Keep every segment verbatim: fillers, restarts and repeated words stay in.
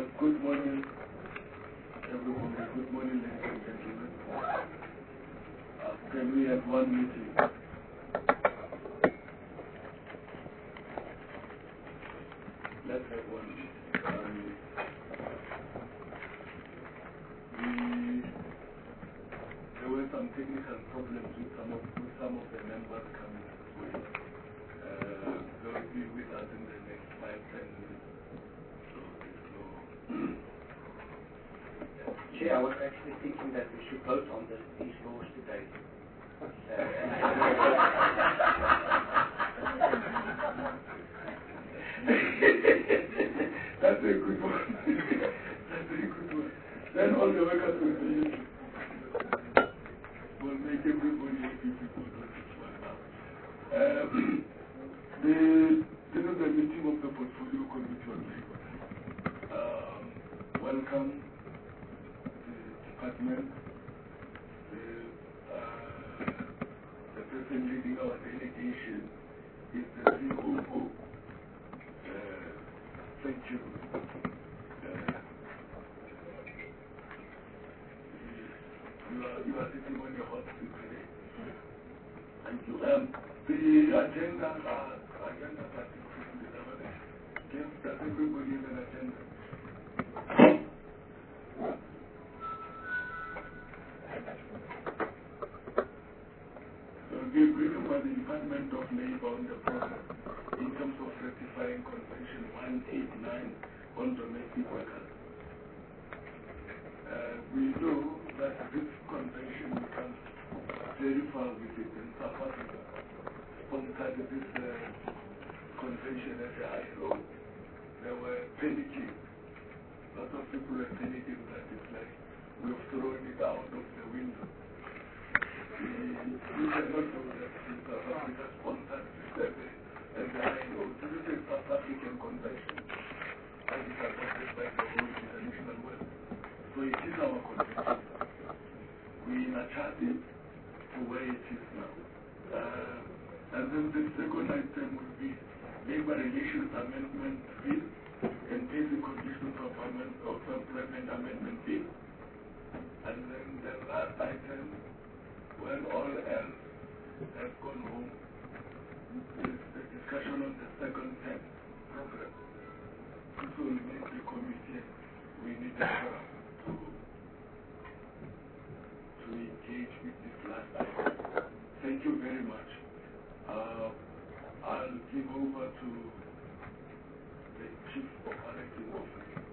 Uh, good morning, everyone. Good morning, ladies and gentlemen. Uh, can we have one meeting? Let's have one meeting. Um, we, there were some technical problems with some of, with some of the members coming this way. Uh, they will be with us in the next five, ten minutes. So there's no. Chair, I was actually thinking that we should vote on this, these laws today. Uh, That's a good one. That's a good one. Then all the workers will be will make everybody happy people do this one now. Um, the, this is the meeting of the Portfolio Committee on Labor. Um, welcome the department, the, uh, the person leading our delegation is the C O O. Uh, thank you. Uh, you, are, you are sitting on your hot seat today. Thank you. Um, the agenda, uh, agenda that Yes, does everybody have an agenda? So the briefing by the Department of Labor on the process in terms of rectifying Convention one eighty-nine on domestic workers. Uh, we know that this convention becomes very far visited in South Africa. Sponsored this uh, convention at the I L O. There were panicking. Lots of people were panicking that it's like we've thrown it out of the window. We, we cannot do that in South Africa sponsored this at the I L O. This is a South African convention and it's adopted by the whole international world. So it is our convention. We are charting to where it is now. Uh, and then the second item will be Labor Relations Amendment Bill and Basic Conditions of, amend, of Employment Amendment Bill. And then the last item, when all else has gone home, is the discussion on the second term program. This will make the committee we need a forum to, to engage with this last item. Thank you very much. Uh, I'll give over to the Chief Operating Officer.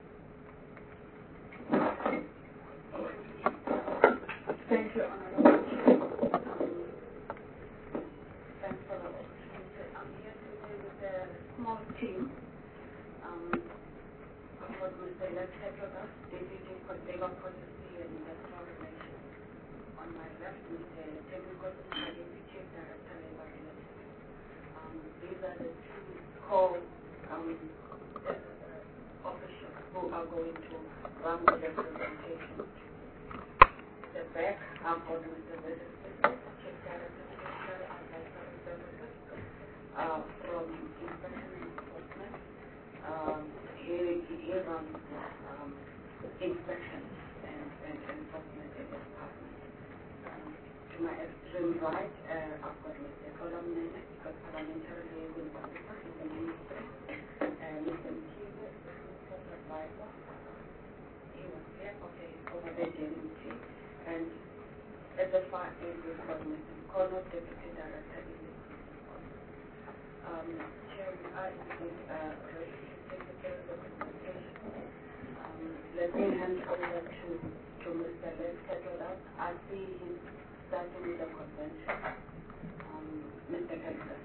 Our teacher. Thank you, Honorable Chair. Um, thanks for the opportunity. I'm here today with a small team. Um, I've got Mister Lex Petrobras, Deputy for Labor Policy and Industrial Relations. On my left, Mister Technical Deputy Chief Director, Labor Relations. Um, these are the two core um, uh, officials who are going to run the representation. The back, I've got Mister Vice Chief Director, Special Advisory Services uh, from Inspection and Enforcement. Um, he, he runs um, inspection and, and enforcement in the department. Um, to my extreme right, uh, I've got Mister Column because parliamentary liaison officer in the ministry, and Mister Mkiwe, Minister Advisor. He was here, okay, over the J M T, and at the far end we've got Mister Mkono, Deputy Director in the um, Chair, we are in uh, ready to take the care of the presentation. Um, let me hand over to, to Mister Lex Petrobras. I see him starting with the convention. Um, Mister Petrobras.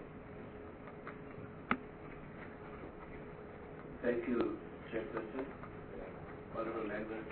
Thank you, Chairperson, honorable members.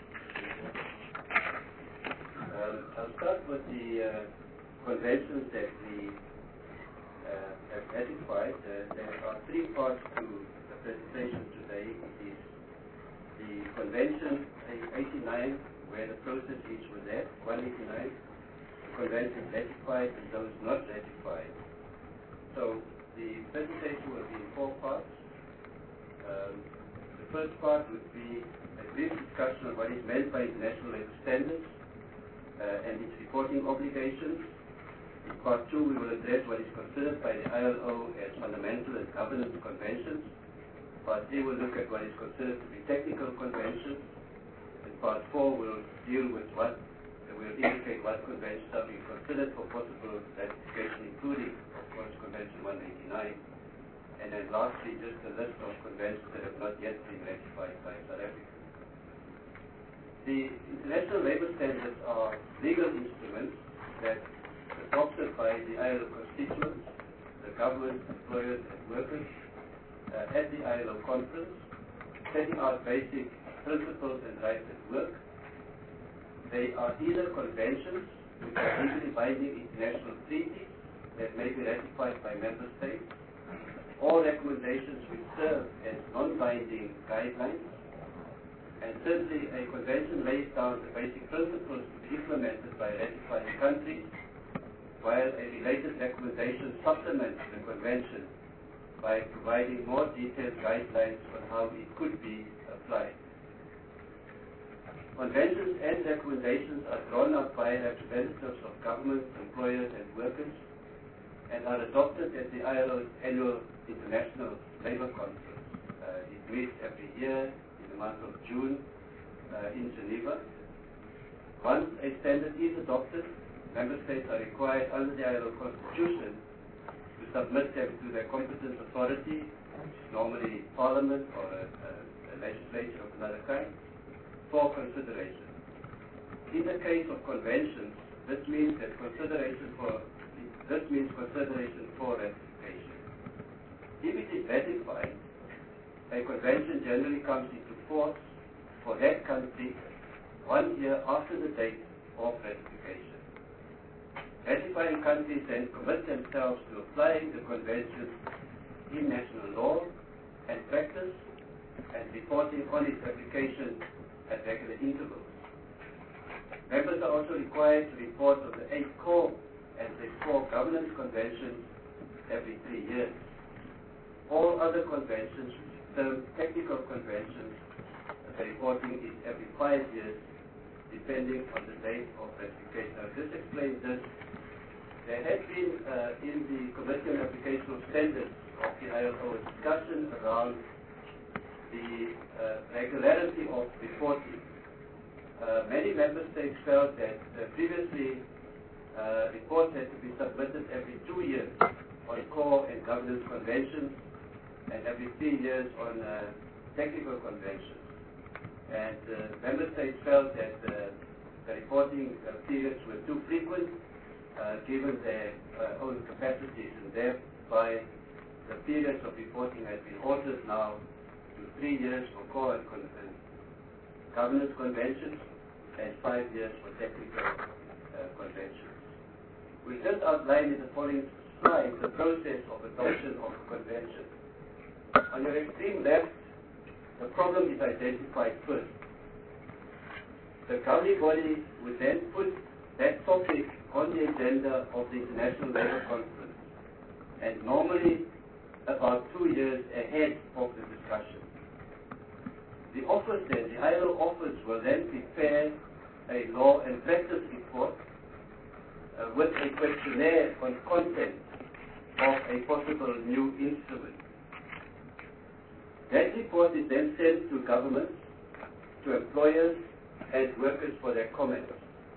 Um, I'll start with the uh, conventions that we uh, have ratified. Uh, there are three parts to the presentation today. It is the Convention eighty-nine, where the process is with that, one eighty-nine, the Convention ratified and those not ratified. So the presentation will be in four parts. Um, the The first part would be a brief discussion of what is meant by international labor standards uh, and its reporting obligations. In part two, we will address what is considered by the I L O as fundamental and governance conventions. Part three will look at what is considered to be technical conventions. And part four will deal with what, uh, will indicate what conventions are being considered for possible ratification, including, of course, Convention one eighty-nine. And then lastly, just a list of conventions that have not yet been ratified by South Africa. The international labor standards are legal instruments that adopted by the I L O constituents, the government, employers, and workers uh, at the I L O conference, setting out basic principles and rights at work. They are either conventions, which are legally binding international treaties that may be ratified by member states, or recommendations which serve as non-binding guidelines. And thirdly, a convention lays down the basic principles to be implemented by ratifying countries, while a related recommendation supplements the convention by providing more detailed guidelines on how it could be applied. Conventions and recommendations are drawn up by representatives of governments, employers, and workers, and are adopted at the I L O's annual International Labour Conference. Uh, it meets every year in the month of June uh, in Geneva. Once a standard is adopted, member states are required under the I L O Constitution to submit them to their competent authority, which is normally Parliament or a, a, a legislature of another kind, for consideration. In the case of conventions, this means that consideration for this means consideration for ratification. If it is ratified, a convention generally comes into force for that country one year after the date of ratification. Ratifying countries then commit themselves to applying the convention in national law and practice and reporting on its application at regular intervals. Members are also required to report on the eight core and the core governance conventions every three years. All other conventions, termed technical conventions, the reporting is every five years, depending on the date of ratification. Now, just explain this. There has been uh, in the Committee on Application of Standards of the I L O a discussion around the uh, regularity of reporting. Uh, many member states felt that uh, previously uh, reports had to be submitted every two years on core and governance conventions and every three years on uh, technical conventions. And uh, member states felt that uh, the reporting uh, periods were too frequent uh, given their uh, own capacities, and thereby the periods of reporting has been altered now to three years for core and con and governance conventions and five years for technical uh, conventions. We just outlined in the following slide the process of adoption of a convention. On your extreme left, the problem is identified first. The governing body would then put that topic on the agenda of the International Labour Conference, and normally about two years ahead of the discussion. The office then, the I L O office, will then prepare a law and practice report uh, with a questionnaire on content of a possible new instrument. That report is then sent to governments, to employers, and workers for their comments.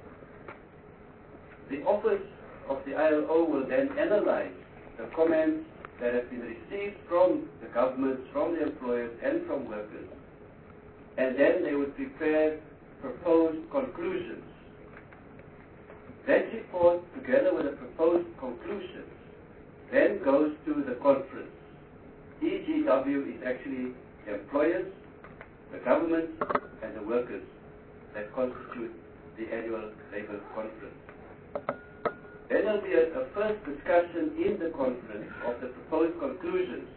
The office of the I L O will then analyze the comments that have been received from the governments, from the employers, and from workers, and then they would prepare proposed conclusions. That report, together with the proposed conclusions, then goes to the conference. E G W is actually the employers, the governments, and the workers that constitute the annual labor conference. Then there will be a, a first discussion in the conference of the proposed conclusions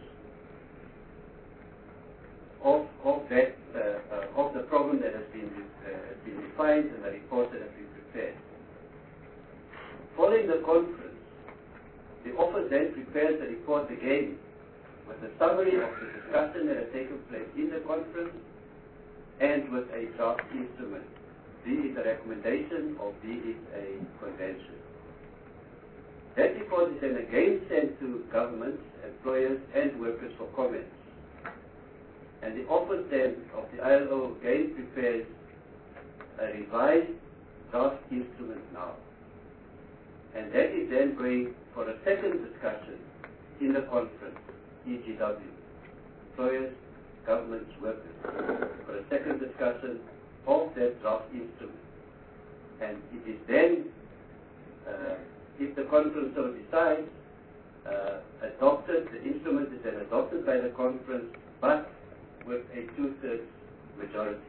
of, of that uh, uh, of the problem that has been, uh, been defined and the report that has been prepared. Following the conference, the office then prepares the report again with a summary of the discussion that has taken place in the conference conference and with a draft instrument. B is a recommendation or B is a convention. That report is then again sent to governments, employers, and workers for comments. And the office then of the I L O again prepares a revised draft instrument now. And that is then going for a second discussion in the conference, E G W, employers, governments, workers, for a second discussion of that draft instrument. And it is then, uh, if the conference so decides, uh, adopted, the instrument is then adopted by the conference, but with a two-thirds majority.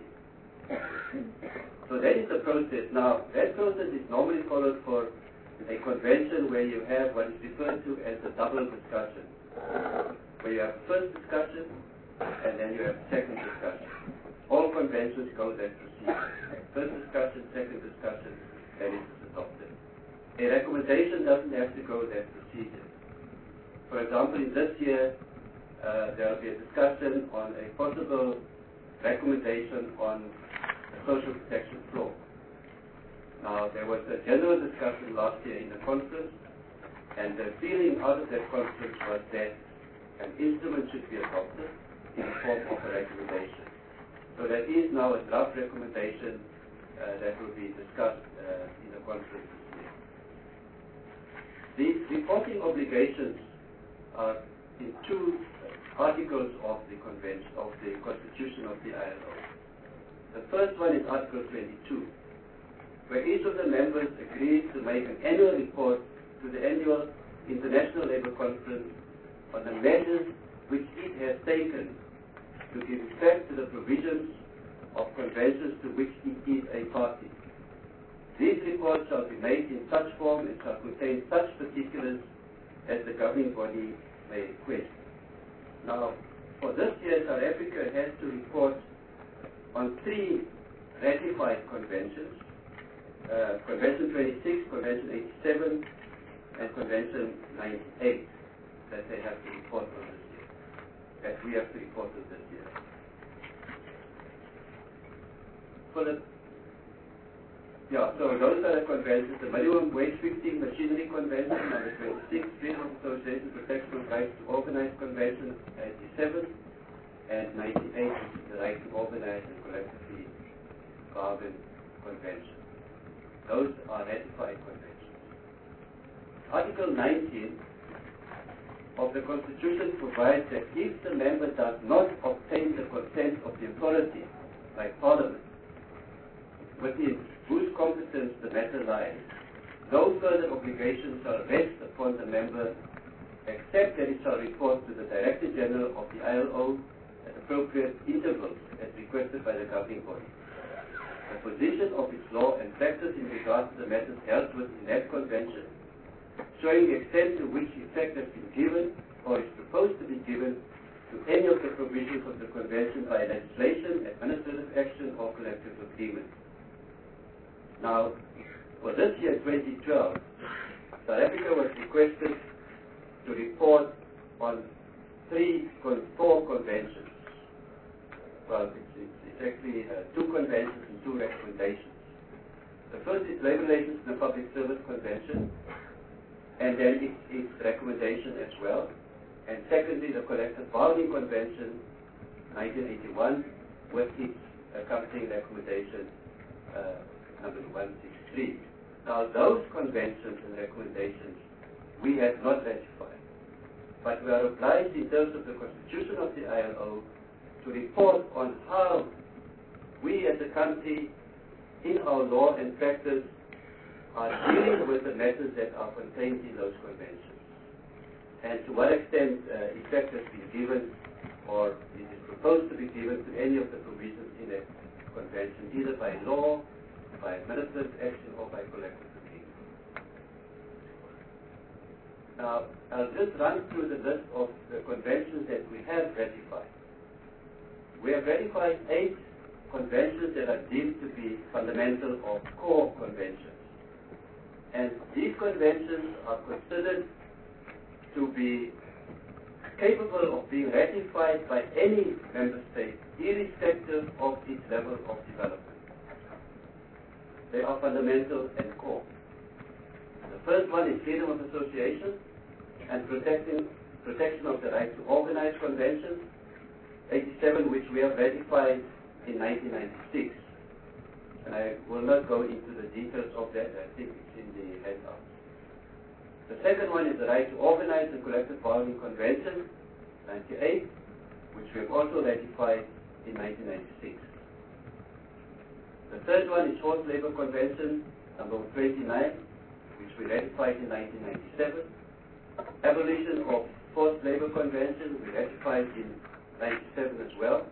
So that is the process. Now, that process is normally followed for a convention where you have what is referred to as a double discussion, where you have first discussion and then you have second discussion. All conventions go that procedure. First discussion, second discussion, then it is adopted. A recommendation doesn't have to go that procedure. For example, in this year, uh, there will be a discussion on a possible recommendation on a social protection floor. Now, there was a general discussion last year in the conference, and the feeling out of that conference was that an instrument should be adopted in the form of a recommendation. So there is now a draft recommendation uh, that will be discussed uh, in the conference this year. The reporting obligations are in two articles of the convention, of the Constitution of the I L O. The first one is Article twenty-two, where each of the members agrees to make an annual report to the annual International Labour Conference on the measures which it has taken to give effect to the provisions of conventions to which it is a party. These reports shall be made in such form and shall contain such particulars as the governing body may request. Now, for this year, South Africa has to report on three ratified conventions, uh, Convention twenty-six, Convention eighty-seven, and Convention ninety-eight, that they have to report on this year, that we have to report on this year. For the Yeah, so those are the conventions. The Minimum Wage Fixing Machinery Convention, number twenty-six, Freedom of Association, Protection of Rights to Organize Convention, eighty-seven, and ninety-eight, which is the Right to Organize and Collectively Bargain Convention. Those are ratified conventions. Article nineteen of the Constitution provides that if the member does not obtain the consent of the authority, like Parliament, within whose competence the matter lies, no further obligations shall rest upon the member except that it shall report to the Director General of the I L O at appropriate intervals as requested by the governing body. The position of its law and practice in regard to the matters dealt with in that convention, showing the extent to which effect has been given or is proposed to be given to any of the provisions of the convention by legislation, administrative action, or collective agreement. Now, for this year, twenty twelve, South Africa was requested to report on three, four conventions. Well, it's, it's, it's actually uh, two conventions and two recommendations. The first is Labour Relations in the Public Service Convention, and then its, its recommendation as well. And secondly, the Collective Bargaining Convention, nineteen eighty-one, with its accompanying recommendation, uh, number one sixty-three. Now, those conventions and recommendations we have not ratified, but we are obliged in terms of the Constitution of the I L O to report on how we as a country, in our law and practice, are dealing with the matters that are contained in those conventions, and to what extent uh, effect has been given or it is proposed to be given to any of the provisions in a convention, either by law, by administrative action, or by collective agreement. Now, I'll just run through the list of the conventions that we have ratified. We have ratified eight conventions that are deemed to be fundamental or core conventions. And these conventions are considered to be capable of being ratified by any member state, irrespective of its level of development. They are fundamental and core. The first one is freedom of association and protecting, protection of the right to organize conventions, eighty-seven, which we have ratified in nineteen ninety-six. And I will not go into the details of that. I think it's in the handout. The second one is the right to organize the collective bargaining convention, ninety-eight, which we have also ratified in nineteen ninety-six. The third one is forced labor convention number twenty-nine, which we ratified in nineteen ninety-seven. Abolition of forced labor convention, we ratified in ninety-seven as well.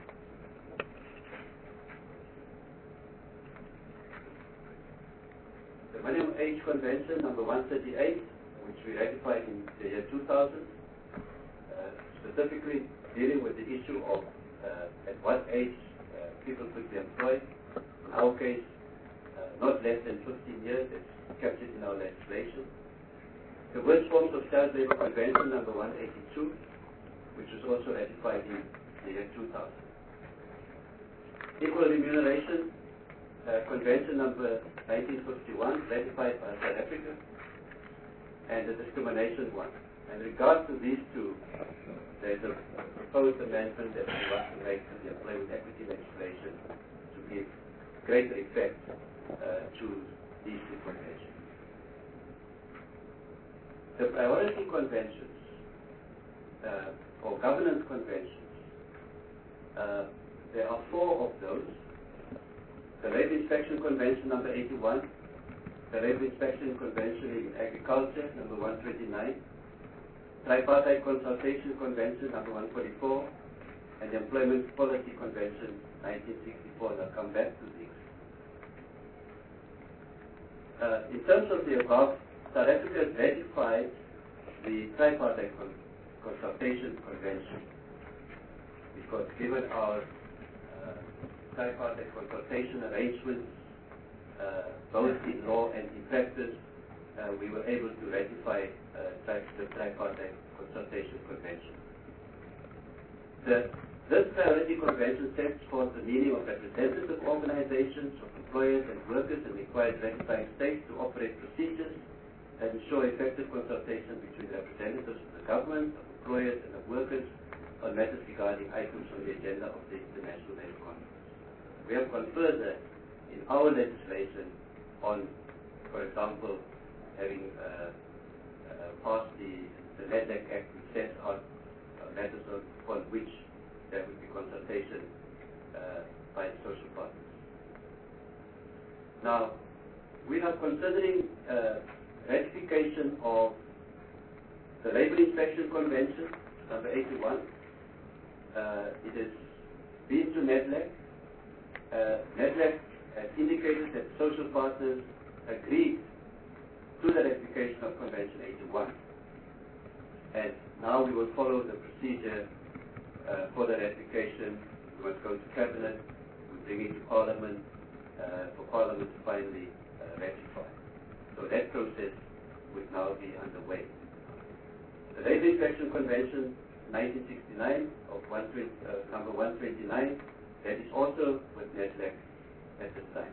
The minimum age convention number one thirty-eight, which we ratified in the year two thousand, uh, specifically dealing with the issue of uh, at what age uh, people could be employed. In our case, uh, not less than fifteen years, it's captured in our legislation. The worst forms of child labor convention number one eighty-two, which was also ratified in the year two thousand. Equal remuneration uh, convention number nineteen fifty-one, ratified by South Africa, and the discrimination one. In regard to these two, there is a proposed amendment that we want to make to the employment equity legislation to give greater effect uh, to these two conventions. The priority conventions, uh, or governance conventions, uh, there are four of those. The Labor Inspection Convention number eighty-one, the Labor Inspection Convention in Agriculture number one twenty-nine, Tripartite Consultation Convention number one forty-four, and the Employment Policy Convention nineteen sixty-four, and I'll come back to these. Uh, in terms of the above, South Africa has ratified the Tripartite Con Consultation Convention because given our uh, tripartite consultation arrangements, uh, both in law and in practice, uh, we were able to ratify uh, tri the Tripartite Consultation Convention. The, this priority convention sets forth the meaning of representative organizations of employers and workers and requires ratifying states to operate procedures that ensure effective consultation between representatives of the government, of employers, and of workers on matters regarding items on the agenda of the International Labour Conference. We have conferred that in our legislation on, for example, having uh, uh, passed the, the NEDLAC Act, which sets out uh, matters on, on which there would be consultation uh, by the social partners. Now, we are considering uh, ratification of the Labor Inspection Convention, number eighty-one. Uh, it has been to NEDLAC. Uh, NEDLAC has indicated that social partners agreed to the ratification of Convention eighty-one. And now we will follow the procedure uh, for the ratification. We must go to Cabinet, we bring it to Parliament, uh, for Parliament to finally uh, ratify. So that process would now be underway. The Labor Inspection Convention nineteen sixty-nine of one twenty, uh, number one twenty-nine, that is also with NEDLAC at this time.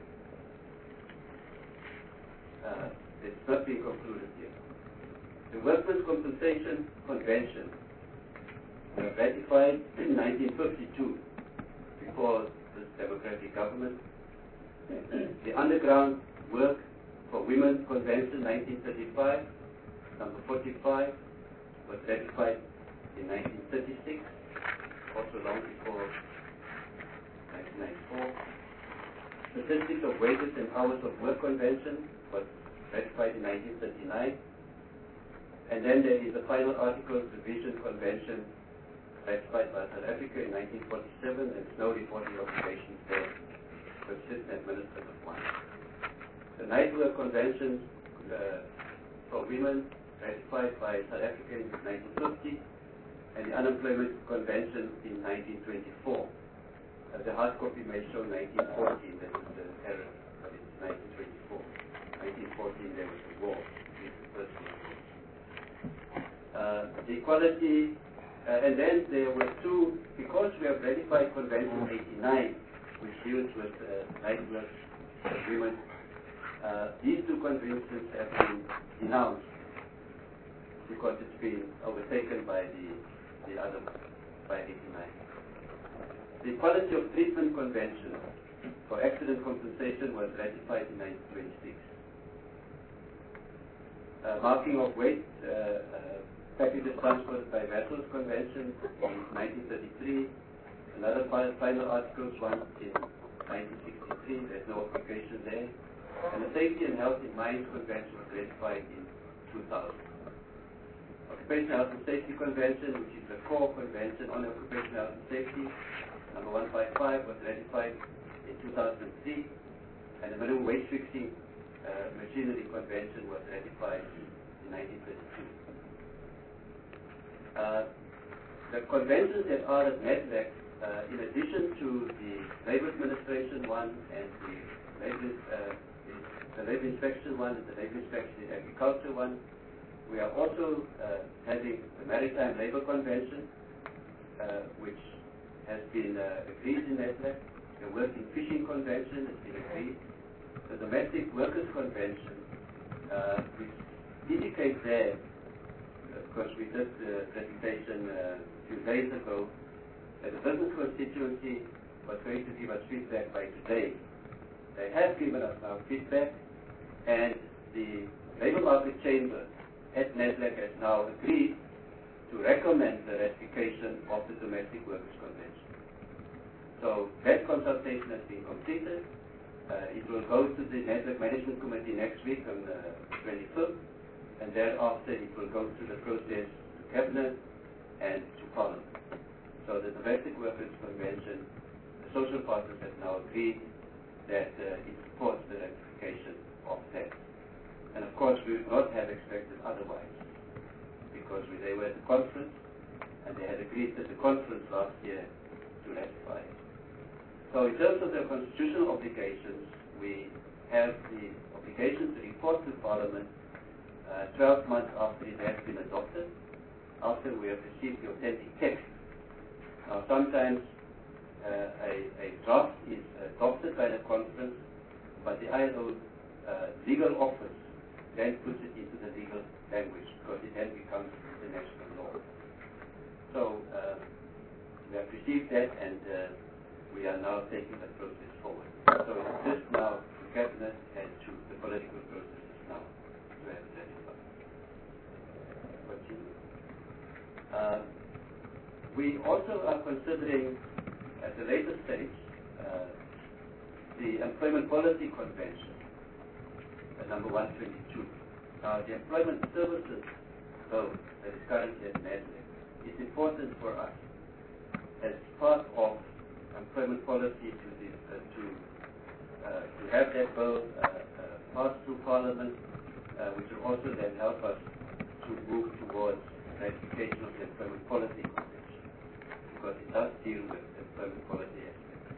Uh, it's not being concluded yet. The Workmen's Compensation Convention was ratified in nineteen fifty-two before this democratic government. The Underground Work for Women Convention nineteen thirty-five, number forty-five, was ratified in nineteen thirty-six, also long before nineteen ninety-four. Statistics of Wages and Hours of Work Convention was ratified in nineteen thirty-nine. And then there is the Final Articles Revision Convention ratified by South Africa in nineteen forty-seven, and no reporting obligations there, consist and administered of one. The Night Work Convention uh, for Women ratified by South Africa in nineteen fifty, and the Unemployment Convention in nineteen twenty-four. Uh, the hard copy may show nineteen fourteen, that was the error, but it's nineteen twenty-four. nineteen fourteen, there was a war. Uh, the Equality Uh, and then there were two, because we have ratified Convention eighty-nine, which deals with uh, night work agreement, uh, these two conventions have been denounced because it's been overtaken by the, the other one, by eighty-nine. The Equality of Treatment Convention for accident compensation was ratified in nineteen twenty-six. Uh, marking of weight, uh, uh, packages transported by vessels convention in nineteen thirty-three. Another final articles, one in nineteen sixty-three. There's no application there. And the Safety and Health in Mines Convention was ratified in two thousand. Occupational Health and Safety Convention, which is the core convention on occupational health and safety, number one fifty-five, was ratified in two thousand three, and the Minimum Wage Fixing uh, Machinery Convention was ratified in nineteen thirty-two. Uh, the conventions that are at NEDLAC, uh, in addition to the Labor Administration one and the Labor, uh, the, the Labor Inspection one and the Labor Inspection in Agriculture one, we are also uh, having the Maritime Labor Convention, uh, which has been uh, agreed in NEDLAC. The Working Fishing Convention has been agreed. The Domestic Workers Convention, uh, which indicates there, because we did the presentation uh, a few days ago, that the business constituency was going to give us feedback by today. They have given us now feedback, and the Labour Market Chamber at NEDLAC has now agreed to recommend the ratification of the Domestic Workers Convention. So that consultation has been completed. Uh, it will go to the NEDLAC Management Committee next week on the twenty-fifth, and thereafter it will go through the process to Cabinet and to Parliament. So the Domestic Workers Convention, the social partners have now agreed that uh, it supports the ratification of that. And of course we would not have expected otherwise, because we, they were at the conference and they had agreed at the conference last year to ratify it. So in terms of the constitutional obligations, we have the obligation to report to Parliament uh, twelve months after it has been adopted, after we have received the authentic text. Now sometimes uh, a, a draft is adopted by the conference, but the I L O uh, legal office then puts it into the legal language, because it then becomes international law. So uh, we have received that, and uh, we are now taking the process forward. So it's just now to Cabinet and to the political processes now to have it ratified. Continue. Uh, we also are considering, at a later stage, uh, the Employment Policy Convention, uh, number one twenty-two. Now, the Employment Services Bill that is currently at NEDLAC is important for us as part of employment policy to, the, uh, to, uh, to have that bill uh, uh, passed through Parliament, uh, which will also then help us to move towards ratification of the Employment Policy Convention, because it does deal with employment policy aspects.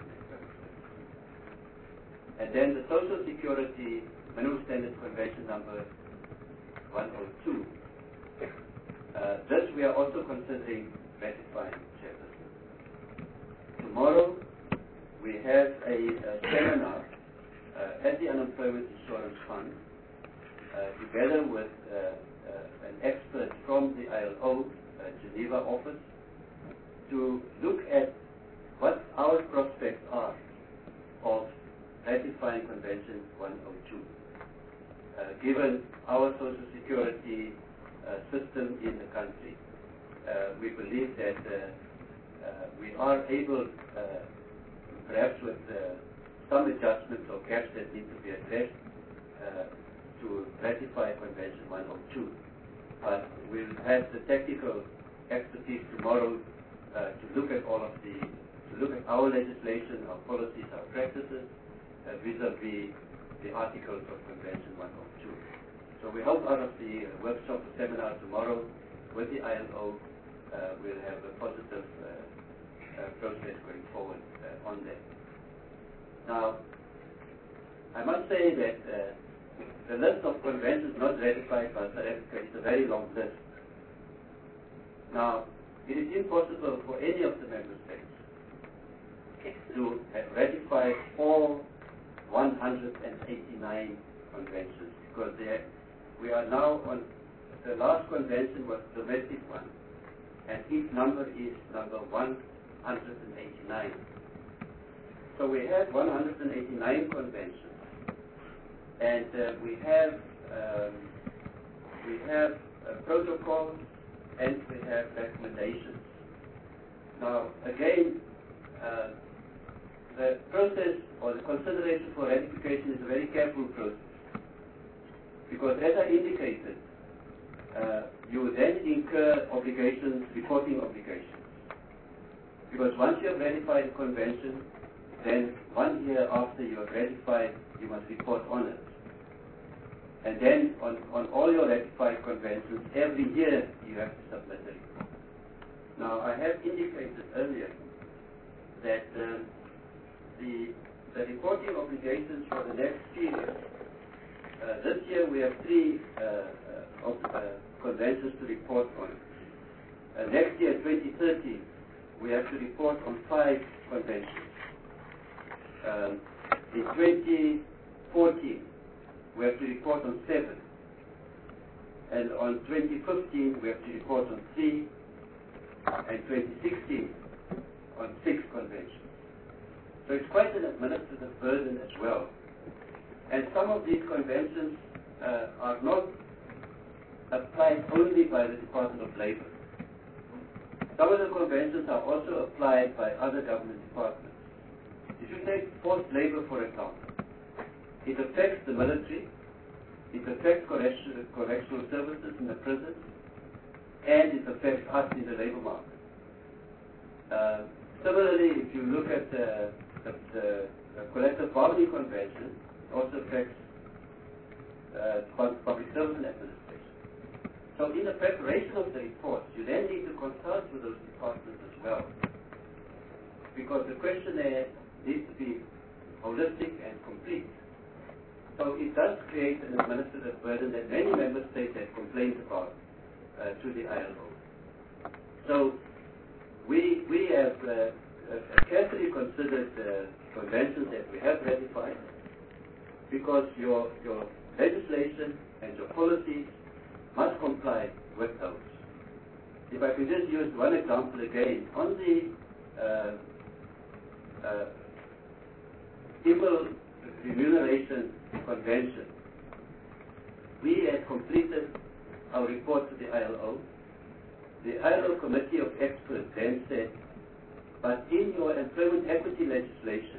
And then the Social Security Minimum Standard Convention number one oh two. Uh, this we are also considering ratifying, Chairperson. Tomorrow we have a, a seminar uh, at the Unemployment Insurance Fund, uh, together with uh, uh, an expert from the I L O uh, Geneva office, to look at what our prospects are of ratifying Convention one oh two. Uh, given our social security uh, system in the country, uh, we believe that uh, uh, we are able, uh, perhaps with uh, some adjustments or gaps that need to be addressed, uh, to ratify Convention one oh two. But we'll have the technical expertise tomorrow uh, to look at all of the, to look at our legislation, our policies, our practices, uh, vis-a-vis the articles of Convention one oh two. So we hope out of the uh, workshop or seminar tomorrow with the I L O, uh, we'll have a positive uh, uh, process going forward uh, on that. Now, I must say that uh, the list of conventions not ratified by South Africa is a very long list. Now, it is impossible for any of the member states to have ratified all one hundred eighty-nine conventions, because there, we are now on, the last convention was the domestic one, and each number is number one hundred eighty-nine. So we have one hundred eighty-nine conventions, and uh, we have um, we have uh, protocols, and we have recommendations. Now, again, uh, the process or the consideration for ratification is a very careful process, because as I indicated, uh, you then incur obligations, reporting obligations. Because once you have ratified a convention, then one year after you have ratified, you must report on it. And then on, on all your ratified conventions, every year you have to submit a report. Now, I have indicated earlier that um, the, the reporting obligations for the next period, uh, this year we have three uh, uh, of, uh, conventions to report on. Uh, next year, twenty thirteen, we have to report on five conventions. Um, in twenty fourteen, we have to report on seven. And on twenty fifteen, we have to report on three. And twenty sixteen, on six conventions. So it's quite an administrative burden as well. And some of these conventions uh, are not applied only by the Department of Labor. Some of the conventions are also applied by other government departments. If you take forced labor, for example, it affects the military, it affects correctional, correctional services in the prisons, and it affects us in the labor market. Uh, similarly, if you look at the, the, the, the collective bargaining convention, it also affects uh, public service administration. So in the preparation of the reports, you then need to consult with those departments as well, because the questionnaire needs to be holistic and complete. So it does create an administrative burden that many member states have complained about uh, to the I L O. So we we have uh, uh, carefully considered the conventions that we have ratified, because your your legislation and your policies must comply with those. If I could just use one example again, on the uh, uh, equal remuneration convention, we had completed our report to the I L O. The I L O Committee of Experts then said, but in your employment equity legislation,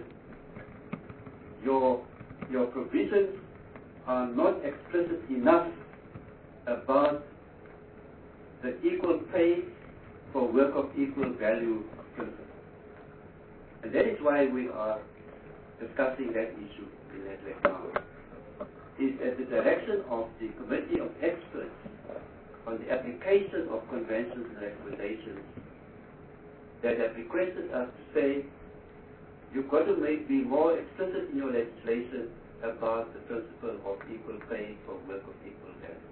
your, your provisions are not explicit enough about the equal pay for work of equal value principle. And that is why we are discussing that issue in that way now. Is at the direction of the Committee of Experts on the application of conventions and recommendations that have requested us to say, you've got to make, be more explicit in your legislation about the principle of equal pay for work of equal value.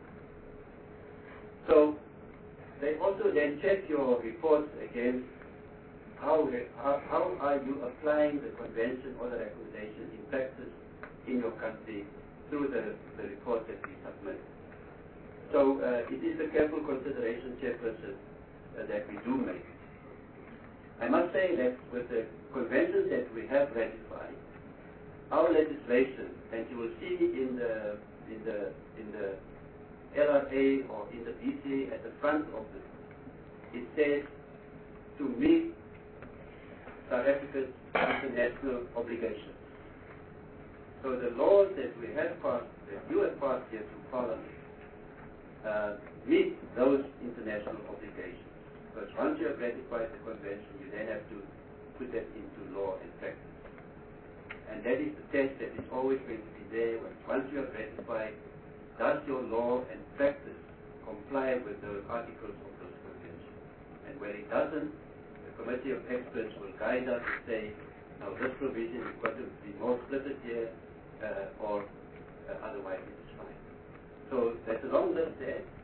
So they also then check your reports against how, how, how are you applying the convention or the recommendation in practice in your country through the, the report that we submit. So uh, it is a careful consideration, Chairperson, uh, that we do make. I must say that with the conventions that we have ratified, our legislation, and you will see in the in the in the L R A or in the B C A at the front of it, it says to meet South Africa's international obligations. So the laws that we have passed, that you have passed here through Parliament, uh, meet those international obligations. Because once you have ratified the convention, you then have to put that into law and practice. And that is the test that is always going to be there. Once you have ratified, does your law and practice comply with the articles of those conventions? And where it doesn't, the Committee of Experts will guide us and say, now this provision has got to be more explicit here, uh, or uh, otherwise it is fine. So there's a long list there,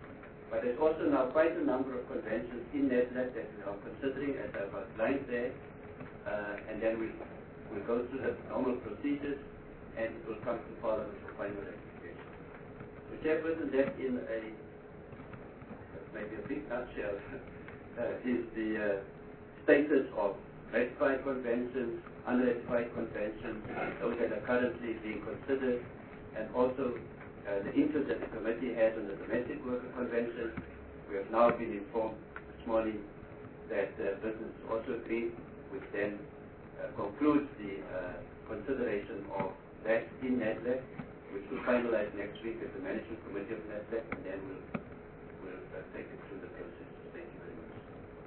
But there's also now quite a number of conventions in NEDLAC that we are considering, as I've outlined there, uh, and then we'll, we'll go through the normal procedures, and it will come to Parliament for final ratification. So Chairperson, that in a, maybe a big nutshell, uh, is the uh, status of ratified conventions, unratified conventions, those that are currently being considered, and also Uh, the interest that the committee has on the Domestic Worker Convention. We have now been informed this morning that uh, business is also agreed, which then uh, concludes the uh, consideration of that in NEDLAC, which will finalize next week at the Management Committee of NEDLAC, and then we'll, we'll uh, take it through the process. Thank you very much.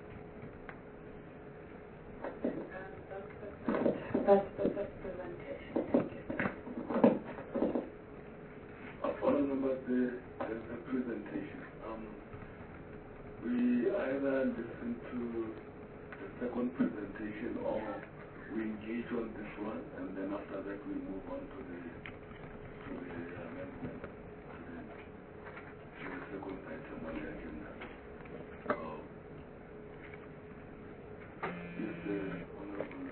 That's the first presentation. Thank you. Following about the, the, the presentation, um, we either listen to the second presentation or we engage on this one, and then after that we move on to the to the amendment to the, to the second item on the agenda. Uh, is the honorable?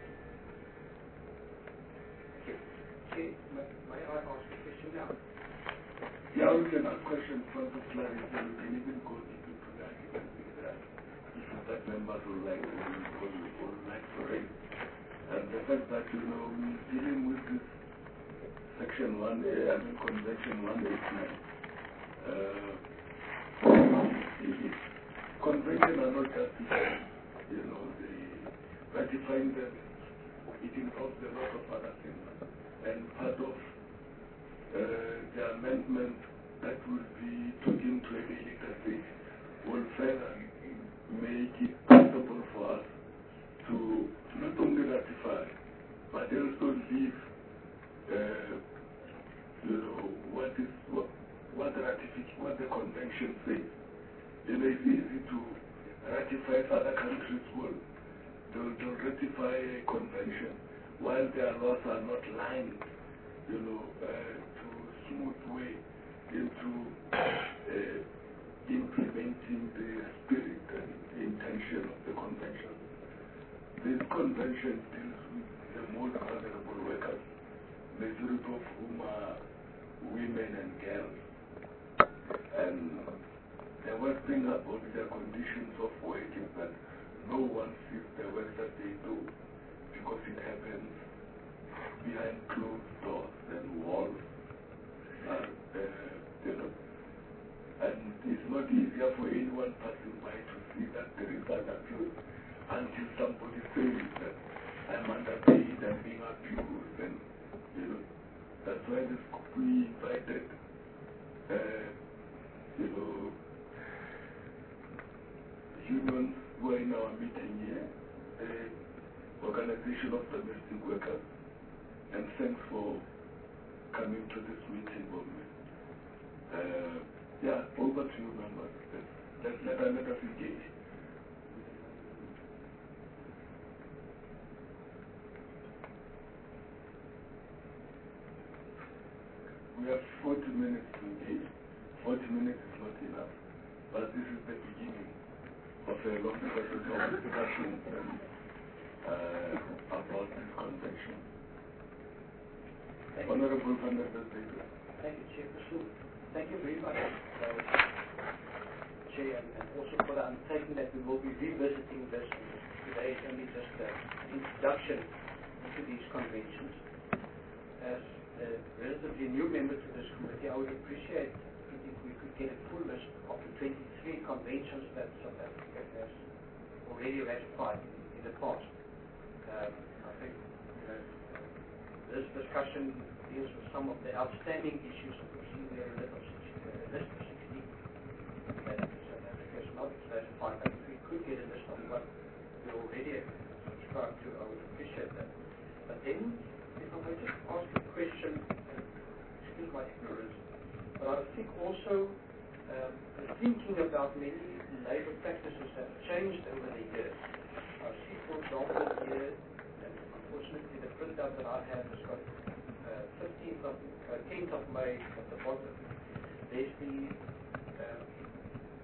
Chair, may, may I ask a question now? Yeah, we can ask questions from the slide, and we can even go into the argument with that. If that members would like to or would like to raise. And the fact that, you know, we're dealing with this Section one A, I mean Convention one eighty-nine. Uh, convention are not just, you know, the ratifying them, it involves a lot of other things. And part of Uh, the amendment that will be put into a later stage will further make it possible for us to not only ratify, but also leave, uh, you know, what is what, what the ratification, what the convention says. You know, it's easy to ratify. Other countries will they'll, they'll ratify a convention while their laws are not lined, you know, uh, smooth way into uh, implementing the spirit and intention of the convention. This convention deals with the most vulnerable workers, majority of whom are women and girls. And the worst thing about their conditions of work is that no one sees the work that they do because it happens behind closed doors and walls. And, uh, you know, and it's not easier for anyone passing by to see that there is an abuse until somebody says that I'm underpaid and being abused, and you know, that's why this we invited, uh, you know, unions who are in our meeting here, the Organization of Domestic Workers, and thanks for coming to this meeting with me. Uh, yeah, over to you, members. Let, let, let, let us engage. We have forty minutes to engage. forty minutes is not enough, but this is the beginning of a long process of discussion uh, about this convention. Thank Honorable Van der Bellen. Thank you, Chairperson. Thank you very much, uh, Chair, and, and also for the undertaking that we will be revisiting this. Today is only just an introduction to these conventions. As a relatively new member to this committee, I would appreciate if we could get a full list of the twenty-three conventions that South Africa has already ratified in, in the past. Um, I think you know, this discussion deals with some of the outstanding issues. Of course, we have a list of sixty that South Africa has not ratified, but if we could get a list of what we already subscribe to, I would appreciate that. But then, if I may just ask a question, and excuse my ignorance, but I think also um, thinking about many labor practices that have changed over the years. I see, for example, here, and unfortunately the printout that I have has got uh, fifteenth of, uh, tenth of May at the bottom. There's the uh,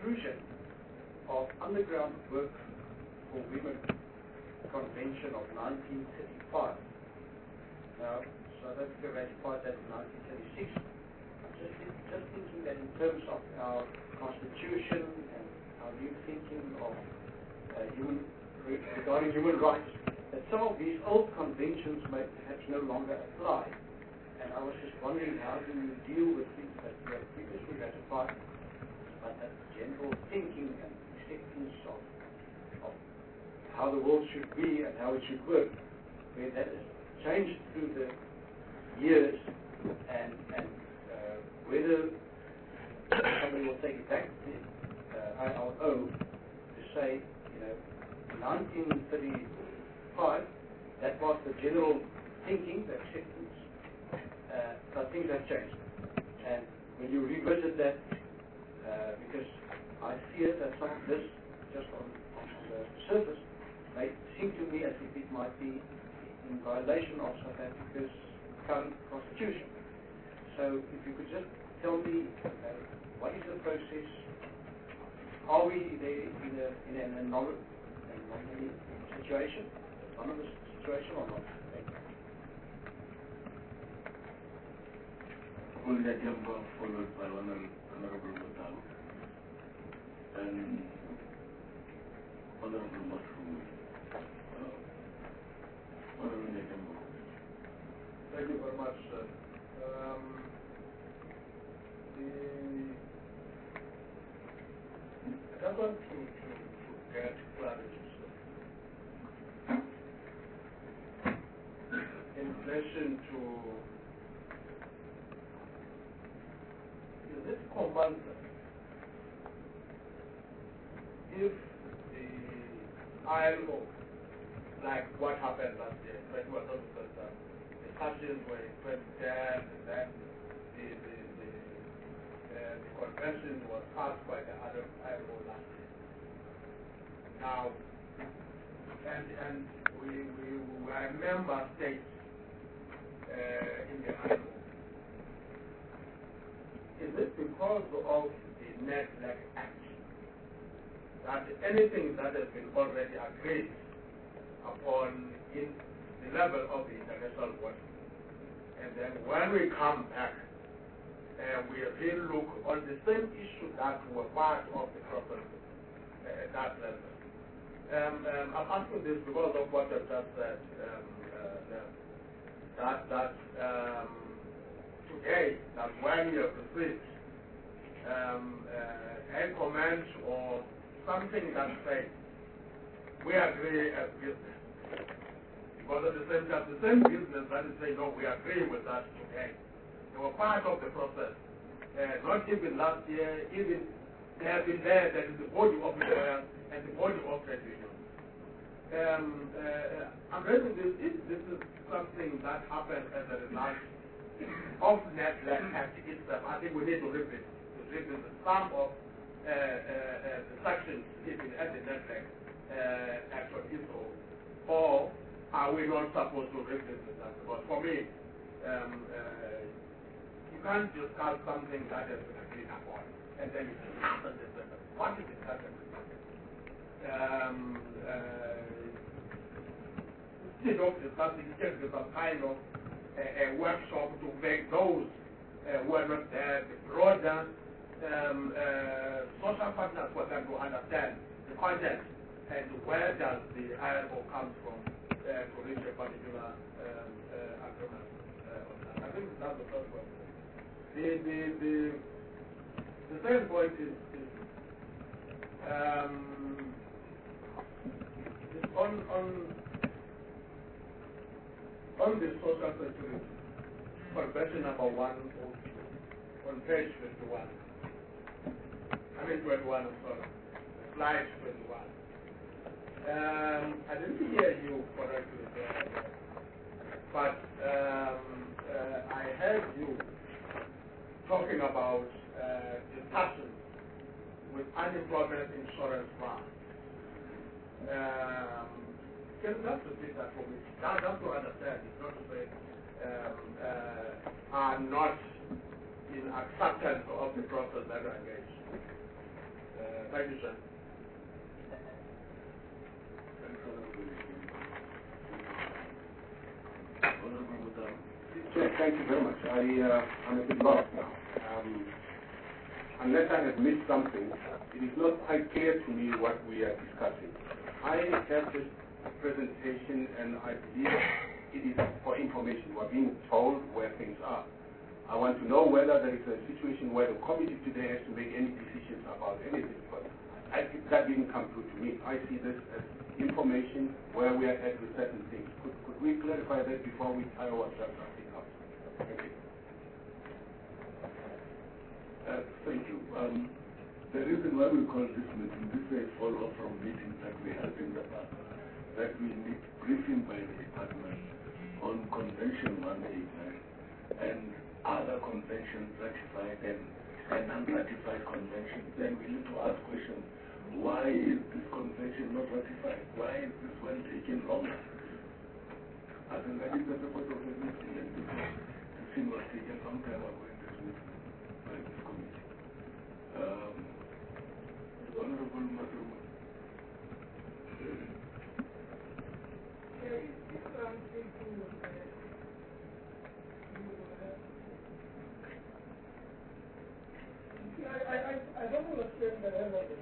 conclusion of Underground Work for Women Convention of nineteen thirty-five. Now, South Africa ratified that in nineteen thirty-six. I'm just, just thinking that in terms of our constitution and our new thinking of uh, human regarding human rights, that some of these old conventions may perhaps no longer apply. And I was just wondering, how do you deal with things that were previously ratified, but that general thinking and acceptance of, of how the world should be and how it should work, where that has changed through the years, and, and uh, whether somebody will take it back to the uh, I L O to say, you know, in nineteen thirty-five, that was the general thinking, the acceptance, uh, but things have changed. And when you revisit that, uh, because I fear that some of this, just on, on the surface, may seem to me as if it might be in violation of South Africa's current constitution. So if you could just tell me, uh, what is the process? Are we there in, a, in an anomaly situation, anomalous situation or not? Thank you. Olga Jamba, followed by Honorable Mutalo and Honorable Masrumi. Honorable Jamba. Thank you very much, sir. Um, the, I just want to, to, to get clarity, sir, in relation to, is it compulsory if the I L O, like what happened last year, when we were talking about that, discussions were went there, and then the, the, the, uh, the convention was passed by the other I L O last year. Now, and, and we, we were member states uh, in the I L O. Is it because of the NEDLAC Act that anything that has been already agreed upon in the level of the international body, and then when we come back, uh, we will look on the same issue that were part of the process uh, at that level? Um, um, I'm asking this because of what I've just said, um, uh, that, that um, today, that when you have received um, uh, a comment or something that says, we agree as business, because at the same time, the same business that is saying, no, we agree with that today. They were part of the process. Uh, not even last year, even they have been there, that is the body of the lawyers and the body of trade unions. Um, uh, I'm raising this, if this is something that happened as a result of NEDLAC Act itself, I think we need to revisit, to revisit some of uh, uh, uh, the sections even at the NEDLAC uh, Act of Israel, or are we not supposed to revisit that? Because for me, um, uh, you can't discuss something that has been agreed upon, and then you say, what is it that has been agreed? Um, uh, instead of discussing, you can do some kind of a, a workshop to make those uh, who are not there, the broader um, uh, social partners, for them to understand the content and where does the I L O come from uh, to reach a particular um, uh, agreement uh, on that. I think that's the first one. The, the, the, the second point is, is um, is on, on, on the social security, convention number one oh two, on page twenty-one. I mean twenty-one, I'm sorry. Slide twenty-one. Um, I didn't hear you correctly there, but um, uh, I heard you talking about uh, discussions with unemployment insurance funds. Um, can you just repeat that for me? That, that's to understand. It's not to say um, uh, are not in acceptance of the process that are engaged. thank you, sir. Chair, thank you very much. I, uh, I'm a bit lost now. Um, unless I have missed something, it is not quite clear to me what we are discussing. I have this presentation and I believe it is for information. We're being told where things are. I want to know whether there is a situation where the committee today has to make any decisions about anything, but I, that didn't come through to me. I see this as information where we are at with certain things. Could, could we clarify that before we tie ourselves up? Thank you. Uh, thank you. Um, the reason why we call this meeting, this is a follow-up from meetings that we had in the past, that we need briefing by the department on Convention one eighty-nine and other conventions ratified and, and unratified conventions. Then we need to ask questions. Why is this convention not ratified? Why is this one taking longer? I think that is the purpose of the meeting, and this decision was taken some time ago in this meeting by this committee. Um, Honorable Matuma. I, I, I don't understand the relevance.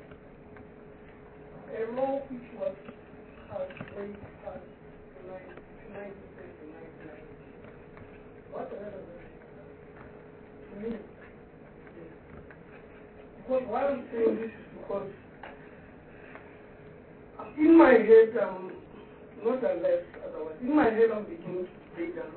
A law which was passed way past nineteen thirty-nine. What the relevance to me? Because why I'm saying this is because in my head, um, not unless otherwise, in my head I'm beginning to break down.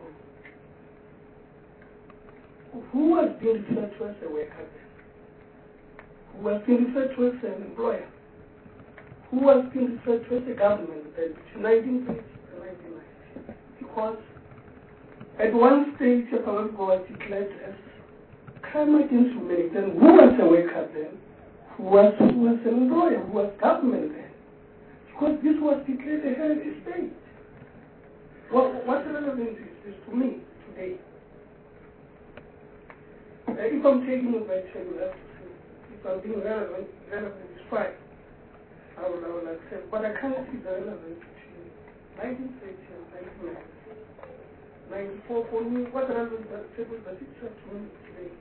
Who was being referred to as a worker? Who was being referred to as an employer? Who was being referred to as a government then between nineteen thirty to nineteen ninety? Because at one stage, Japan was declared as crime against humanity. And who was a worker then? Who was, who was an employer? Who was government then? Because this was declared a heritage state. What, what relevance is this to me today? Uh, if I'm taking it by ten, you have to see. If I'm being relevant, relevant is fine. I will, I will accept. But I can't see the relevance between nineteen thirty and nineteen ninety. ninety-four for me, what relevance does it have to me today?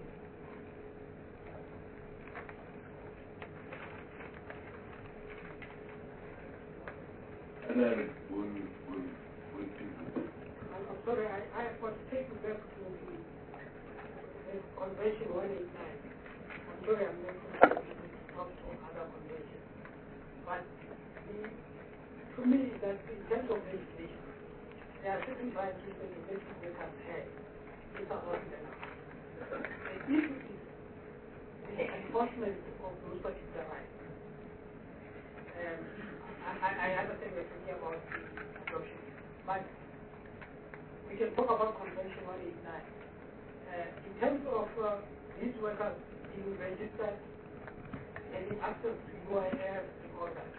And I will, will, will deal with it. I'm sorry, I, I was taken back to the, the Convention one eighty-nine. I'm sorry I'm making talk to other conventions. But the, to me, that in terms of legislation, there are certain rights which the domestic workers have. These are not enough. The issue is the enforcement of those particular rights. Um, I, I understand we're talking about the adoption, but we can talk about Convention one eighty-nine. Uh, in terms of uh, these workers being registered, having access to U I F and all that,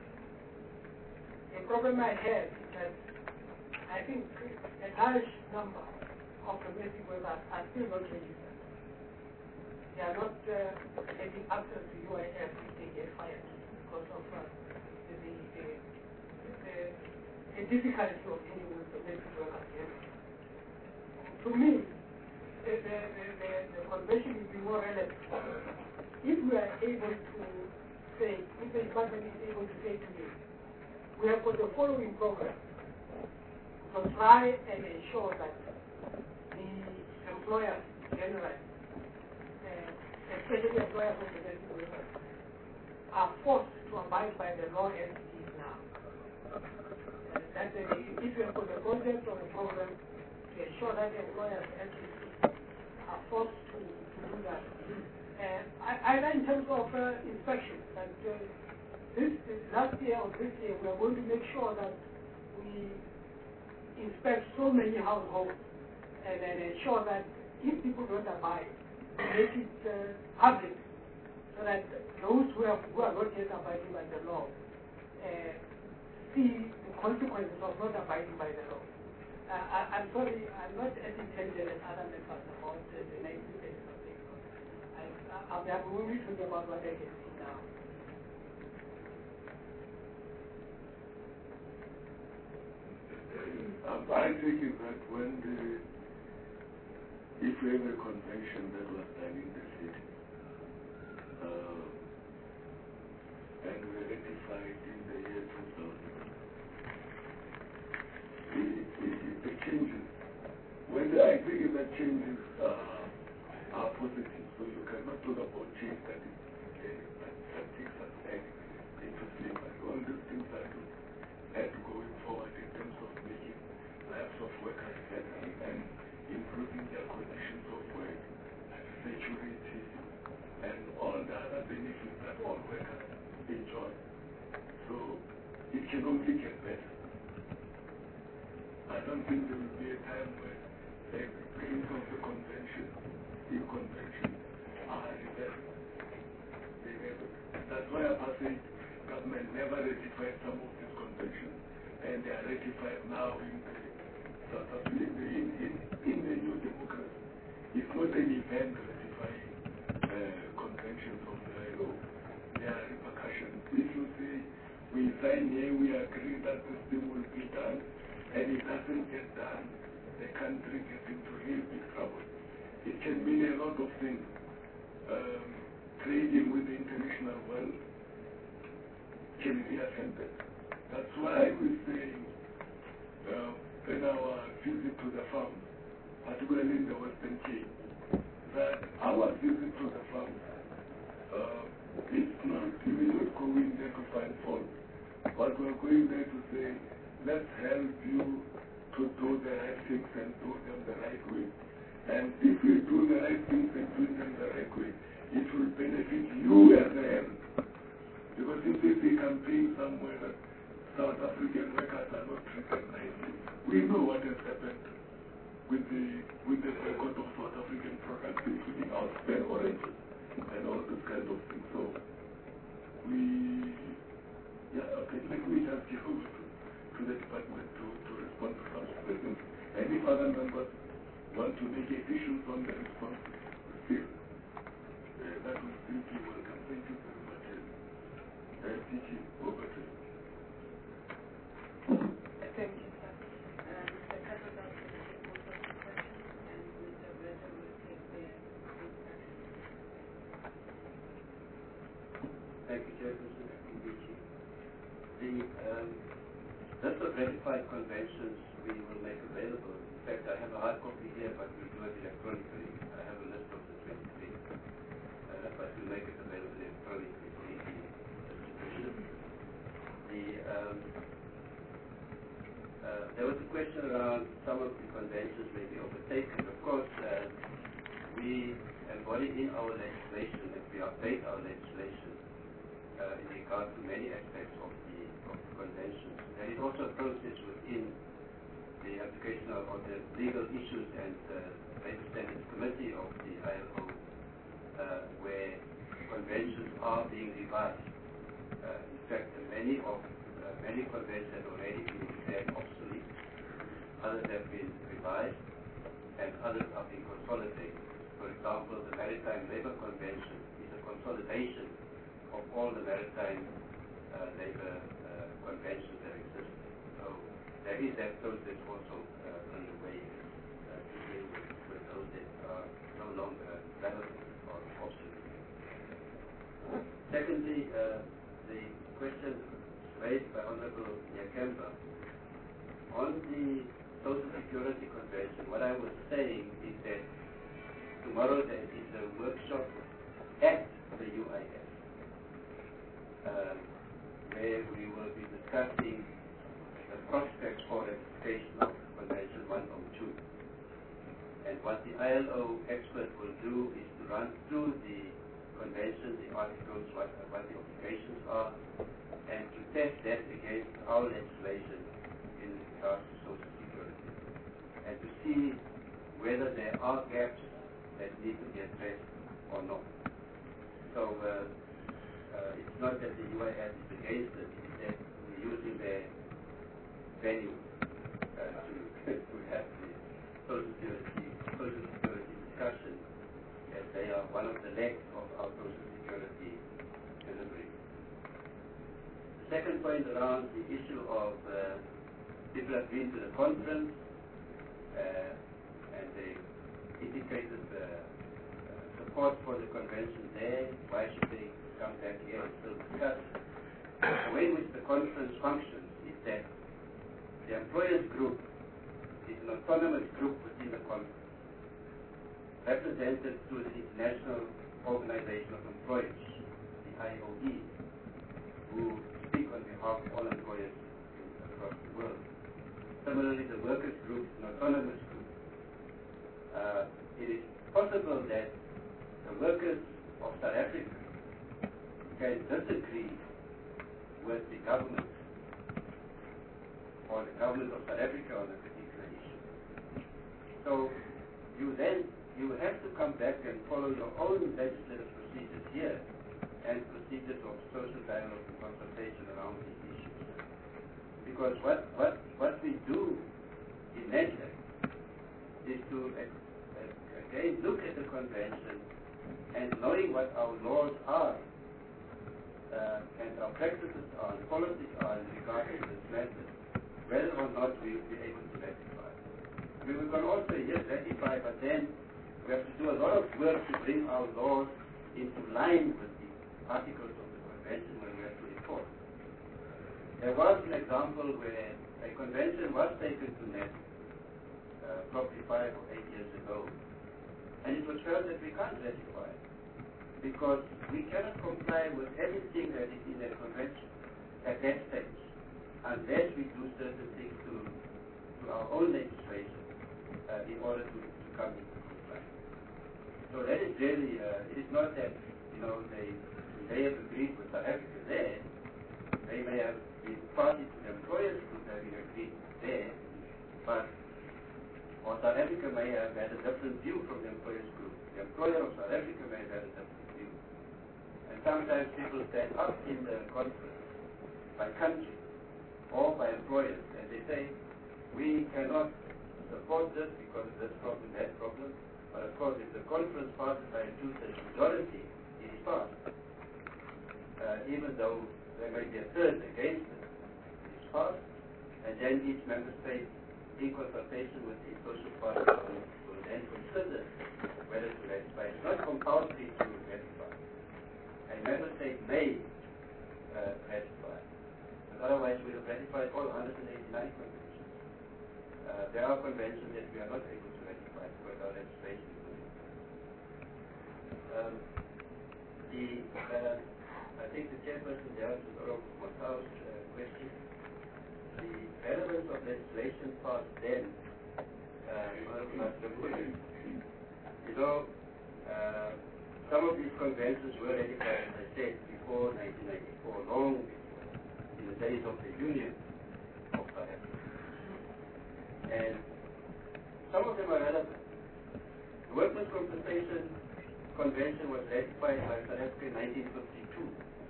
the problem I have is that I think a large number of domestic workers are still not registered. They are not uh, having access to U I F if they get fired because of uh, the, the, the, the, the difficulty of dealing with domestic workers. Yes. To me, the, the, the, the, the convention will be more relevant if we are able to say, if the department is able to say today, we have got the following program to try and ensure that the employers generally, uh, especially employers of domestic workers, are forced to abide by the law as it is now. Uh, that uh, if you have got the concept of the program to ensure that the employers actually are forced to, to do that. Uh, either in terms of uh, inspection, that uh, this, this last year or this year we are going to make sure that we inspect so many households and then ensure that if people don't abide, we make it uh, public so that those who, have, who are not yet abiding by the law uh, see the consequences of not abiding by the law. Uh, I, I'm sorry, I'm not as intelligent as other members about uh, the nineteen thirties of the I, I, I'm only talking about what I can see now. I think is that when the, if we have a convention that was done in the city, uh, and we ratified in the year two thousand, the, the, the changes, when the, I think that changes uh, are positive, so you cannot talk about change that is uh, that, that takes us back into slavery. All these things are to, are to going forward in terms of making lives of workers better and improving their conditions of work, security, and all the other benefits that all workers enjoy. So it can only get better. I don't think there will be a time where the claims of the convention, the convention, are reversed. They never. That's why apartheid government never ratified some of these conventions, and they are ratified now in the South Africa, in, in, in the new democracy. It's not an event ratifying uh, conventions of the I L O. There are repercussions. If you say, we sign here, we agree that this thing will be done, and it doesn't get done, the country gets into real big trouble. It can mean a lot of things. Um, trading with the international world can be affected. That's why we say uh, in our visit to the farm, particularly in the Western Cape, that our visit to the farm uh, is not, we not going there to find fault, but we're going there to say, let's help you to do the right things and do them the right way. And if we do the right things and do them the right way, it will benefit you as a help. Because if they say campaign somewhere that South African workers are not treated nicely, we know what has happened with the with the record of South African products, including our spare oranges and all those kinds of things. So we, yeah, okay, let me just give over to, to the department to, to respond to some questions. And if other members want to make additions on the response, still, uh, that will still be welcome. Thank you very much. Uh, T G, over to you. Thank you, sir. Uh, Mister Katoda will take most of the questions, and Mister Breda will take the instructions. Thank you, Chairperson. The um, list of ratified conventions we will make available. In fact, I have a hard copy here, but we do it electronically. I have a list of the twenty-three, uh, but we'll make it available electronically for easy distribution. The um, uh, there was a question around some of the conventions may be overtaken. Of course, uh, we embody in our legislation, if we update our legislation uh, in regard to many aspects of the, of the conventions. There is also a process within the application of, of the legal issues and uh, labor standards committee of the I L O, uh, where conventions are being revised. Uh, in fact, many of uh, many conventions have already been declared obsolete. Others have been revised, and others are being consolidated. For example, the Maritime Labour Convention is a consolidation of all the maritime uh, labour uh, conventions that exist. So there is that process also uh, underway uh, to deal with, with those that are no longer relevant or obsolete. Secondly, uh, the question raised by Honorable Nyakemba on the Social Security Convention, what I was saying is that tomorrow there is a workshop at the U I F uh, where we will be discussing the prospects for ratification of Convention one oh two. And what the I L O expert will do is to run through the convention, the articles, what, uh, what the obligations are, and to test that against our legislation in regards to Social Security, and to see whether there are gaps that need to be addressed or not. So uh, uh, it's not that the U I F is against it, it's that we're using their venue uh, to, to have the Social Security, Social Security discussion, as they are one of the legs of our Social Security delivery. The second point around the issue of uh, People have been to the conference, uh, and they indicated uh, uh, support for the convention there. Why should they come back here and still discuss? The way in which the conference functions is that the employers group is an autonomous group within the conference, represented through the International Organization of Employers, the I O E, who speak on behalf of all employers across the world. Similarly, the workers' group is an autonomous group. Uh, it is possible that the workers of South Africa can disagree with the government or the government of South Africa on a particular issue. So you then you have to come back and follow your own legislative procedures here and procedures of social dialogue and consultation around these issues. Because what, what, what we do in NASDAQ is to uh, uh, again look at the convention and knowing what our laws are uh, and our practices are and policies are in regard to this matter, whether or not we will be able to ratify. I mean, we can also, yes, ratify, but then we have to do a lot of work to bring our laws into line with the articles of the convention when we have to report. There was an example where a convention was taken to NASDAQ, uh, probably five or eight years ago, and it was felt that we can't ratify it because we cannot comply with everything that is in that convention at that stage unless we do certain things to, to our own legislation uh, in order to, to come into compliance. So that is really, uh, it is not that, you know, they, they have agreed with South Africa there. They may have been party to the employers group having agreed there, but or South Africa may have had a different view from the employers group. The employer of South Africa may have had a different view. And sometimes people stand up in the conference by country or by employers and they say, we cannot support this because of this problem, that problem. But of course, if the conference passes by a two-thirds majority, it is passed. Uh, even though there may be a third against it, it is passed. And then each member state, in consultation with the social partners, will, will then consider whether to ratify. It's not compulsory to ratify. A member state may uh, ratify. But otherwise, we have ratified all one hundred eighty-nine conventions. Uh, there are conventions that we are not able to ratify because our legislation is not. Um, the, uh, I think the chairperson there to Dr. Montau's uh, question. The relevance of legislation passed then, uh, you know, uh, some of these conventions were ratified, as I said, before nineteen ninety-four, long before, in the days of the Union of South Africa. And some of them are relevant. The Workmen's Compensation Convention was ratified by South Africa in nineteen fifty-two.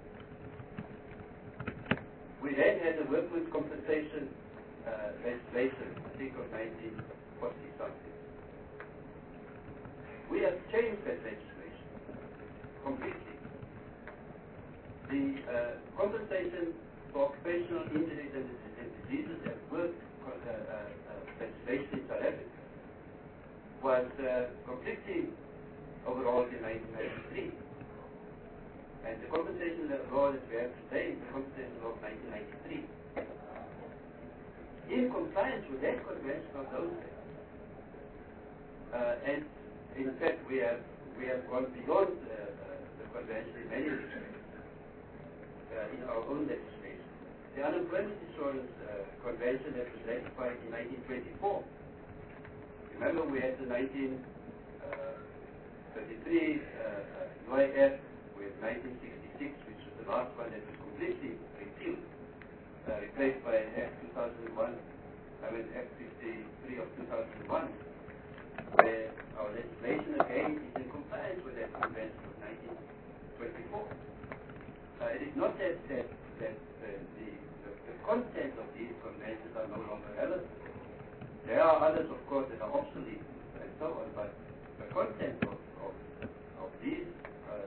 We then had the Workmen's Compensation uh, legislation, I think of nineteen forty something. We have changed that legislation completely. The uh, compensation for occupational injuries and, and diseases at work uh, uh, uh, legislation in South Africa was uh, completely overhauled in nineteen ninety-three. And the compensation law that we have today is the compensation law of nineteen ninety-three. In compliance with that convention of those days. Uh, and in fact, we have we have gone beyond uh, uh, the convention in many respects uh, in our own legislation. The Unemployment Insurance uh, Convention that was ratified in nineteen twenty-four. Remember, we had the nineteen thirty-three uh, uh, U I F. With nineteen sixty-six, which was the last one that was completely repealed, uh, replaced by Act two thousand one, I mean Act fifty-three of two thousand one, where our legislation again is in compliance with that convention of nineteen twenty-four. Uh, it is not that, that, that uh, the, the, the content of these conventions are no longer relevant. There are others, of course, that are obsolete and so on, but the content of, of, of these uh,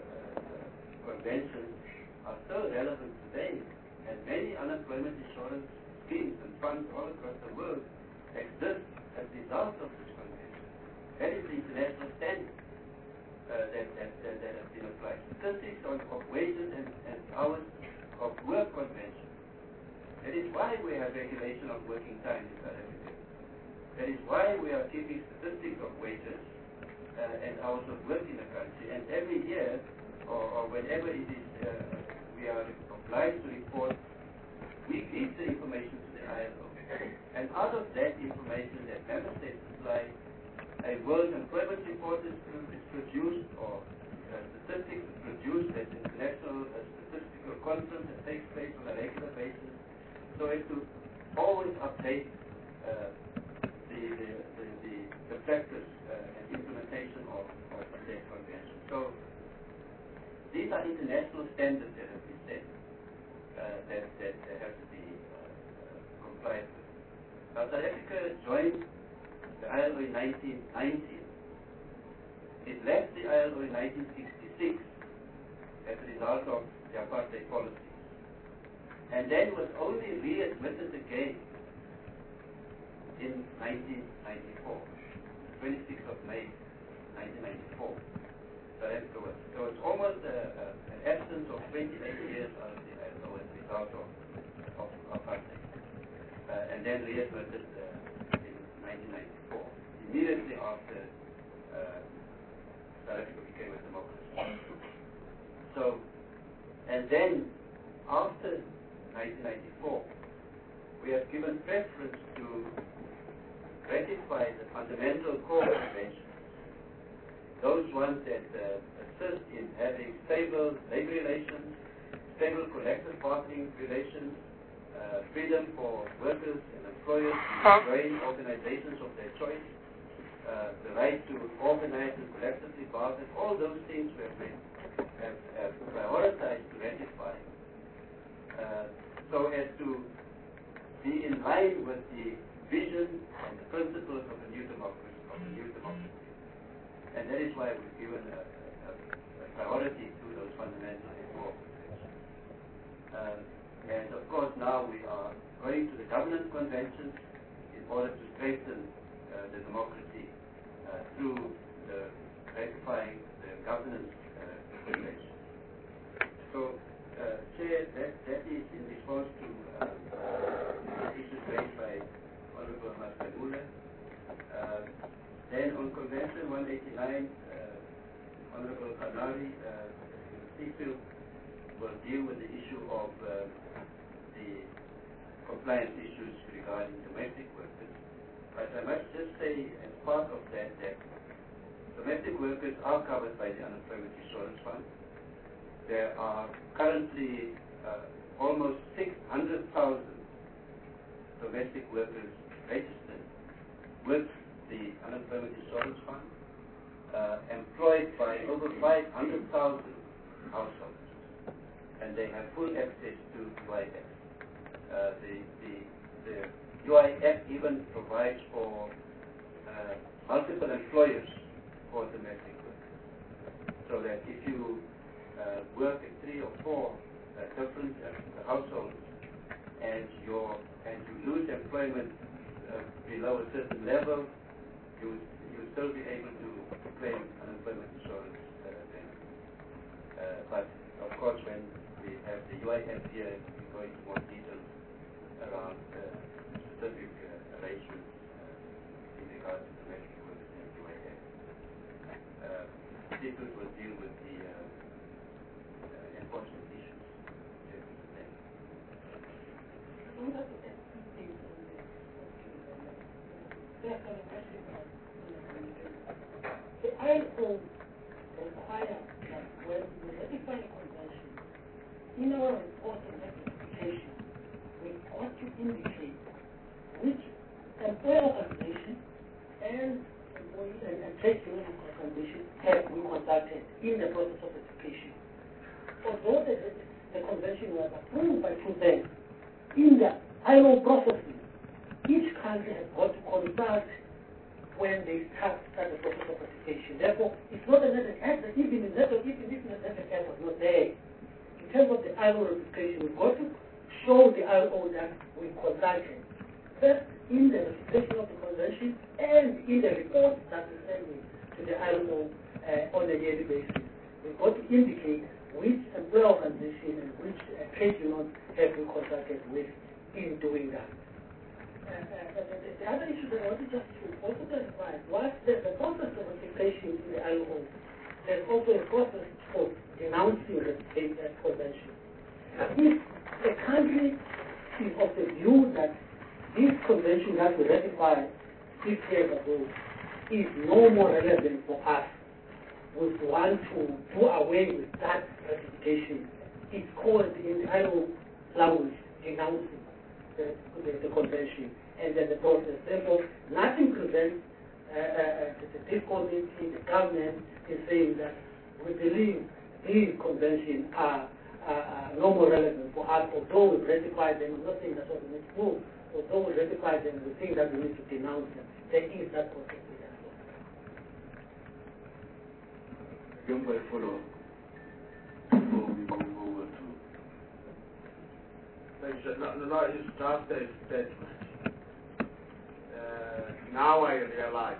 conventions are still relevant today, and many unemployment insurance schemes and funds all across the world exist as a result of this convention. That is the international standard uh, that, that, that, that has been applied. Statistics on, of wages and, and hours of work convention. That is why we have regulation of working time in South Africa. That is why we are keeping statistics of wages uh, and hours of work in the country. And every year, or, or whenever it is, uh, we are obliged to report, we give the information to the I L O. And out of that information that member states supply, a World Employment Report is, is produced, or uh, statistics is produced at the international uh, statistical conference that takes place on a regular basis, so as to always update uh, the, the, the, the, the practice uh, and implementation of, of the state convention. So these are international standards that have been set uh, that, that, that have to be uh, uh, complied with. Now, South Africa joined the I L O in nineteen ninety. It left the I L O in nineteen sixty-six as a result of the apartheid policies, and then was only readmitted again in nineteen ninety-four, twenty-sixth of May nineteen ninety-four. South Africa was. So it's almost a, a, an absence of twenty-eight years out of the I L O as a result of, of apartheid. Uh, and then readmitted uh, in nineteen ninety-four, immediately after uh, South Africa became a democracy. So, and then after nineteen ninety-four, we have given preference to ratify the fundamental core conventions, those ones that uh, assist in having stable labor relations, stable collective bargaining relations, Uh, freedom for workers and employers to join organizations of their choice, uh, the right to organize and collectively bargain, all those things we have, been, have, have prioritized to ratify uh, so as to be in line with the vision and the principles of a new democracy. Of a new democracy. And that is why we've given a, a, a priority to those fundamental reforms. Uh, And of course, now we are going to the governance conventions in order to strengthen uh, the democracy uh, through the ratifying the governance uh, convention. So, uh, Chair, that, that is in response to uh, the issues raised by Honorable Masbebula. Uh, then on Convention one eighty-nine, uh, Honorable Kanari, uh, Seafield, will deal with the issue of uh, the compliance issues regarding domestic workers. But I must just say, as part of that, that domestic workers are covered by the Unemployment Insurance Fund. There are currently uh, almost six hundred thousand domestic workers registered with the Unemployment Insurance Fund, uh, employed by over five hundred thousand households, and they have full access to U I F. Uh, the, the, the U I F even provides for uh, multiple employers for domestic workers, so that if you uh, work in three or four uh, different uh, households and your and you lose employment uh, below a certain level, you you still be able to claim unemployment insurance uh, benefit. Uh, but of course, when we have the U I F here, we go into more detail around uh, specific uh, arrangements uh, in regards to domestic workers and U I F. Uh, People will deal with the uh, uh, enforcement issues. Thank you. The I L O requires that when we ratify a convention, in our reporting ratification, we ought to indicate which employer organization and employee and, and trade union organization have we conducted in the process of ratification. Although the, the convention was approved by two them, in the I L O processes, each country has got to consult when they start, start the process of ratification. Therefore, it's not a net act that even if even if the net act was not there, in terms of the I L O ratification, we've got to show the I L O that we consulted expressed in the ratification of the convention and in the report that is sending to the I L O uh, on a yearly basis. We've got to indicate which employer organization and which uh, trade unions have been contracted with in doing that. Uh, uh, the, the other issue that I wanted just to also clarify was that the process of ratification in the I L O, there's also a process for denouncing the uh, convention. If a country is of the view that this convention that we ratified six years ago is no more relevant for us, we want to do away with that ratification. It's called in the I L O language denouncing the, the, the convention and then the process. Therefore, nothing prevents uh, uh, the, this committee, the government, is saying that we believe these conventions are uh, uh, no more relevant for us, although we ratify them. I'm not saying that's what we need to do. Although we ratify them, we think that we need to denounce them. There is that possibility as well. Young by follow before we go over to. No, no, no, it's just a statement. Uh, now I realize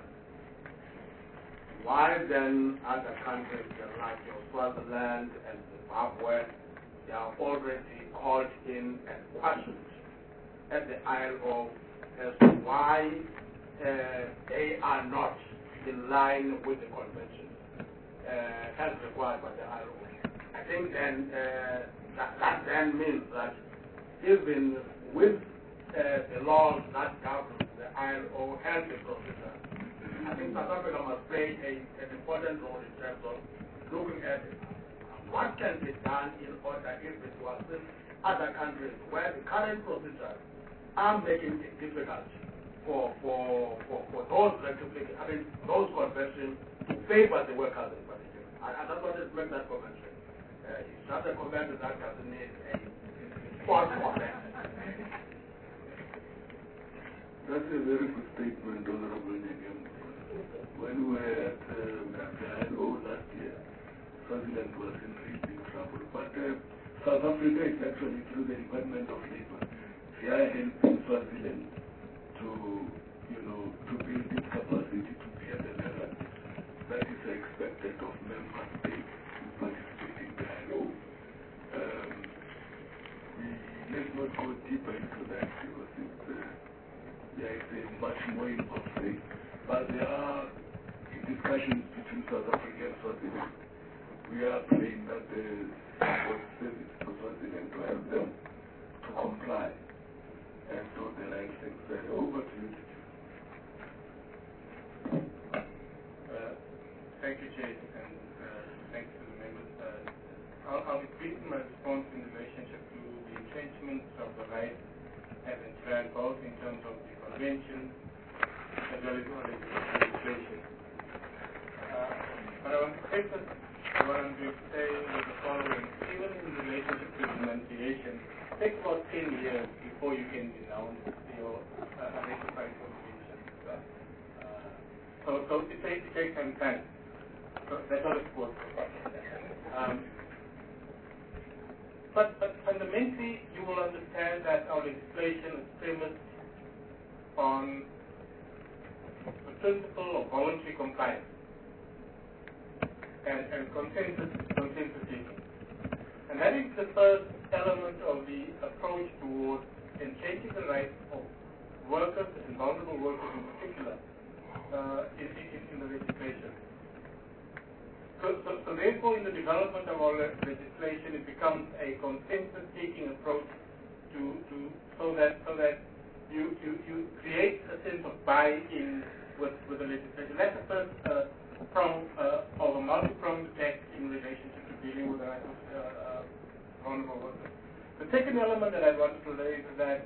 why then other countries like your Swaziland and Zimbabwe, they are already called in and questioned at the I L O as to why uh, they are not in line with the convention uh, as required by the I L O. I think then uh, that, that then means that even with uh, the laws that govern the I L O and the procedure, I think South Africa must play a, an important role in terms of looking at what can be done in order if it was in other countries where the current procedures are making it difficult for for for, for those rectifications, I mean those conventions to favor the workers in particular. I, I just wanted to make that comment. Uh, it's not a comment that doesn't need a spot for that. That's a very good statement, Honorable Nigam. When we were at um, the I L O last year, Swaziland was in real big trouble. But uh, South Africa is actually through the Department of Labor. They are helping Swaziland to, you know, to build its capacity to be at the level that is expected of member states who participate in the I L O. Um, we, let's not go deeper into that because it's, uh, there is a much more involved thing. But there are discussions between South Africa and Swaziland. We are praying that the support service for Swaziland to help them to comply and do the right things. Uh, over to you. Uh, thank you, Jay, and uh, thanks to the members. Uh, I'll, I'll be brief in my response in relationship to the entrenchment of the right as enshrined both in terms of the convention as well as the legislation. Uh, but I want to take this, what I'm going to say is the following. Even in relationship to denunciation, it takes about ten years before you can denounce your uh, ratified convention. Uh, so, so it takes, it takes some time. So that's all it's worth. Um, but, but fundamentally, you will understand that our legislation is premised on the principle of voluntary compliance and, and consensus, consensus seeking. And that is the first element of the approach towards entrenching the rights of workers and vulnerable workers in particular uh, in, in, in the legislation. So, so, so therefore, in the development of our legislation, it becomes a consensus-seeking approach to, to so that so that you, you, you create a sense of buy-in with, with the legislation. That's the first uh, prong uh, of a multi-pronged attack in relationship to dealing with the rights of uh, uh, vulnerable workers. The second element that I wanted to raise is that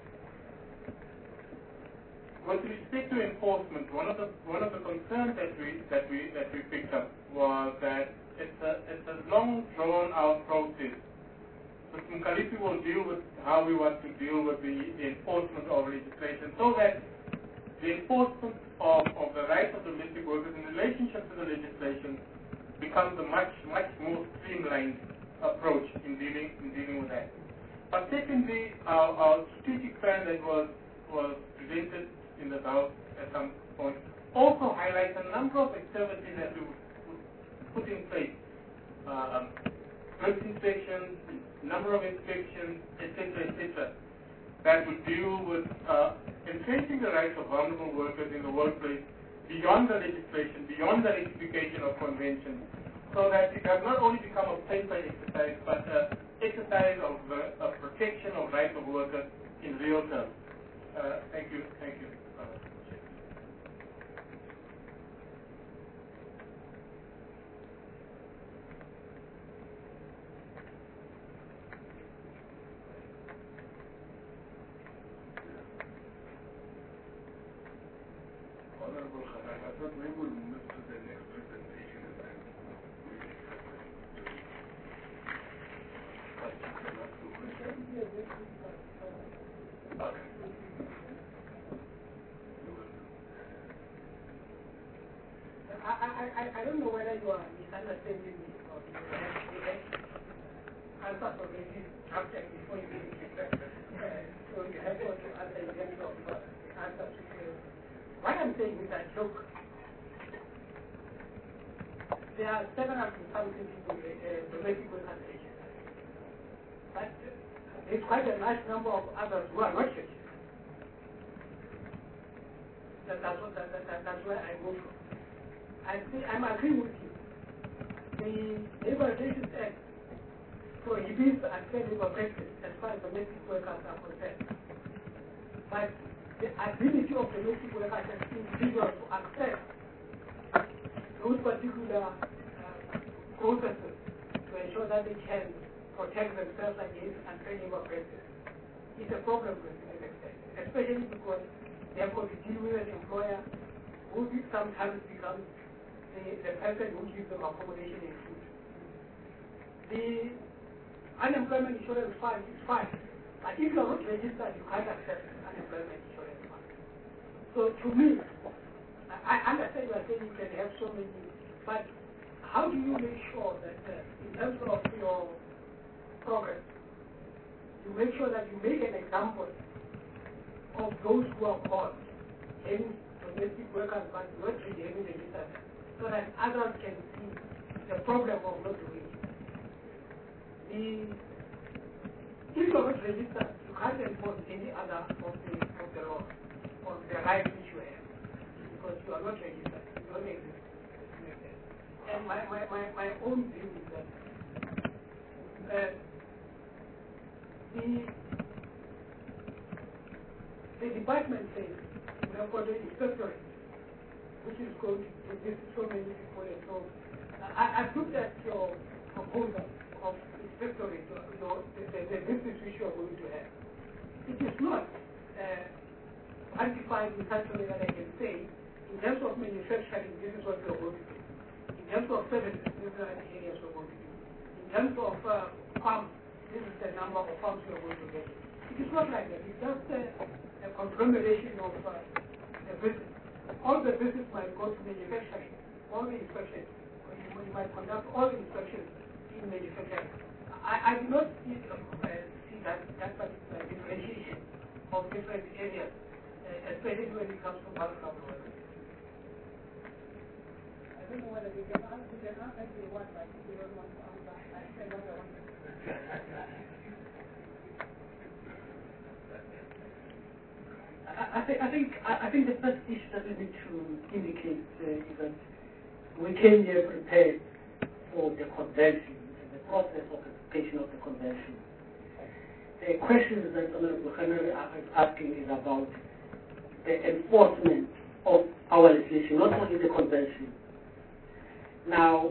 with respect to enforcement, one of the one of the concerns that we that we that we picked up was that it's a it's a long drawn out process. So Mkalipi will deal with how we want to deal with the, the enforcement of legislation, so that the enforcement of, of the rights of domestic workers in relationship to the legislation becomes a much much more streamlined approach in dealing in dealing with that. But secondly, our, our strategic plan that was was presented in the House at some point also highlights a number of activities that we would put in place. Um, goods inspections, number of inspections, et cetera, et cetera, that would deal with uh, entrenching the rights of vulnerable workers in the workplace beyond the legislation, beyond the ratification of conventions, so that it does not only become a paper exercise, but an exercise of, uh, of protection of rights of workers in real terms. Uh, thank you. Thank you. Uh, Honorable Khanan, I thought we will move to the next presentation and then we discuss it. But you can ask the question. Okay. I, I, I, I don't know whether you are misunderstanding me or you have answered already after before you finish it. So you have to answer in terms of uh, answer to you. What I'm saying is that, look, there are seven hundred something people in uh, domestic workers registered. But uh, there's quite a large number of others who are not registered. That, that's, what, that, that, that's where I go from. I see, I'm agreeing with you. The Labor Relations Act prohibits unfair labor practice as far as domestic workers are concerned. But the ability of domestic workers as individuals to access those particular uh, processes to ensure that they can protect themselves against unfair labor practice is a problem to a certain extent, especially because they have got to deal with an employer who sometimes becomes the, the person who gives them accommodation and food. The unemployment insurance fund is fine, but if you are not registered, you can't access unemployment insurance fund. So to me, I understand you are saying you can have so many, but how do you make sure that uh, in terms of your progress, you make sure that you make an example of those who are called in domestic workers but not really having registered, so that others can see the problem of not doing it. The, if you are not registered, you can't enforce any other of the, of the law or the rights which you have, because you are not registered, you don't exist. And my, my, my, my own view is that uh, the, the department says we have got an inspectorate which is going to visit so many people, and so I, I looked at your proposal of inspectorate, your, the, the, the business which you are going to have. It is not uh, quantified in such a way that I can say, in terms of manufacturing, this is what we are going to do. In terms of services, these are the areas we are going to do. In terms of uh, farms, this is the number of farms we are going to get. It is not like that. It's just a, a conglomeration of uh, the business. All the business might go to manufacturing, all the inspections. You, you might conduct all the inspections in manufacturing. I, I do not see, uh, see that, that particular differentiation of different areas, uh, especially when it comes to vulnerable workers. I don't know whether they can answer, they can answer if they want, but if they don't want to answer, I say what I want to say. I, I, think, I, think, I think the first issue that we need to indicate uh, is that we came here prepared for the convention and the process of application of the convention. The question that Honorable Henry is asking is about the enforcement of our legislation, not only the convention. Now,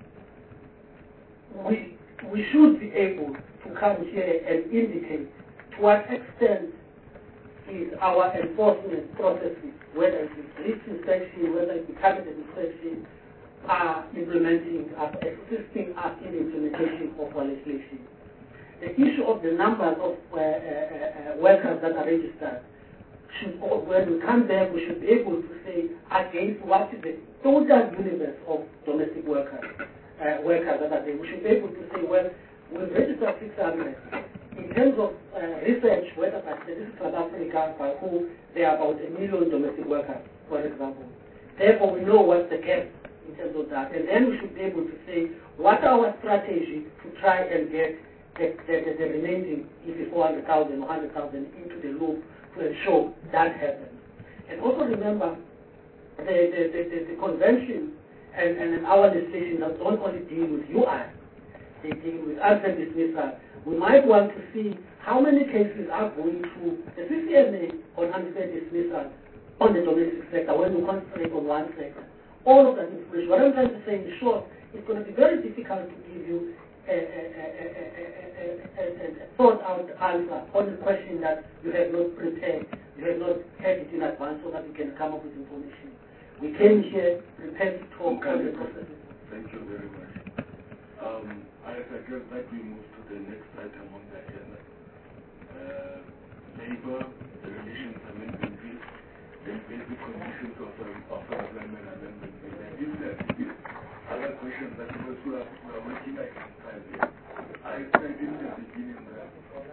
we, we should be able to come here and indicate to what extent is our enforcement processes, whether it is risk inspection, whether it is cabinet inspection, are implementing, are assisting us in the implementation of our legislation. The issue of the numbers of uh, uh, uh, workers that are registered, should, or when we come there, we should be able to say against what is the total universe of domestic workers, uh, workers that are there. We should be able to say, well, we registered six hundred. In terms of uh, research, whether by Statistics South Africa, by who, there are about a million domestic workers, for example. Therefore, we know what's the gap in terms of that. And then we should be able to say, what are our strategy to try and get the, the, the, the remaining, if it's four hundred thousand or one hundred thousand, into the loop to ensure that happens. And also remember, the, the, the, the, the convention and, and our legislation does not only deal with U I, they deal with unfair dismissal. We might want to see how many cases are going through the C C M A on unfair dismissal on the domestic sector when we concentrate on one sector. All of that information. What I'm trying to say in short, it's going to be very difficult to give you a, a, a, a, a, a, a, a thought out answer on a question that you have not prepared, you have not had it in advance so that you can come up with information. We came here prepared to talk on the processes. Thank you very much. Um, I suggest that we move to the next item on the agenda. Uh, labor, the Relations Amendment Bill, the basic conditions of, um, of employment amendment bill. And if there are other questions that we are, we are working against time here, I said in the beginning that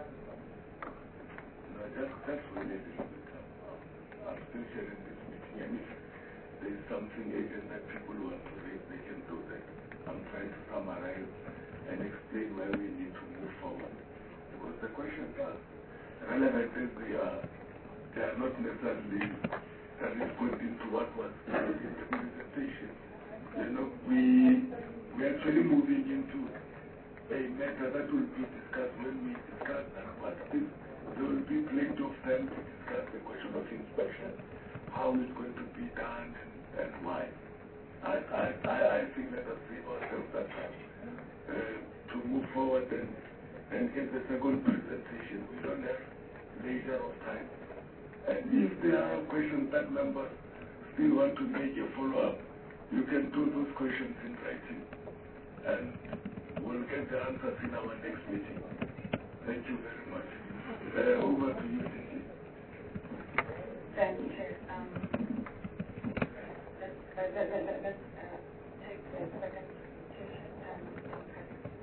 no, just, just wait a little bit. I'm still sharing this meeting. And if there is something again that people want to raise, they can do that. I'm trying to summarize and explain where we need to move forward. Because the questions are relevant as they are, they are not necessarily responding to what was in the presentation. You know, we we are actually moving into a matter that will be discussed when we discuss that. But this, there will be plenty of time to discuss the question of inspection, how it's going to be done, and, and why. I, I, I, I think let us save ourselves that time uh, to move forward and, and in the second presentation we don't have leisure of time. And if there are questions that members still want to make a follow-up, you can do those questions in writing and we'll get the answers in our next meeting. Thank you very much. Uh, over to you, Cindy. Thank you, Chair. Um, let's, uh, let, let, let, let's uh, take the second petition. Um, okay.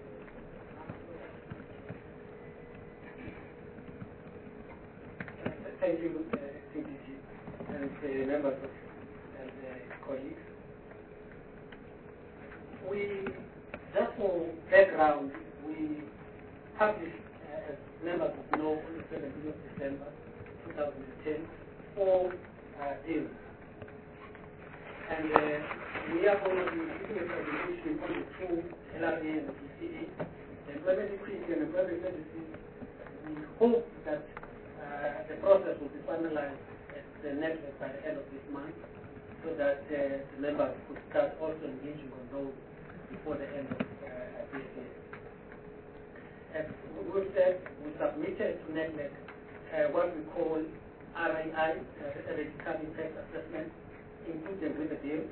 Uh, thank you, uh, C D G, and the uh, members of, and uh, colleagues. We, just for background, we published, uh, as members of know, on the seventeenth of December two thousand ten, four uh, bills. And uh, we are going to be giving a presentation on the two L R A and the P C A, the employment equity and employment services. We hope that uh, the process will be finalized at the next by the end of this month, so that uh, the members could start also engaging on those before the end of uh, this year. As we said, we submitted to NECMEC uh, what we call R I I, uh, Radical Impact Assessment, included with the bill.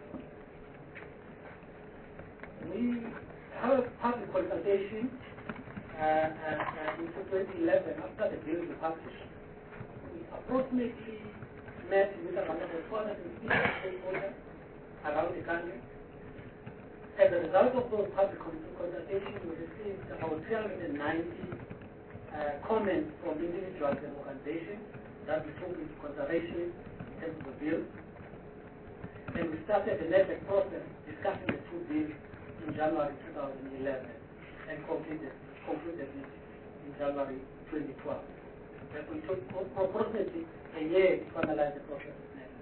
We held public consultation uh, uh, uh, in twenty eleven after the bill was published. We approximately met with around four hundred fifty stakeholders around the country. As a result of those public consultations, we received about three hundred ninety uh, comments from individuals and organizations that we took into consideration in terms of the bill. And we started the NECMEC process discussing the two bills in January two thousand eleven and completed, concluded it in January twenty twelve. That we took approximately a year to finalize the process of NECMEC.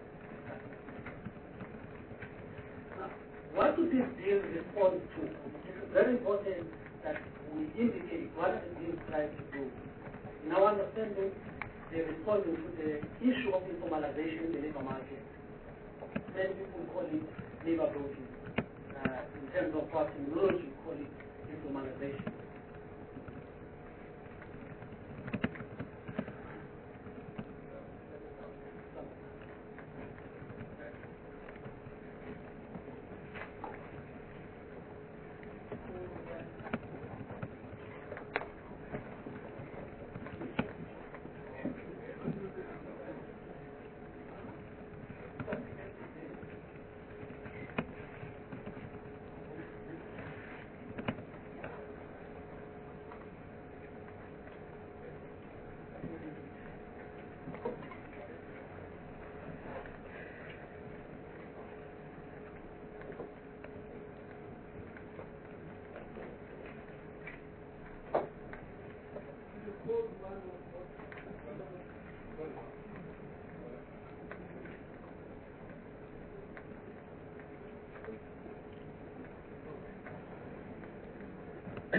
What do these bills respond to? It is very important that we indicate what the bills try to do. In our understanding, they respond to the issue of informalization in the labor market. Many people call it labor broking. Uh, in terms of what terminology, we call it informalization.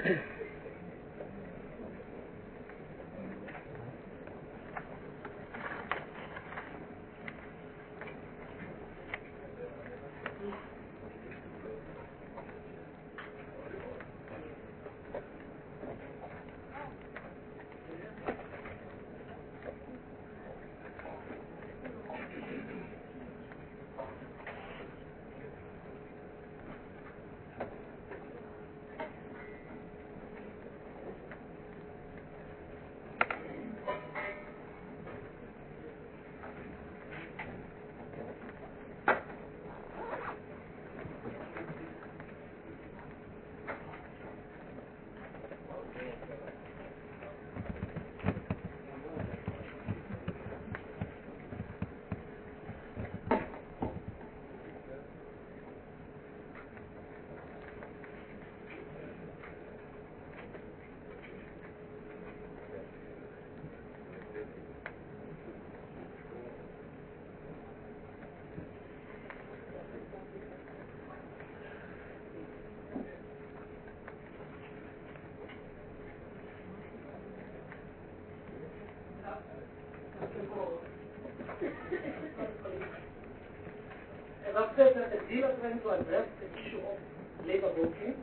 As I've said, that the deal is trying to address the issue of labor broking.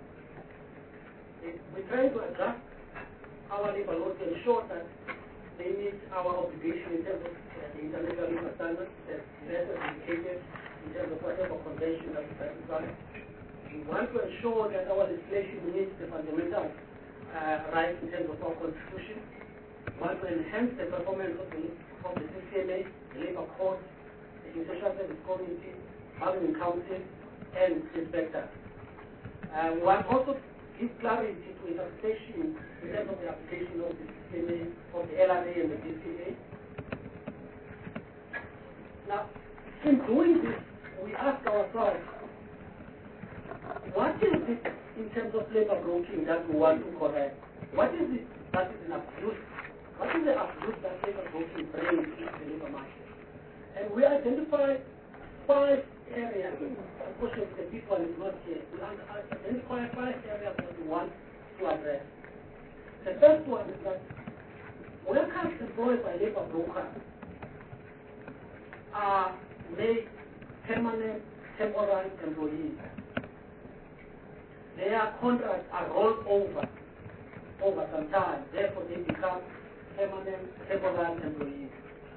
We're trying to adjust our labor law to ensure that they meet our obligation in terms of uh, the international labor standards that that is indicated in terms of whatever convention that we satisfy. We want to ensure that our legislation meets the fundamental uh, rights in terms of our constitution. We want to enhance the performance of the, of the C C M A, the labor court, the social service community, housing council, and inspector. Uh, we want also to give clarity to interpretation in terms of the application of the C C M A, of the L R A and the D C A. Now, in doing this, we ask ourselves, what is it in terms of labor broking that we want to correct? What is it that is an abuse? What is the abuse that labor broking brings into the labor market? And we identify five areas. Unfortunately, the big one is not here. We identify five areas that we want to address. The first one is that workers employed by labor brokers are made permanent temporary employees. Their contracts are rolled over over some time. Therefore, they become permanent temporary employees.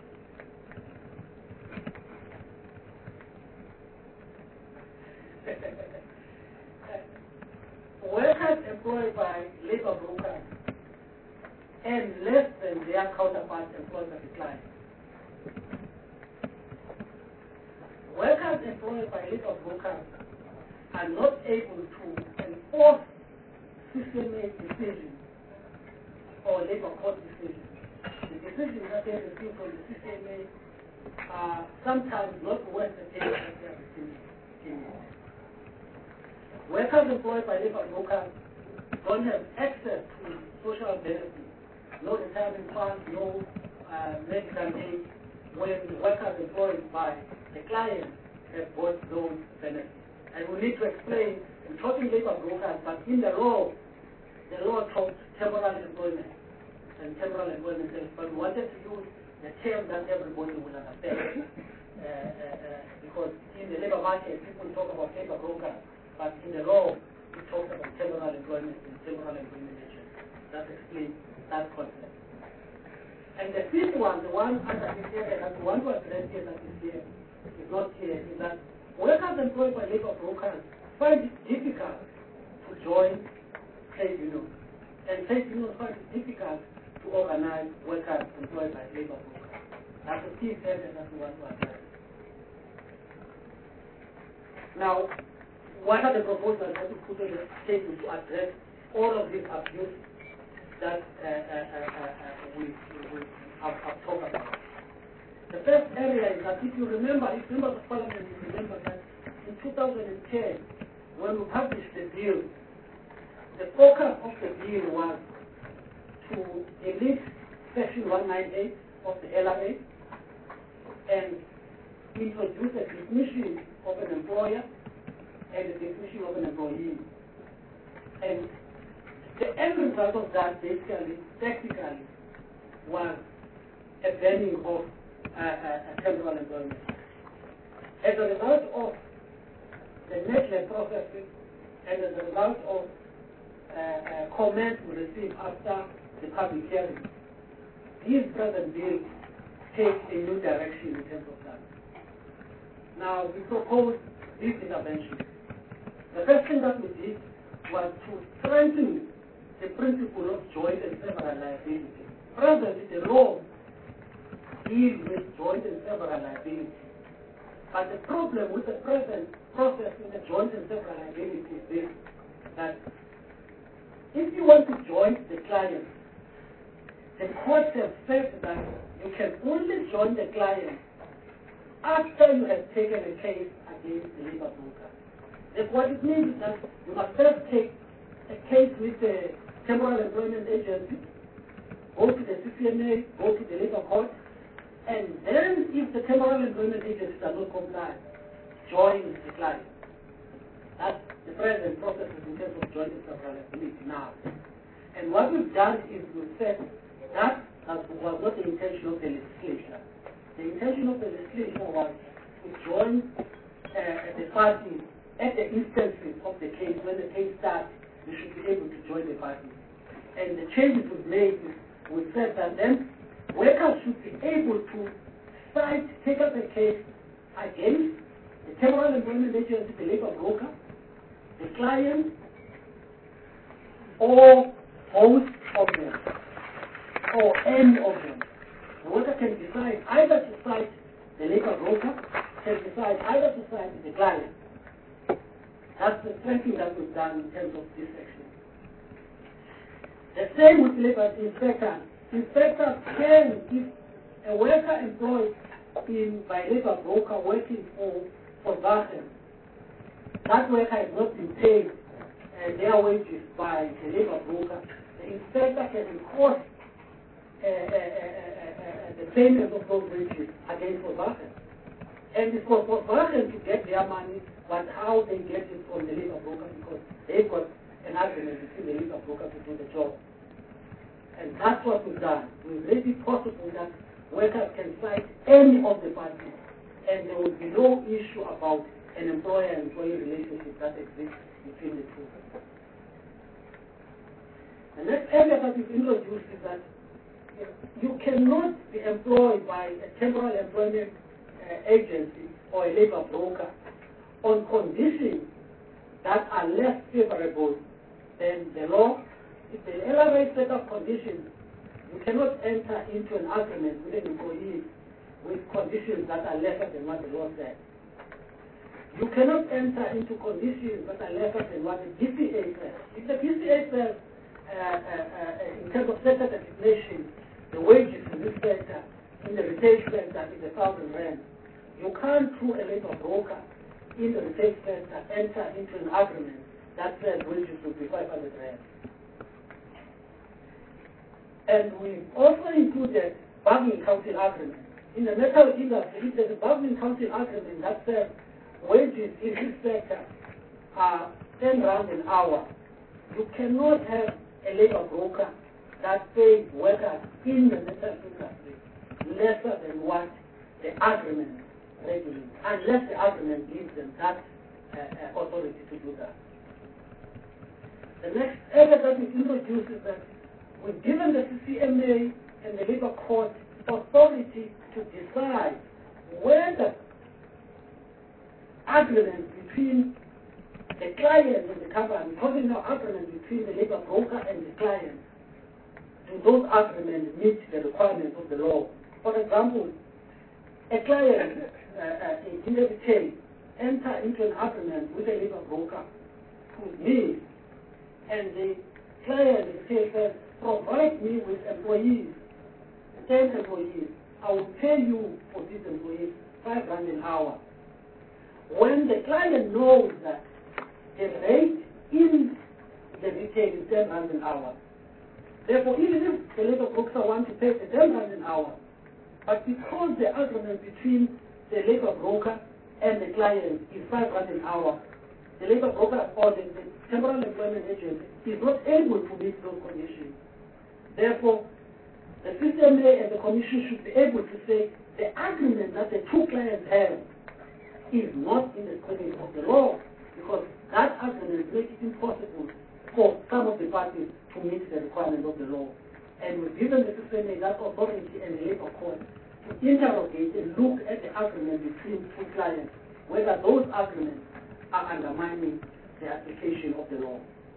Workers employed by labor brokers earn less than their counterparts employed by the client. Workers employed by labor brokers are not able to enforce system-made decisions or labor court decisions. The decisions that they receive from the C C M A are sometimes not worth the pain that they are receiving. Workers employed by labor brokers don't have access to social benefits, no retirement funds, no uh, medical aid, when the workers employed by the client have both those benefits. And we need to explain, we're talking labor brokers, but in the law, the law talks temporary employment and temporary employment, but we wanted to use the term that everybody will understand. Uh, uh, uh, because in the labor market, people talk about labor brokers, but in the law, we talk about temporary employment and temporary employment agents. That explains that concept. And the fifth one, the one under this area that we want to address here that is here, is not here, is that workers employed by labor brokers find it difficult to join trade unions. And trade unions find it difficult to organize workers employed by labor brokers. That's the fifth area that we want to address. Now, what are the proposals that we put on the table to address all of these abuse that uh, uh, uh, uh, we, we have, have talked about? The first area is that if you remember, if members of parliament you remember that in two thousand ten, when we published the bill, the focus of the bill was to delete section one ninety-eight of the L R A and introduce a definition of an employer and a definition of an employee. And The end result of that basically, technically, was a banning of uh, uh, temporal employment. As a result of the net processing and as a result of uh, uh, comments we received after the public hearing, these present bills take a new direction in terms of that. Now, we propose this intervention. The first thing that we did was to strengthen the principle of joint and several liability. Presently, the law deals with joint and several liability. But the problem with the present process in the joint and several liability is this, that if you want to join the client, the court has said that you can only join the client after you have taken a case against the labor broker. That's what it means, that you must first take a case with the temporal employment agency, go to the C C M A, go to the labor court, and then if the temporal employment agency does not comply, join the client. That's the present process in terms of joint and several liability now. And what we've done is we've said that was not the intention of the legislature. The intention of the legislature was to join uh, the parties at the instances of the case. When the case starts, you should be able to join the parties. And the changes we've made is we said that then workers should be able to cite, take up a case against the temporal employment agency, the labor broker, the client, or both of them, or any of them. The worker can decide either to cite the labor broker, can decide either to cite the client. That's the first thing that we've done in terms of this section. The same with labor inspectors. Inspectors can, if a worker employed in by labor broker working for for Vachen, that worker has not been paid uh, their wages by the labor broker, the inspector can enforce uh, uh, uh, uh, uh, the payment of those wages against Vachen. And it's for Vachen to get their money, but how they get it from the labor broker, because they've got an agreement between the labor broker to do the job. And that's what we've done. We've made it possible that workers can cite any of the parties, and there will be no issue about an employer-employee relationship that exists between the two. The next area that we've introduced is that you cannot be employed by a temporal employment uh, agency or a labor broker on conditions that are less favorable than the law. If the L R A set up conditions, you cannot enter into an agreement with an employee with conditions that are lesser than what the law says. You cannot enter into conditions that are lesser than what the B C A says. If the B C A says, uh, uh, uh, in terms of sector designation, the wages in this sector, in the retail sector, is a thousand rand, you can't, through a labor broker in the retail sector, enter into an agreement that says wages will be five hundred rand. And we've also included bargaining council agreement. In the metal industry, if there's a bargaining council agreement that says wages in this sector are ten rand an hour, you cannot have a labor broker that pays workers in the metal industry lesser than what the agreement regulates, unless the agreement gives them that uh, uh, authority to do that. The next area that we introduce is that we've given the C C M A and the labor court authority to decide whether agreements between the client and the company, because there's no agreement between the labor broker and the client, do those agreements meet the requirements of the law? For example, a client uh, uh, in the retail enter into an agreement with a labor broker who's me, and the client in the retail says, provide me with employees, ten employees. I will pay you for these employees five rand an hour. When the client knows that the rate in the retail is ten rand an hour, therefore, even if the labor broker wants to pay the ten rand an hour, but because the agreement between the labor broker and the client is five rand an hour, the labor broker or the, the temporal employment agency is not able to meet those conditions. Therefore, the C C M A and the Commission should be able to say the agreement that the two clients have is not in the scope of the law, because that agreement makes it impossible for some of the parties to meet the requirements of the law. And we've given the C C M A that authority and the labor court to interrogate and look at the agreement between two clients, whether those agreements are undermining the application of the law.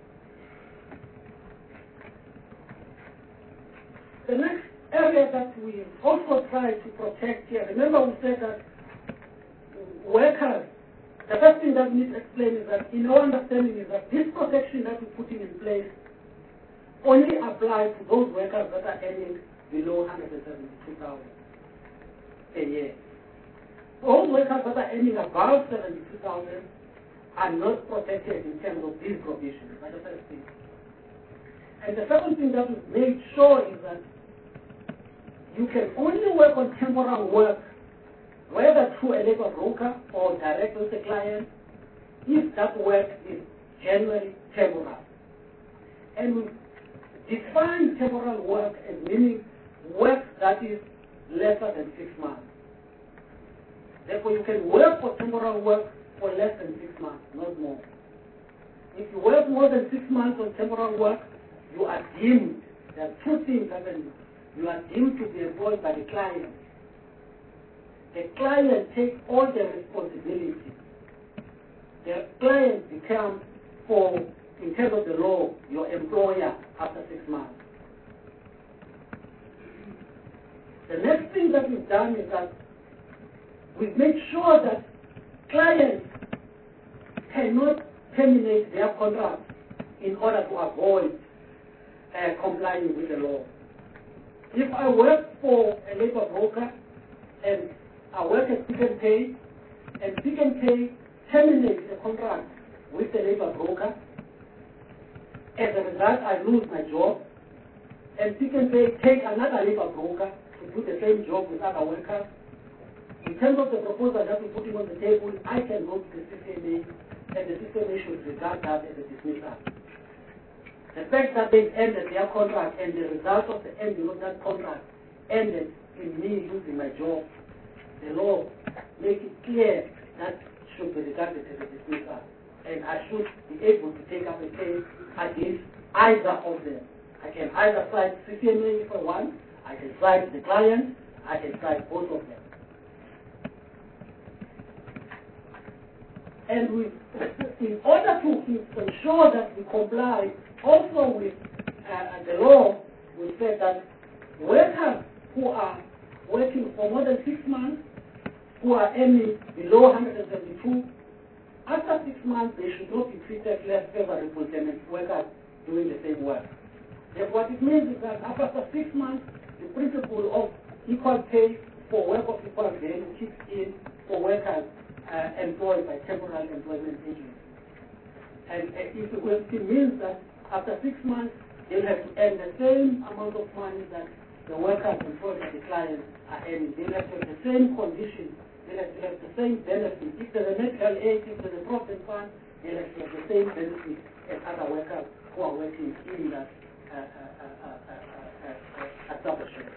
The next area that we also try to protect here, remember we said that workers, the first thing that we need to explain is that in our understanding is that this protection that we're putting in place only applies to those workers that are earning below one hundred seventy-two thousand a year. Those workers that are earning above seventy-two thousand are not protected in terms of these provisions. That's the first thing. And the second thing that we've made sure is that you can only work on temporal work, whether through a labor broker or direct with the client, if that work is generally temporal. And we define temporal work as meaning work that is lesser than six months. Therefore, you can work for temporal work for less than six months, not more. If you work more than six months on temporal work, you are deemed, there are two things happening. You are deemed to be employed by the client. The client takes all the responsibility. The client becomes, for, in terms of the law, your employer after six months. The next thing that we've done is that we've made sure that clients cannot terminate their contract in order to avoid uh, complying with the law. If I work for a labor broker and I work at Pick and Pay, and Pick and Pay terminates the contract with the labor broker, as a result I lose my job, and Pick and Pay take another labor broker to do the same job with other workers. In terms of the proposal that we're putting on the table, I can go to the C C M A, and the C C M A should regard that as a dismissal. The fact that they've ended their contract and the result of the ending of that contract ended in me losing my job, the law makes it clear that should be regarded as a dismissal. And I should be able to take up a case against either of them. I can either cite C C M A for one, I can cite the client, I can cite both of them. And we, in order to ensure that we comply also with uh, the law, we said that workers who are working for more than six months, who are earning below one hundred seventy-two, after six months they should not be treated less favorable than workers doing the same work. Therefore, what it means is that after six months, the principle of equal pay for work of equal value kicks in for workers uh, employed by temporal employment agencies. And uh, if it means that after six months, they'll have to earn the same amount of money that the workers employed by the client are earning. They'll have to have the same conditions. They'll have to have the same benefits. If there's a medical aid, if there's a profit fund, they'll have to have the same benefits as other workers who are working in that uh, uh, uh, uh, uh, uh, establishment.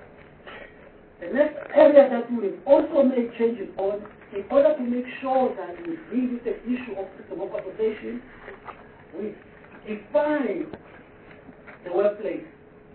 The next area that we've also made changes on, in order to make sure that we deal with the issue of system of association, we define the workplace.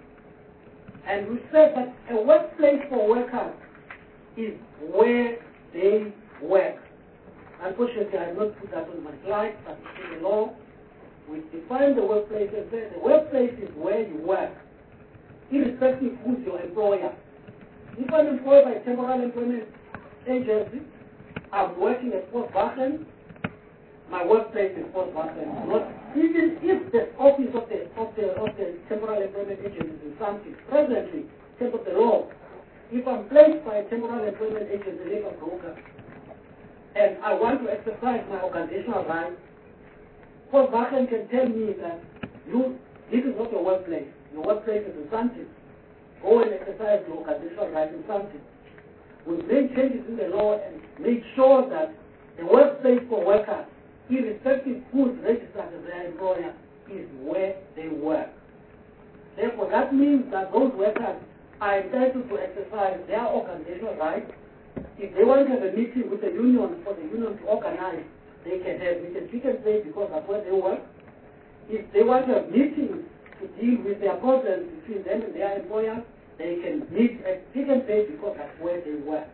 And we said that a workplace for workers is where they work. Unfortunately, I have not put that on my slide, but in the law, we define the workplace as that the workplace is where you work, irrespective of who's your employer. If I'm employed by a temporal employment agency, I'm working at Fort Barton, my workplace is Fort Barton. Not even if the office of the of the of the temporal employment agency is something presently, in terms of the law, if I'm placed by a temporal employment agency, labor broker, and I want to exercise my organizational rights, Fort Barton can tell me that you this is not your workplace. Your workplace is in something. Go and exercise your organizational rights in something. We've made changes in the law and made sure that the workplace for workers irrespective who's registered as their employer, is where they work. Therefore, that means that those workers are entitled to exercise their organizational rights. If they want to have a meeting with the union for the union to organize, they can have meetings. We can say because that's where they work. If they want to have meetings to deal with their problems between them and their employer, they can meet at pick and pay because that's where they work.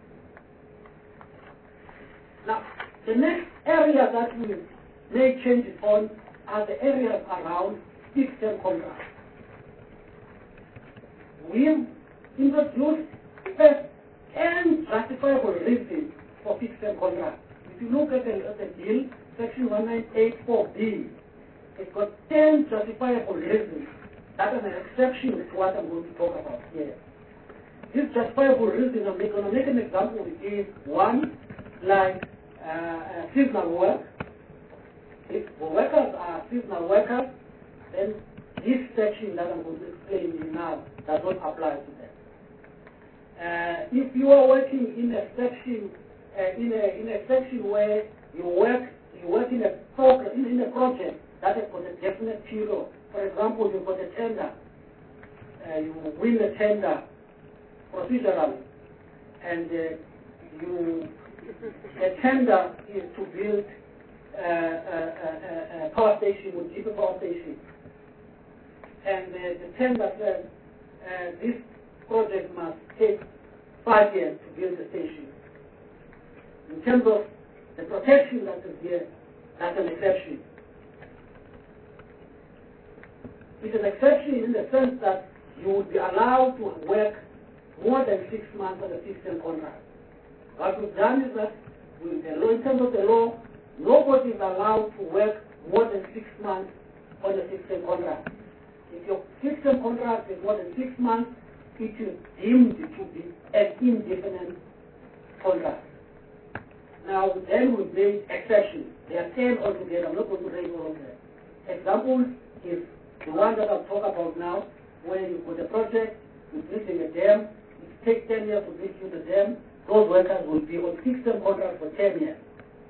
Now, the next area that we make changes on are the areas around fixed-term contracts. We've introduced first ten justifiable reasons for fixed-term contracts. If you look at the, at the bill, section one nine eight four B, it's got ten justifiable reasons that are an exception to what I'm going to talk about here. These justifiable reasons, I'm going to make an example, is one, like uh, uh, seasonal work. If the workers are seasonal workers, then this section that I'm going to explain to you now does not apply to them. Uh, if you are working in a section, uh, in a in a section where you work, you work in a program, in, in a project that has got a definite period. For example, you've got a tender, uh, you win the tender procedurally, and uh, you the tender is to build uh, a, a, a power station, with cheaper power station, and uh, the tender says uh, this project must take five years to build the station. In terms of the protection that is here, that's an exception. It's an exception in the sense that you would be allowed to work more than six months on a fixed-term contract. What we've done is that, with the law, in terms of the law, nobody is allowed to work more than six months on a fixed-term contract. If your fixed-term contract is more than six months, it is deemed to be an indefinite contract. Now, then we made exceptions. There are ten altogether. I'm not going to raise all of them. Examples is the one that I'll talk about now, where you put a project, you're building a dam, it takes ten years to build the dam, those workers will be on fixed-term contract for ten years.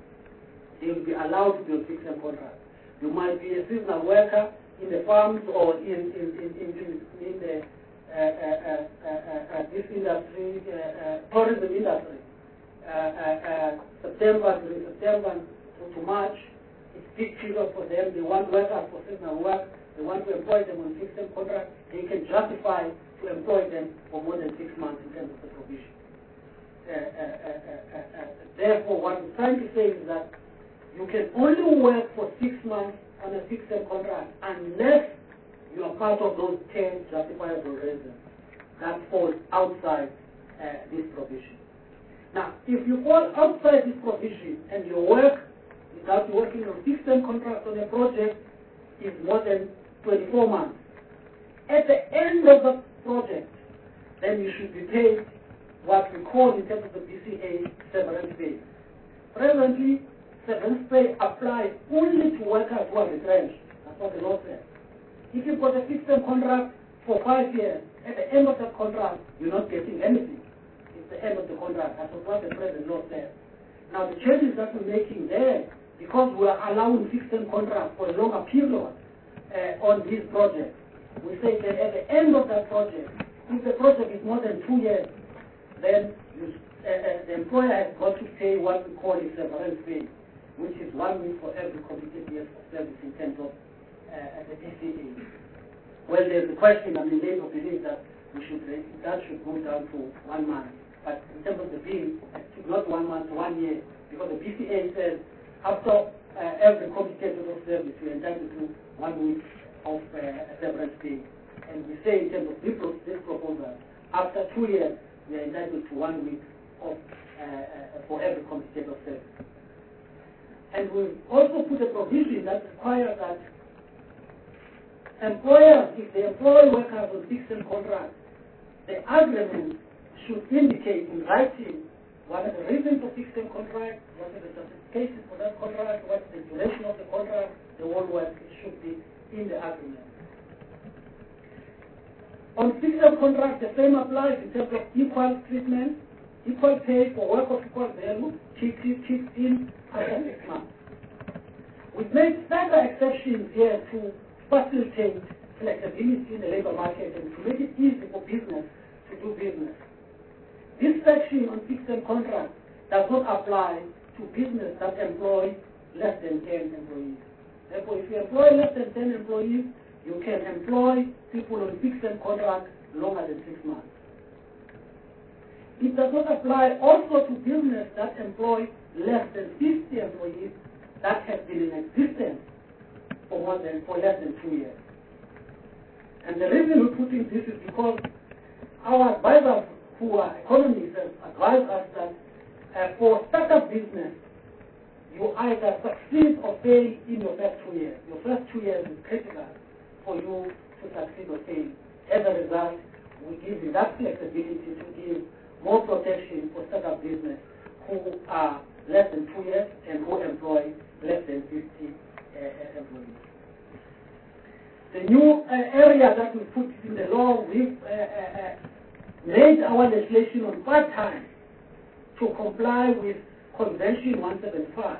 They will be allowed to be on fixed-term contract. You might be a seasonal worker in the farms or in, in, in, in, in, in the uh, uh, uh, uh, uh, this industry, uh, uh, tourism industry. Uh, uh, uh, September to September to, to March, it's big period for them. They want workers for seasonal work. They want to employ them on fixed-term contract. They can justify to employ them for more than six months in terms of the provision. Uh, uh, uh, uh, uh, uh, therefore, what I'm trying to say is that you can only work for six months on a fixed-term contract unless you are part of those ten justifiable reasons that fall outside uh, this provision. Now, if you fall outside this provision and your work, without working on fixed-term contract on a project, is more than twenty-four months, at the end of the project, then you should be paid what we call in terms of the B C A severance pay. Presently, severance pay applies only to workers who are retrenched. That's what the law says. If you've got a fixed-term contract for five years, at the end of the contract, you're not getting anything. It's the end of the contract. That's what the present law says. Now, the changes that we're making there, because we are allowing fixed-term contracts for a longer period uh, on these projects, we say that at the end of that project, if the project is more than two years, then you, uh, uh, the employer has got to pay what we call a severance pay, which is one week for every completed year of service in terms of uh, the B C A. Well, there's a question, I mean, Labour believes that we should, that should go down to one month. But in terms of the bill, it's not one month, one year, because the B C A says after uh, every completed of service, we are entitled to one week of uh, severance pay. And we say in terms of this, this proposal, after two years, we are entitled to one week of, uh, uh, for every completed of service. And we've also put a provision that requires that employers, if they employ workers on fixed-term contracts, the agreement should indicate in writing what are the reasons for fixed-term contract, what are the justifications for that contract, what is the duration of the contract, the whole work, it should be in the agreement. On fixed-term contract, the same applies in terms of equal treatment, equal pay for work of equal value, kicks in after six months. We've made further exceptions here to facilitate flexibility in the labor market and to make it easy for business to do business. This section on fixed-term contracts does not apply to business that employ less than ten employees. Therefore, if you employ less than ten employees, you can employ people on fixed-term contracts longer than six months. It does not apply also to business that employ less than fifty employees that have been in existence for more than for less than two years. And the reason we're putting this is because our advisors who are economists advise us that uh, for startup business, you either succeed or fail in your first two years. Your first two years is critical for you to succeed or fail. As a result, we give you that flexibility to give more protection for startup business who are less than two years and who employ less than fifty uh, employees. The new uh, area that we put in the law, we've uh, uh, made our legislation on part-time to comply with Convention one seventy-five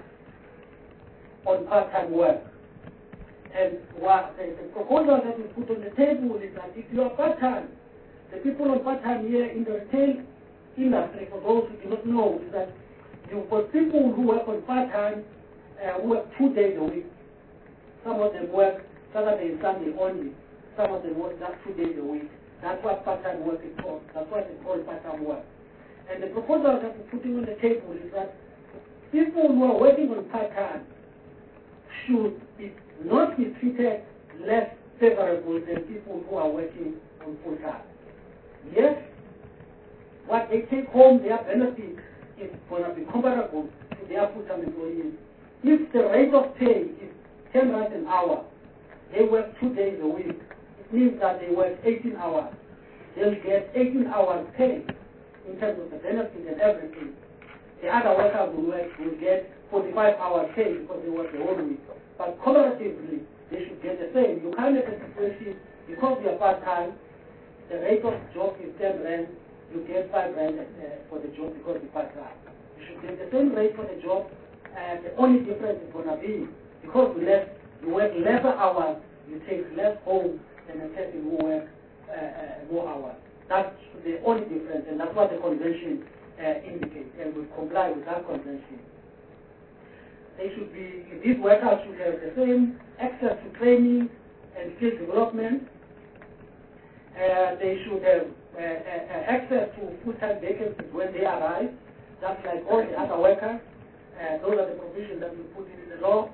on part-time work. And what the, the proposal that we put on the table is that if you are part-time, the people on part-time here in the retail industry, for those who do not know, is that you've got people who work on part-time, uh, who work two days a week. Some of them work Saturday and Sunday only. Some of them work just two days a week. That's what part-time work is called. That's what it's called part-time work. And the proposal that we're putting on the table is that people who are working on part-time should be, not be treated less favorable than people who are working on full-time. Yes, what they take home, their benefit, is going to be comparable to their full-time employees. If the rate of pay is ten rand an hour, they work two days a week. It means that they work eighteen hours. They'll get eighteen hours pay in terms of the benefit and everything. The other workers will, work, will get forty-five hours pay because they work the whole week. But comparatively, they should get the same. You can't have a situation because you are part-time, the rate of job is ten rand, you get five rand uh, for the job because you're part-time. You should get the same rate for the job, and the only difference is going to be because you, less, you work lesser hours, you take less home than a person who works uh, uh, more hours. That's the only difference, and that's what the convention uh, indicates, and we comply with that convention. They should be, these workers should have the same access to training and skill development. Uh, they should have uh, uh, access to full-time vacancies when they arise, just like all the other workers. Uh, those are the provisions that we put in the law.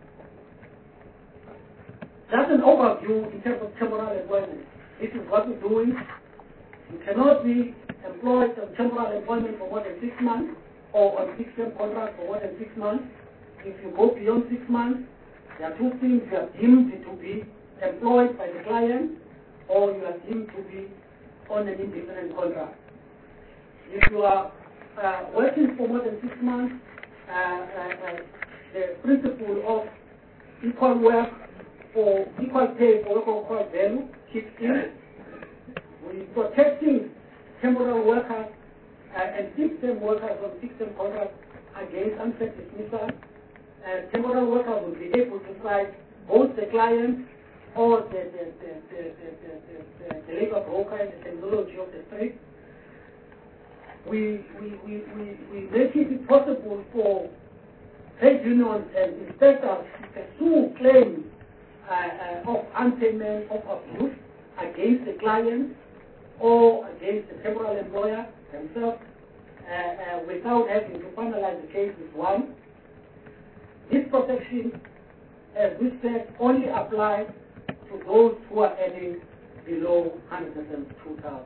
That's an overview in terms of temporal employment. This is what we're doing. You cannot be employed on temporal employment for more than six months or on fixed-term contract for more than six months. If you go beyond six months, there are two things: you are deemed to be employed by the client, or you are deemed to be on an independent contract. If you are uh, working for more than six months, uh, uh, uh, the principle of equal work for equal pay for equal value kicks in. We're protecting temporal workers uh, and fixed-term workers on fixed-term contracts against unfair dismissal. Uh, temporal workers will be able to fight both the client or the, the, the, the, the, the, the, the labor broker and the technology of the trade. We, we, we, we, we make it possible for trade unions and inspectors to pursue claims uh, uh, of unpayment of abuse against the client or against the temporal employer themselves uh, uh, without having to finalize the case with one. This protection, as we said, only applies to those who are earning below one hundred two thousand.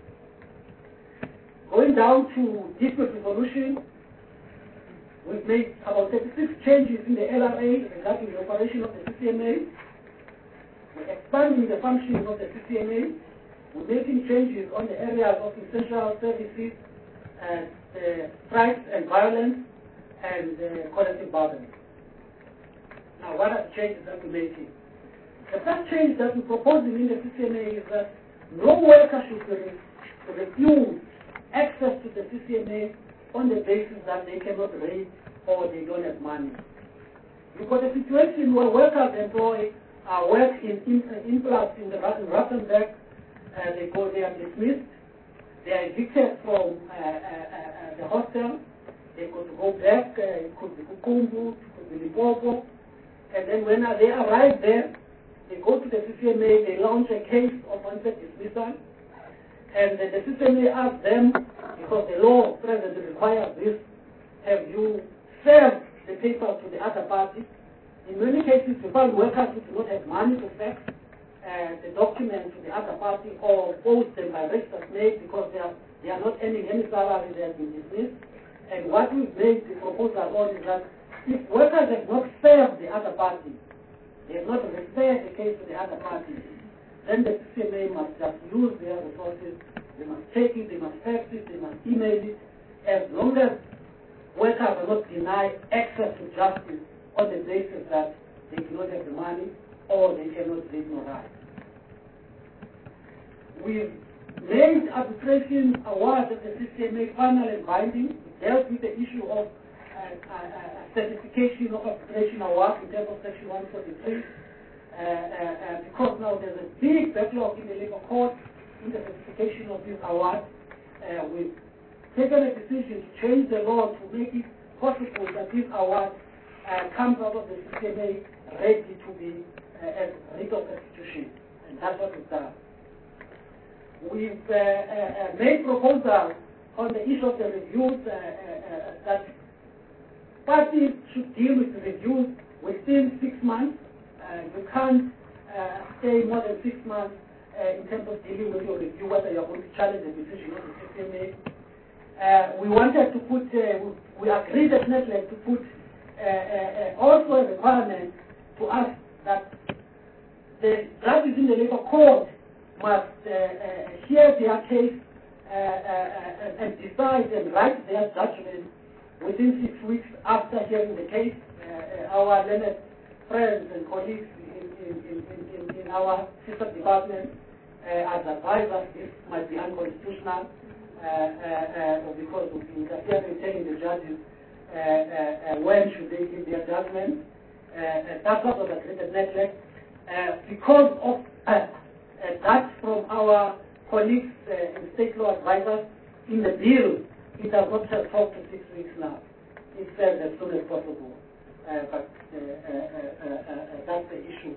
Going down to dispute resolution, we've made about thirty-six changes in the L R A regarding the operation of the C C M A. We're expanding the functions of the C C M A. We're making changes on the areas of essential services, and uh, strikes and violence, and uh, collective bargaining. Now, what are the changes that we're making? The first change that we're proposing in the C C M A is that no worker should be re refuse access to the C C M A on the basis that they cannot read or they don't have money. You've got a situation where workers employ uh, work in in, uh, in plus in the in Rustenburg, uh, they go they are dismissed, they are evicted from uh, uh, uh, the hostel, they could go back, uh, it could be Kukumbu, it could be Limpopo, and then when they arrive there, they go to the C C M A, they launch a case of unfair dismissal, and the, the C C M A asks them, because the law presently requires this, have you served the paper to the other party? In many cases, you find workers who do not have money to fax uh, the document to the other party or post them by registered mail because they are, they are not earning any salary, they have been dismissed. And what we've made the proposal on is that if workers have not served the other party, they have not referred the case to the other party, then the C C M A must just use their resources, they must take it, they must fax it, they must email it, as long as workers are not denied access to justice on the basis that they do not have the money or they cannot read nor write. We've made arbitration awards at the C C M A final and binding. It dealt with the issue of uh, uh, uh, certification of arbitration awards in terms of Section one forty-three. Uh, uh, uh, because now there's a big backlog in the labor court in the certification of these awards. Uh, we've taken a decision to change the law to make it possible that these awards uh, comes out of the C C M A ready to be uh, as writ of execution, and that's what we've done. We've uh, uh, made proposals on the issue of the reviews uh, uh, that parties should deal with the reviews within six months. Uh, you can't uh, stay more than six months uh, in terms of dealing with your review, whether you're going to challenge the decision of the C C M A. Uh, we wanted to put, uh, we agreed at Network to put uh, uh, uh, also a requirement to us that the judges in the labor court must uh, uh, hear their case uh, uh, and decide and write their judgment within six weeks after hearing the case. Uh, uh, our learned friends and colleagues in, in, in, in, in our sister department uh, as advisors, this might be unconstitutional. Uh, uh, uh, because of the interference in telling the judges uh, uh, uh, when should they give their judgment. Uh, uh, that's what was agreed at Network. Uh, because of uh, uh, that from our colleagues uh, and state law advisors in the bill, it has not said four to six weeks now. It says as soon as possible. Uh, but uh, uh, uh, uh, uh, that's the issue.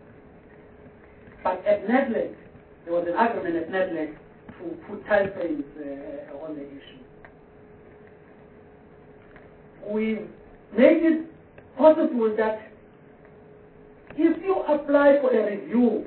But at Network, there was an agreement at Network to put time frames uh, on the issue. We made it possible that if you apply for a review,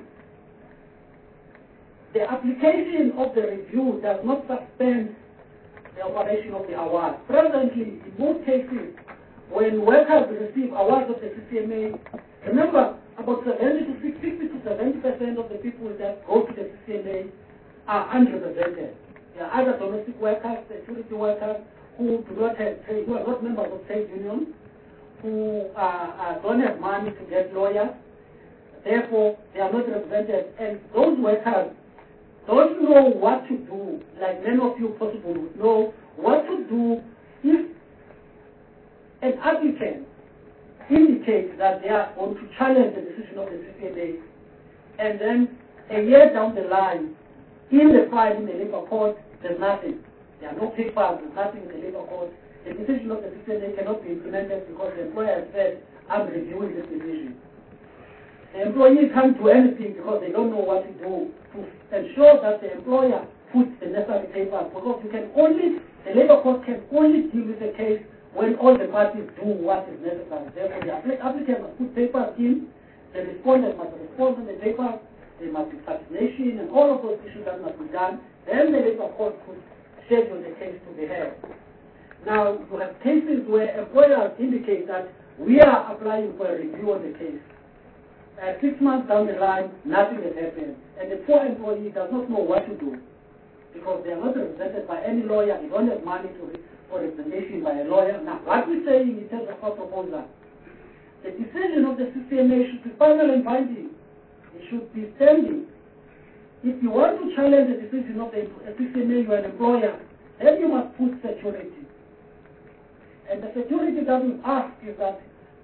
the application of the review does not suspend the operation of the award. Presently, in most cases, when workers receive awards of the C C M A, remember, about seventy to sixty to seventy percent of the people that go to the C C M A are unrepresented. They are either domestic workers, security workers who do not have trade, who are not members of trade unions, who uh, uh, don't have money to get lawyers. Therefore, they are not represented. And those workers don't know what to do, like many of you possibly would know what to do if an applicant indicates that they are going to challenge the decision of the C C M A, and then a year down the line, in the file in the labor court, there's nothing. There are no papers, there's nothing in the labor court. The decision of the C C M A cannot be implemented because the employer has said, I'm reviewing this decision. The employee can't do anything because they don't know what to do to ensure that the employer puts the necessary papers, because you can only, the labor court can only deal with the case when all the parties do what is necessary. Therefore, the applicant must put papers in, the respondent must respond to the papers, there must be vaccination and all of those issues that must be done. Then the labor court could schedule the case to be heard. Now, you have cases where employers indicate that we are applying for a review on the case. Uh, six months down the line, nothing has happened. And the poor employee does not know what to do because they are not represented by any lawyer. They don't have money to re for representation by a lawyer. Now, what we're saying in terms of our proposal, the decision of the C C M A should be final and binding. It should be standing. If you want to challenge the decision of the C C M A, you are an employer, then you must put security. And the security that we ask is that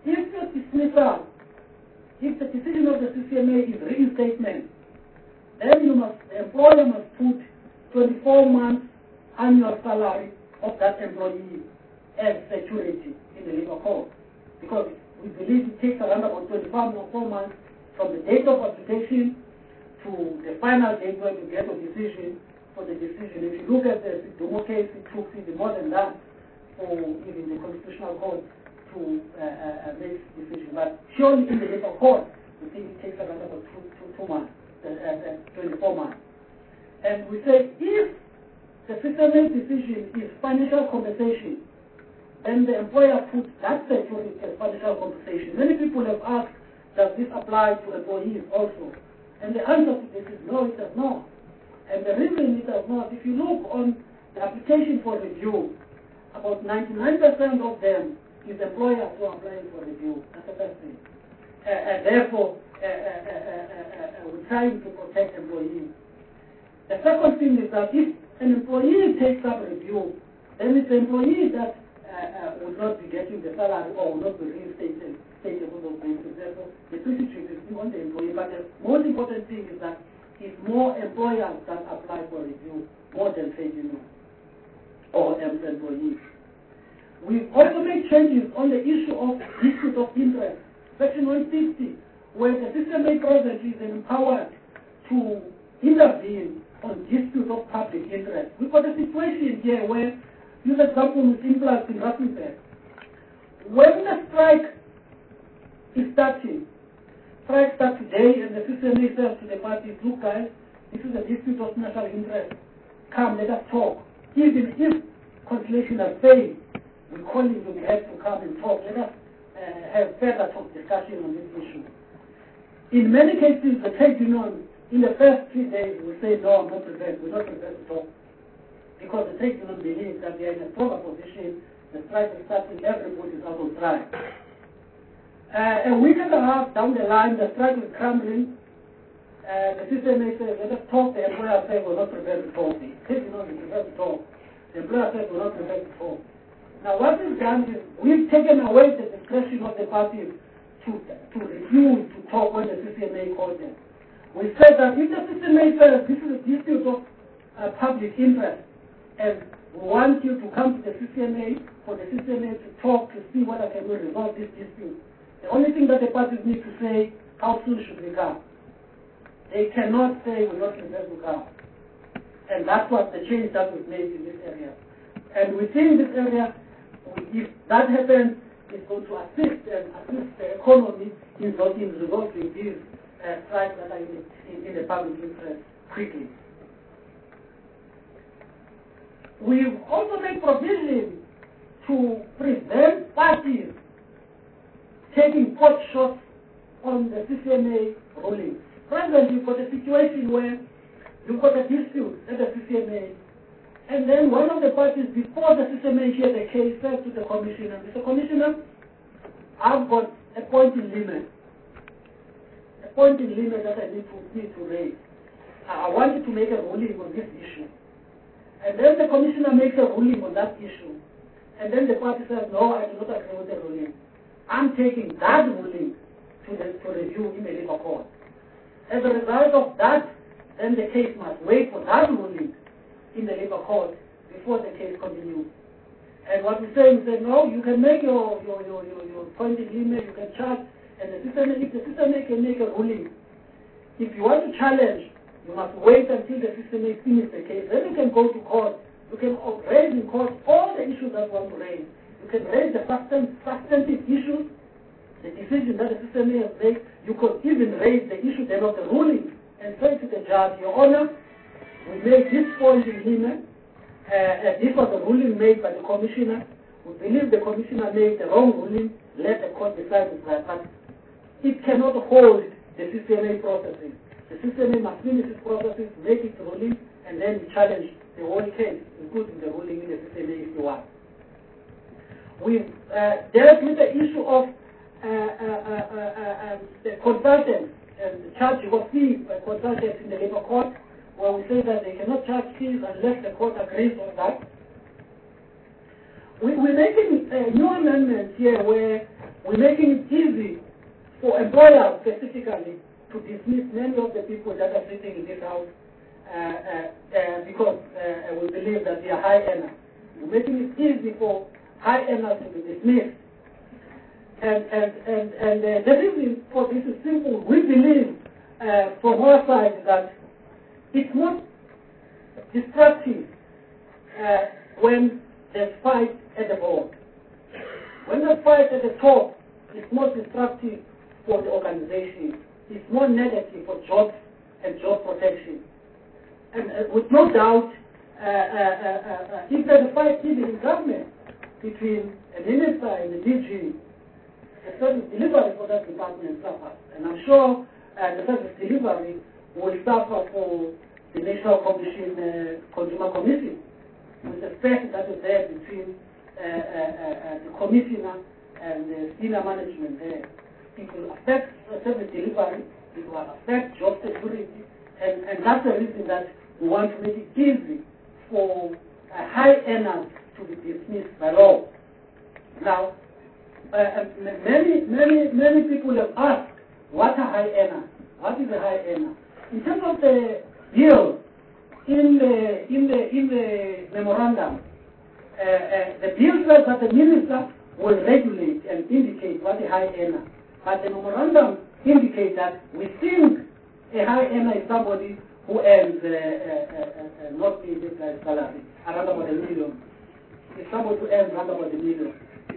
if your dismissal, if the decision of the C C M A is reinstatement, then you must, the employer must put twenty-four months annual salary of that employee as security in the labor code. Because we believe it takes around about twenty-four months from the date of application to the final date when you get a decision for the decision. If you look at the Dumo case, it took even more than that for even the Constitutional Court to uh, uh, make the decision. But surely in the labor code, we think it takes around about two, two, two months, uh, uh, twenty-four months. And we say if the settlement decision is financial compensation, then the employer puts that security as financial compensation. Many people have asked, does this apply to employees also? And the answer to this is no, it does not. And the reason it does not, if you look on the application for review, about ninety-nine percent of them is employers who are applying for review. That's the first thing. Uh, and therefore, uh, uh, uh, uh, uh, we're trying to protect employees. The second thing is that if an employee takes up review, then it's the employee that uh, uh, will not be getting the salary or will not be reinstated on those basis. Therefore, the principle is still on the employee. But the most important thing is that it's more employers that apply for review more than trade unions or employees. We've also made changes on the issue of dispute of interest. Section one fifty, where the C C M A presently is empowered to intervene on dispute of public interest. We've got a situation here where, use example with Implants in Rustenburg. When the strike is starting, strike starts today and the C C M A says to the parties, look guys, this is a dispute of national interest. Come, let us talk. Even if conciliation has failed, we're calling you, we have to come and talk. Let us uh, have further talk discussion on this issue. In many cases, the trade union, in the first three days, will say, no, I'm not prepared. We're not prepared to talk. Because the trade union believes that they are in a stronger position. The strike is starting, everybody is out on strike. Uh, a week and a half down the line, the strike is crumbling. Uh, the C C M A says, let us talk. The employer says, we're not prepared to talk. The trade union is prepared to talk. The employer says, we're not prepared to talk. Now, what we've done is we've taken away the discretion of the parties to, to refuse to talk when the C C M A calls them. We said that if the C C M A says this is a dispute of uh, public interest, and we want you to come to the C C M A for the C C M A to talk to see whether can we resolve this dispute. The only thing that the parties need to say, how soon should we come? They cannot say we're not prepared to come. And that's what the change that we've made in this area. And within this area, if that happens, it's going to assist and assist the economy in resolving these uh, strikes that are in, in, in the public interest quickly. We've also made provision to prevent parties taking pot shots on the C C M A ruling. Presently, you've got a situation where you've got a dispute at the C C M A, and then one of the parties, before the C C M A hears the case, says to the commissioner, Mister Commissioner, I've got a point in limit, a point in limit that I need to, need to raise. I want you to make a ruling on this issue. And then the commissioner makes a ruling on that issue. And then the party says, no, I do not agree with the ruling. I'm taking that ruling to, the, to review in the labor court. As a result of that, then the case must wait for that ruling in the labor court before the case continues. And what we're saying is that, no, you can make your, your, your, your, your point in limit, you can charge, and the system, if the system can make a ruling. If you want to challenge, you must wait until the system finishes the case. Then you can go to court. You can raise in court all the issues that you want to raise. You can raise the substantive issues, the decision that the system has made. You could even raise the issue then of the ruling and say to the judge, Your Honor, we made this point in limit. Uh, uh, this was a ruling made by the commissioner. We believe the commissioner made the wrong ruling. Let the court decide that. But it cannot hold the C C M A processes. The C C M A must finish its processes, make its ruling, and then challenge the whole case, including the ruling in the C C M A if you want. We've uh, dealt with the issue of uh, uh, uh, uh, uh, the consultants and the charge of fees by consultants in the labor court, where we say that they cannot charge fees unless the court agrees on that. We, we're making uh, new amendments here where we're making it easy for employers specifically to dismiss many of the people that are sitting in this house uh, uh, uh, because uh, we believe that they are high earners. We're making it easy for high earners to be dismissed. And, and, and, and uh, the reason for this is simple. We believe uh, from our side that it's not destructive uh, when there's fight at the board. When there's fight at the top, it's more destructive for the organization. It's more negative for jobs and job protection. And uh, with no doubt, uh, uh, uh, uh, if there's a fight even in government between a minister and the D G, the service delivery for that department suffers. And I'm sure uh, the service delivery will suffer for the National Commission, uh, Consumer Commission, with the space that is there between uh, uh, uh, the commissioner and the senior management there. It will affect the service delivery, it will affect job security, and, and that's the reason that we want to make it easy for uh, high earners to be dismissed by law. Now, uh, many, many, many people have asked, what are high earners? What is a high earner? In terms of the bill, in the, in the, in the memorandum, uh, uh, the bill says that the minister will regulate and indicate what a high earner. But the memorandum indicates that we think a high earner is somebody who earns uh, uh, uh, uh, not the uh, salary, around about a million. It's somebody who earns around about a million.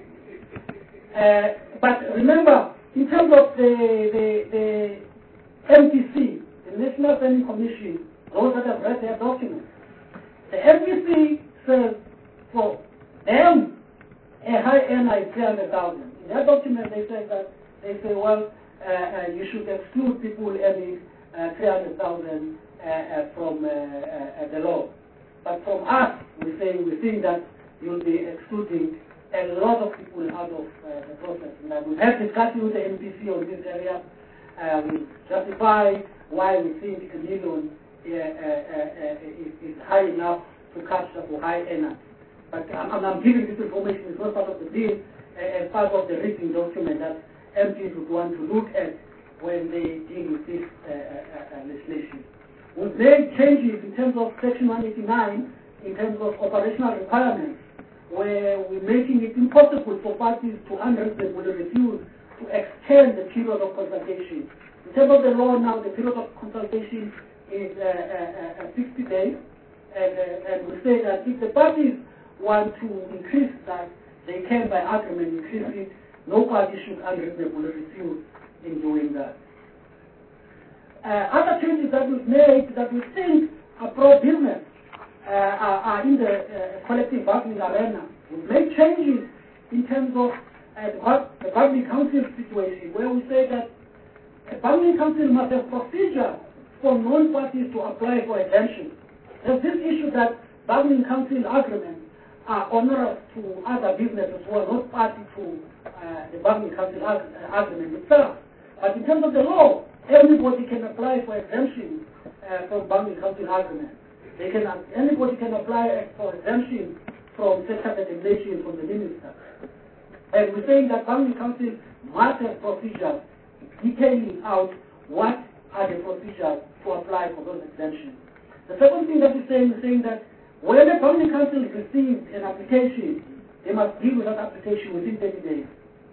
Uh, but remember, in terms of the, the, the M P C, the National Planning Commission, those that have read their documents, the M P C says for them a high earner is three hundred thousand. In their document they say that they say, well, uh, uh, you should exclude people earning uh, three hundred thousand uh, uh, from uh, uh, the law. But from us, we say we think that you'll be excluding a lot of people out of uh, the process. And we have discussed with the M P C on this area. Uh, we justify why we think a million uh, uh, uh, is, is high enough to capture for high earners. But I'm, I'm giving this information, it's not part of the bill, uh, as part of the written document that M Ps would want to look at when they deal with this uh, uh, uh, legislation. We've made changes in terms of Section one eighty-nine, in terms of operational requirements, where we're making it impossible for parties to unreasonably refuse to extend the period of consultation. In terms of the law now, the period of consultation is uh, uh, uh, sixty days, and, uh, and we say that if the parties want to increase that, they can by agreement increase it. No party should unreasonably refuse in doing that. Uh, other changes that we've made that we think are pro-business uh, are, are in the uh, collective bargaining arena. We've made changes in terms of uh, the, the bargaining council situation, where we say that a bargaining council must have procedure for non-parties to apply for exemption. There's this issue that bargaining council agreements are onerous to other businesses who are not party to uh, the bargaining council ag uh, agreement itself. But in terms of the law, everybody can apply for exemption uh, from bargaining council agreement. They can, anybody can apply for exemption from sector designation from the minister. And we're saying that bargaining council must have procedures detailing out what are the procedures to apply for those exemptions. The second thing that we're saying is saying that when the bargaining council receives an application, they must deal with that application within thirty days.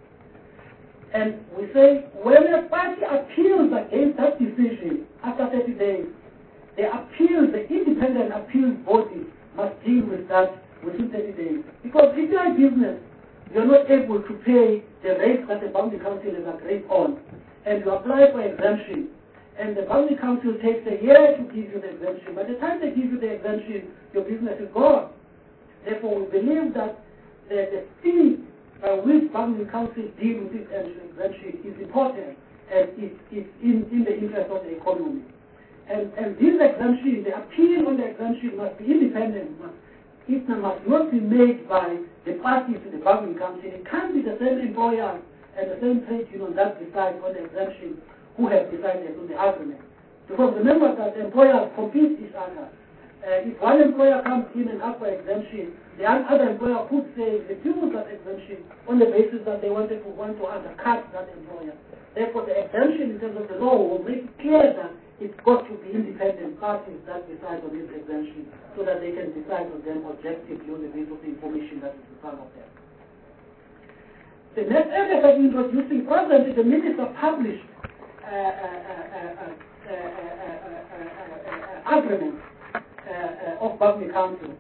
And we say, when a party appeals against that decision after thirty days, the appeal, the independent appeal body must deal with that within thirty days. Because if you're a business, you're not able to pay the rate that the bargaining council has agreed on, and you apply for exemption, and the bargaining council takes a year to give you the exemption. By the time they give you the exemption, your business is gone. Therefore, we believe that the, the speed by which bargaining council deal with this exemption is important, and it is in, in the interest of the economy. And, and this exemption, the appeal on the exemption must be independent. Must, it must not be made by the parties to the bargaining council. It can't be the same employer and the same trade union that decide on the exemption who have decided on the agreement. Because remember that the employers compete each other. Uh, if one employer comes in and asks for exemption, the other employer could say refuse that exemption on the basis that they wanted to want to undercut that employer. Therefore, the exemption in terms of the law will make it clear that it's got to be independent parties that decide on this exemption so that they can decide on them objectively on the basis of the information that is in front of them. The next area that we're introducing, presently the minister published uh, uh, uh, uh, uh, uh, uh, uh, uh, agreements Uh, uh, of Public Council.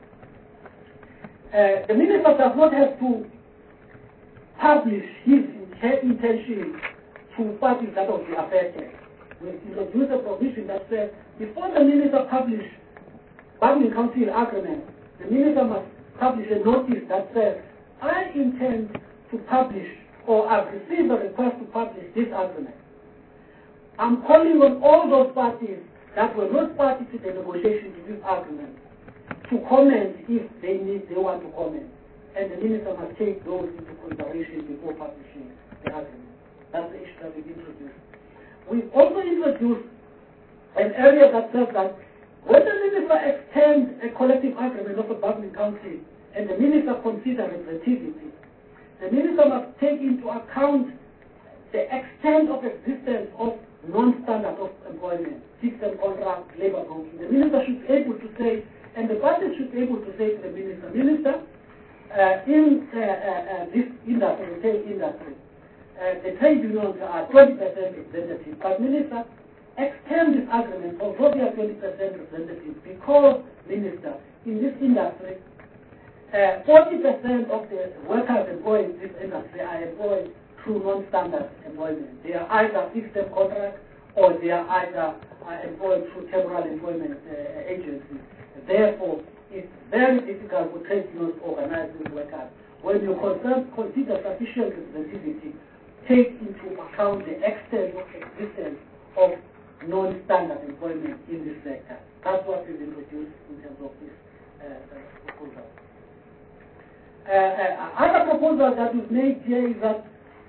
Uh, the minister does not have to publish his intention to parties that will be affected. We introduce a provision that says before the minister publish Public Council agreement, the minister must publish a notice that says, I intend to publish or I've received a request to publish this agreement. I'm calling on all those parties that were not party to the negotiation to this agreement to comment if they need, they want to comment. And the minister must take those into consideration before publishing the agreement. That's the issue that we've introduced. We've also introduced an area that says that when the minister extends a collective agreement of a bargaining council and the minister considers retroactivity, the minister must take into account the extent of existence of non-standard of employment, fixed-term contract, labor broking. The minister should be able to say, and the parties should be able to say to the minister, Minister, uh, in uh, uh, uh, this industry, the trade industry, uh, the trade unions are twenty percent representative, but Minister, extend this agreement although they are twenty percent representative because, Minister, in this industry, uh, forty percent of the workers employed in this industry are employed through non-standard employment. They are either fixed-term contracts or they are either uh, employed through temporal employment uh, agencies. Therefore, it's very difficult for trade unions to organize these workers. When you consider, consider sufficient representativity, take into account the extent of existence of non-standard employment in this sector. That's what is introduced in terms of this uh, uh, proposal. Uh, uh, other proposal that is made here is that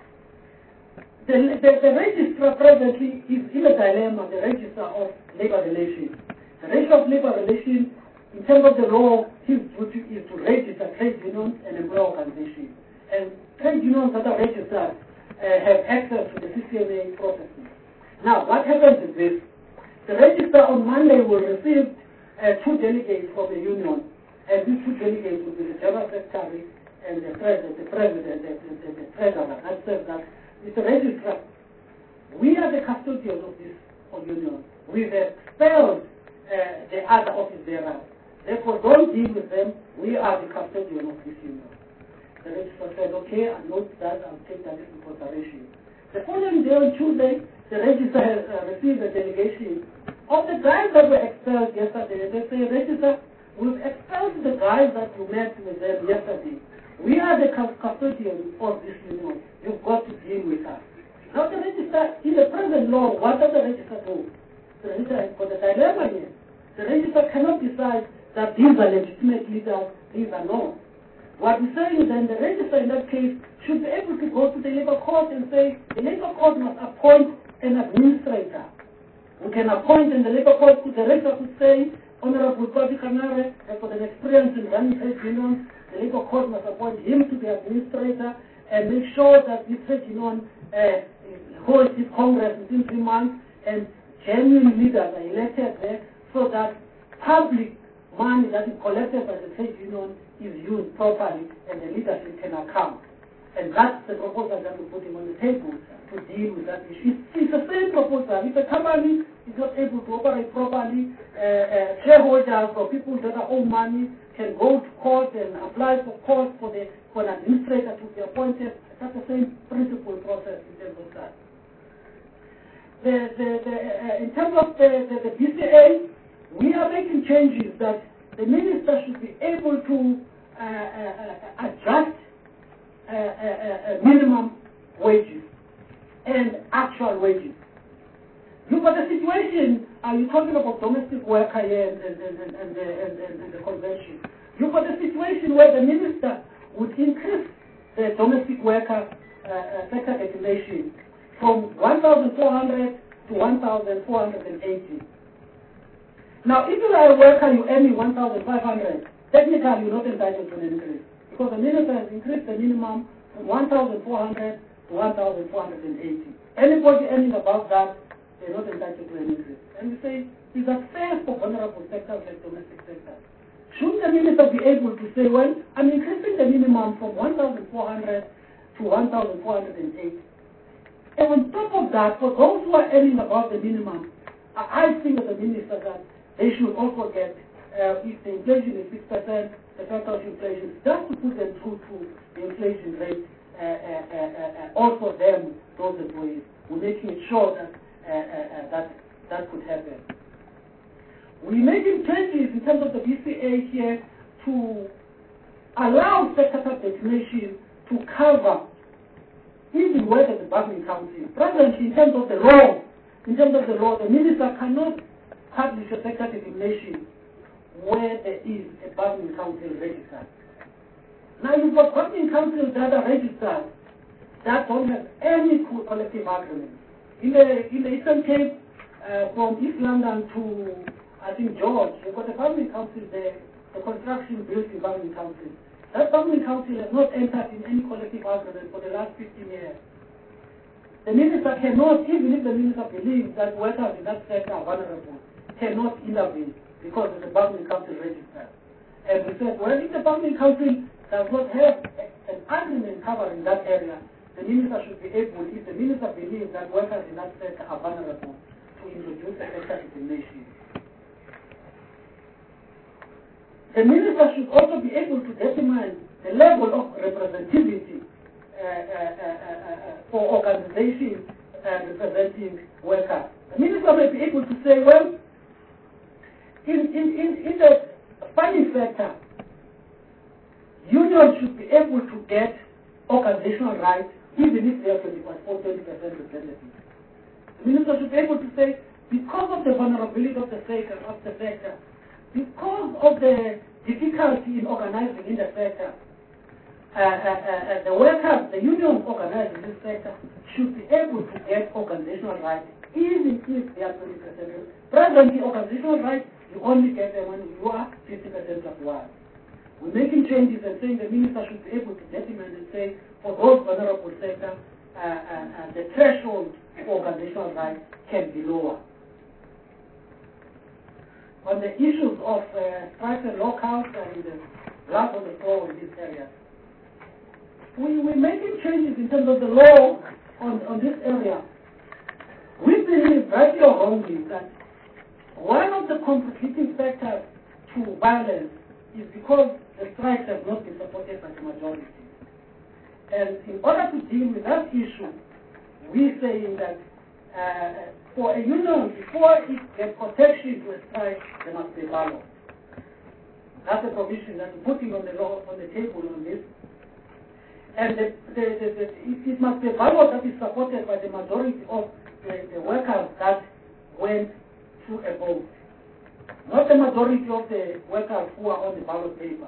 The, the, the registrar presently is in a dilemma, the register of labor relations. The register of labor relations, in terms of the law, his duty is to register trade unions and employer organizations. And trade unions that are registered uh, have access to the C C M A processes. Now, what happens is this. The registrar on Monday will receive uh, two delegates from the union, and these two delegates will be the general secretary and the president, the president, the, the, the treasurer. That says that Mister Registrar, we are the custodians of this union. We've expelled uh, the other office bearers. Therefore, don't deal with them. We are the custodian of this union. The registrar said, okay, I note that. I'll take that into consideration. The following day on Tuesday, the registrar has uh, received a delegation of the guys that were expelled yesterday. They say, Registrar, we've expelled the guys that you met with them yesterday. We are the custodians of this union. You've got to deal with us. Now the registrar, in the present law, what does the registrar do? The registrar has got a dilemma here. The registrar cannot decide that these are legitimate leaders, these are not. What we're saying is then the registrar in that case should be able to go to the labor court and say, the labor court must appoint an administrator. We can appoint in the labor court, the registrar could say, Honorable Kwabi Kanare, has got an experience in running trade unions. The labor court must appoint him to be administrator and make sure that this trade union uh, holds its congress within three months and genuine leaders are elected there so that public money that is collected by the trade union is used properly and the leadership can account. And that's the proposal that we're putting on the table to deal with that issue. It's, it's the same proposal. If a company is not able to operate properly, uh, uh, shareholders or people that are own money can go to court and apply for court for, the, for an administrator to be appointed. That's the same principle process in terms of that. The, the, the, uh, in terms of the, the, the B C A, we are making changes that the minister should be able to uh, uh, adjust uh, uh, uh, minimum wages and actual wages. Look at the situation. Are you talking about domestic worker here and, and, and, and, and, and, and, and the convention? Look at the situation where the minister would increase the domestic worker uh, uh, sector declaration from one thousand four hundred to one thousand four hundred eighty. Now, if you are a worker, you earn one thousand five hundred, technically you're not entitled to an increase, because the minister has increased the minimum from one thousand four hundred to one thousand four hundred eighty. Anybody earning above that, they're not entitled to an increase. And we say, is that fair for vulnerable sectors like domestic sector? Should the minister be able to say, well, I'm increasing the minimum from one thousand four hundred to one thousand four hundred eighty. And on top of that, for those who are earning above the minimum, I think as a minister that they should also get, uh, if the inflation is six percent, the factor of inflation, just to put them through to the inflation rate, uh, uh, uh, uh, also them, those employees, we're making it sure that, uh, uh, uh, that that could happen. We're making changes in terms of the B C A here to allow sector designation to cover even where the bargaining council. Presently, in terms of the law, in terms of the law, the minister cannot publish a sector designation where there is a bargaining council registered. Now you've got bargaining councils that are registered that don't have any collective agreement. In the in the Eastern Cape, uh, from East London to I think George, you've got a bargaining council there, the construction building bargaining council. That bargaining council has not entered in any collective agreement for the last fifteen years. The minister cannot, even if the minister believes that workers in that sector are vulnerable, cannot intervene because of the bargaining council register. And we said, well, if the bargaining council does not have a, an agreement covering that area, the minister should be able, if the minister believes that workers in that sector are vulnerable, to introduce a sector designation. The minister should also be able to determine the level of representativity uh, uh, uh, uh, for organizations uh, representing workers. The minister may be able to say, well, in, in, in, in the farming sector, unions should be able to get organizational rights even if they are twenty percent representative. The minister should be able to say, because of the vulnerability of the sector, of the sector, because of the difficulty in organizing in the sector, uh, uh, uh, the workers, the unions organized in this sector should be able to get organizational rights, even if they are twenty percent. Presently, organizational rights, you only get them when you are fifty percent of one. We're making changes and saying the minister should be able to determine and say, for those vulnerable sectors, uh, uh, uh, the threshold for organizational rights can be lower. On the issues of uh, strikes and lockouts and the blood on the floor in these areas, we, we're making changes in terms of the law on, on this area. We believe, rightly or wrongly, that one of the contributing factors to violence is because the strikes have not been supported by the majority. And in order to deal with that issue, we're saying that uh, for a union, before it gets protection to a strike, there must be a ballot. That's a provision that we're putting on the law, on the table on this. And the, the, the, the, it, it must be a ballot that is supported by the majority of the, the workers that went through a vote. Not the majority of the workers who are on the ballot paper.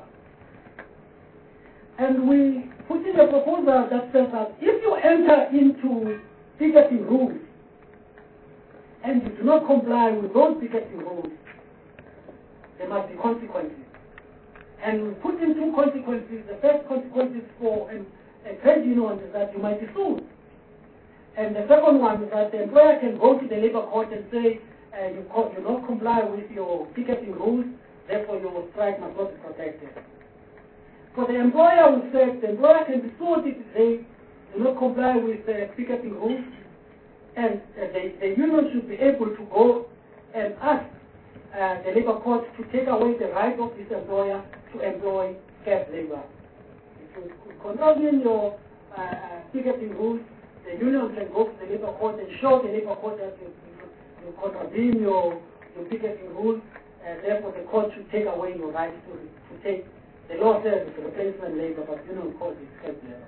And we put in a proposal that says that if you enter into picketing rules and you do not comply with those picketing rules, there must be consequences. And we put in two consequences. The first consequence is for an, a trade union is that you might be sued. And the second one is that the employer can go to the labor court and say, uh, you do not comply with your picketing rules, therefore your strike must not be protected. For the employer, we said the employer can be sued if they do not comply with the picketing rules, and uh, the, the union should be able to go and ask uh, the labor court to take away the right of this employer to employ scarce labor. If you contravene your uh, uh, picketing rules, the union can go to the labor court and show the labor court that you, you, you contravene your, your picketing rules, and therefore the court should take away your right to, to take. The law says it's replacement labor, but union calls it scarce labor.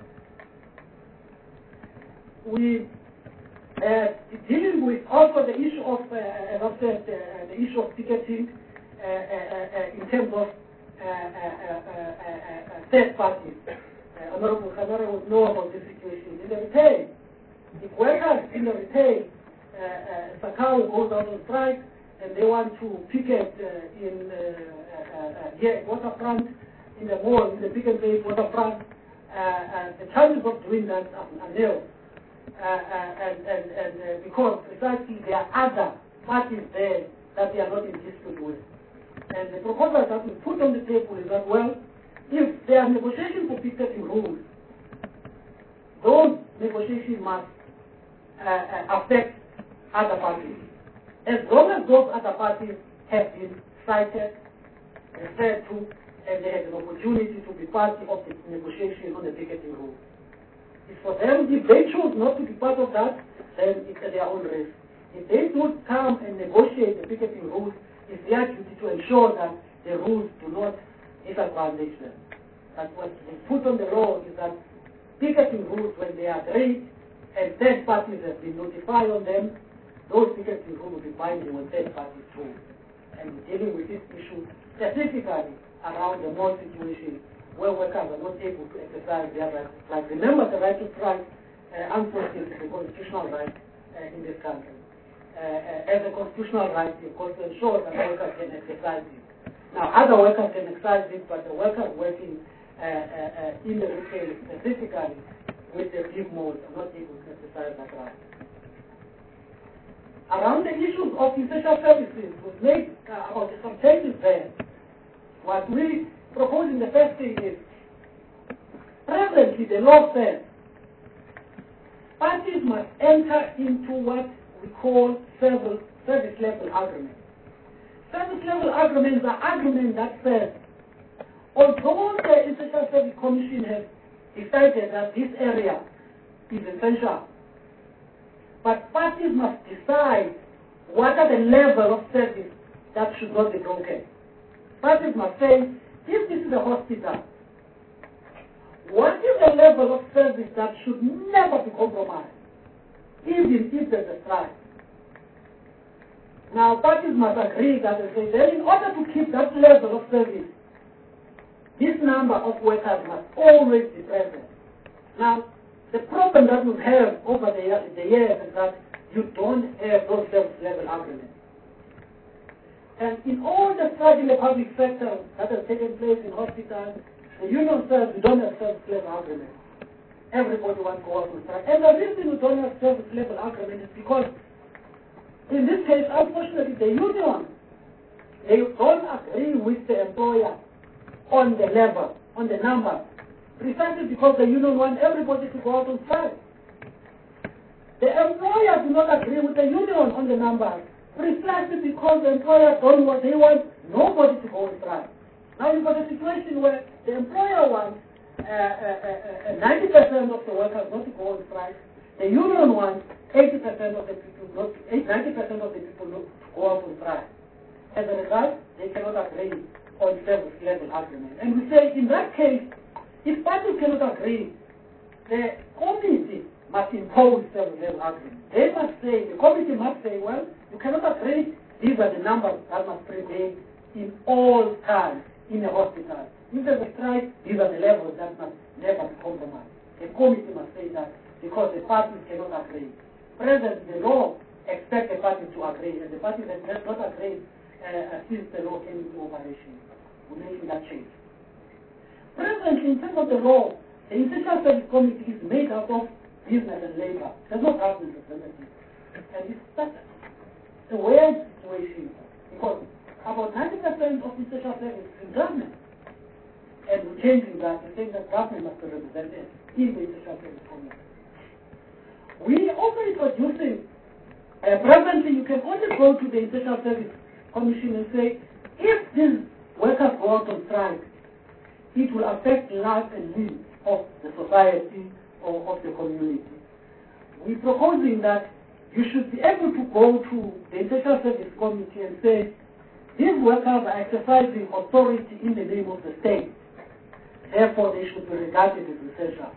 We uh, dealing with also the issue of, uh, as I said, uh, the issue of ticketing uh, uh, uh, in terms of uh, uh, uh, uh, uh, third parties. Uh, Honorable Khamara would know about this situation. In the retail, if workers in the retail, uh, uh, Sakao goes out on strike, and they want to picket uh, in uh, uh, uh, here at Waterfront, in the mall, in the Pick and Pay Waterfront, uh, uh, the chances of doing that are, are nil. Uh, uh, and and, and uh, because precisely there are other parties there that they are not in dispute with. And the proposal that we put on the table is that, well, if there are negotiations for picketing rules, those negotiations must uh, uh, affect other parties. As long as those other parties have been cited, referred to, and they have an opportunity to be part of the negotiation on the picketing rules. It's for them, if they choose not to be part of that, then it's at their own risk. If they do come and negotiate the picketing rules, it's their duty to ensure that the rules do not disadvantage them. But what they put on the law is that picketing rules, when they are agreed and third parties have been notified on them, those picketing rules will be binding on third parties too. And we're dealing with this issue specifically around the mall situation where workers are not able to exercise their rights. Like, remember, the right to strike, uh, unfortunately, is a constitutional right uh, in this country. Uh, uh, as a constitutional right, you've got to ensure that workers can exercise it. Now, other workers can exercise it, but the workers working uh, uh, uh, in the retail specifically with the big malls are not able to exercise that right. Around the issues of essential services, we've made uh, about some changes there. What we propose in the first thing is, presently the law says parties must enter into what we call service, service level agreements. Service level agreements are agreements that says, although the Essential Service Commission has decided that this area is essential, but parties must decide what are the level of service that should not be broken. Parties must say, if this is a hospital, what is the level of service that should never be compromised, even if there's a strike? Now, parties must agree that they say that in order to keep that level of service, this number of workers must always be present. Now, the problem that we have over the, year, the years is that you don't have those service level agreements. And in all the strike in the public sector that has taken place in hospitals, the union says we don't have service level agreements. Everybody wants to work on strike. And the reason we don't have service level agreements is because, in this case, unfortunately, the union, they don't agree with the employer on the level, on the number, precisely because the union wants everybody to go out on strike. The employer do not agree with the union on the numbers, precisely because the employer don't want, they want nobody to go on strike. Now you've got a situation where the employer wants uh, uh, uh, ninety percent of the workers not to go on strike. The union wants eighty percent of the people not, ninety percent of the people not to go out on strike. As a result, they cannot agree on service level agreement. And we say, in that case, if parties cannot agree, the committee must impose service level agreement. They must say, the committee must say, well, you cannot agree, these are the numbers that must prevail in all times in a hospital. If there's a strike, these are the levels that must never be compromised. The committee must say that because the parties cannot agree. Presently, the law expects the parties to agree, and the parties that does not agree uh, since the law came into operation. We're making that change. Presently, in terms of the law, the Essential Service Committee is made out of business and labor. There's no government representative. And it's such a weird situation because about ninety percent of essential service is in government. And we're changing that and saying that government must be represented in the Essential Service Committee. We are also introducing, uh, presently you can only go to the Essential Service Commission and say, if these workers go out on strike, it will affect life and limb of the society or of the community. We're proposing that you should be able to go to the Essential Service Committee and say, these workers are exercising authority in the name of the state. Therefore, they should be regarded as essential.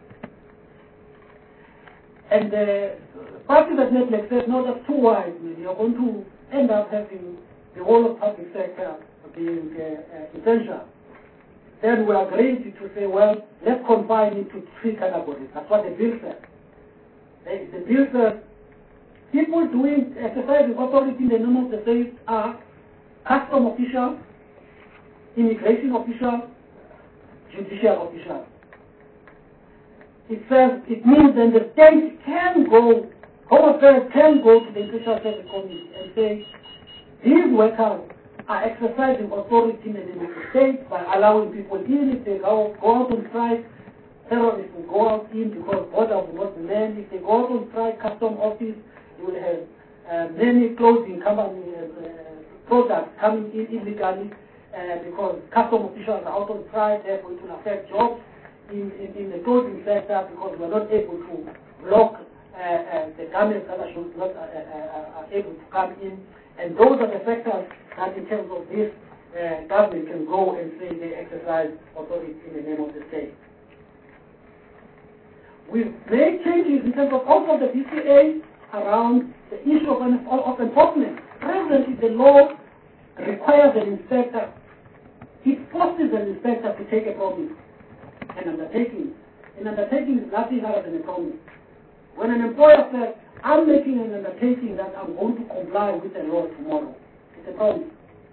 And the party that Netflix said, no, that's too wide. You're going to end up having the whole of public sector being uh, uh, essential. Then we agreed to say, well, let's combine it to three categories. That's what the bill said. The, the bill says people doing exercising authority in the name of the state are custom officials, immigration officials, judicial officials. It says, it means that the state can go, Home Affairs can go to the International Service Committee and say, these workers are exercising authority in the name of the state by allowing people in. If they go, go out on strike, terrorists will go out in because borders will not be manned. If they go out on strike, custom office, you will have uh, many clothing company uh, products coming in illegally uh, because custom officials are out on strike. Therefore, it will affect jobs in, in, in the clothing sector because we are not able to block uh, uh, the garments that are not uh, uh, uh, able to come in. And those are the sectors that in terms of this, uh, government can go and say they exercise authority in the name of the state. We've made changes in terms of also the D C A around the issue of, of enforcement. Presently, the law requires an inspector, it forces an inspector to take a promise, an undertaking. An undertaking is nothing other than a promise. When an employer says, I'm making an undertaking that I'm going to comply with the law tomorrow. It's a promise.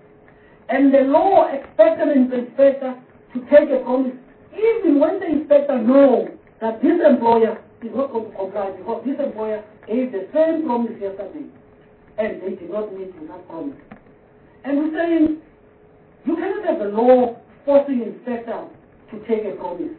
And the law expects an inspector to take a promise even when the inspector knows that this employer is not going to comply because this employer gave the same promise yesterday and they did not meet with that promise. And we're saying you cannot have a law forcing inspector to take a promise.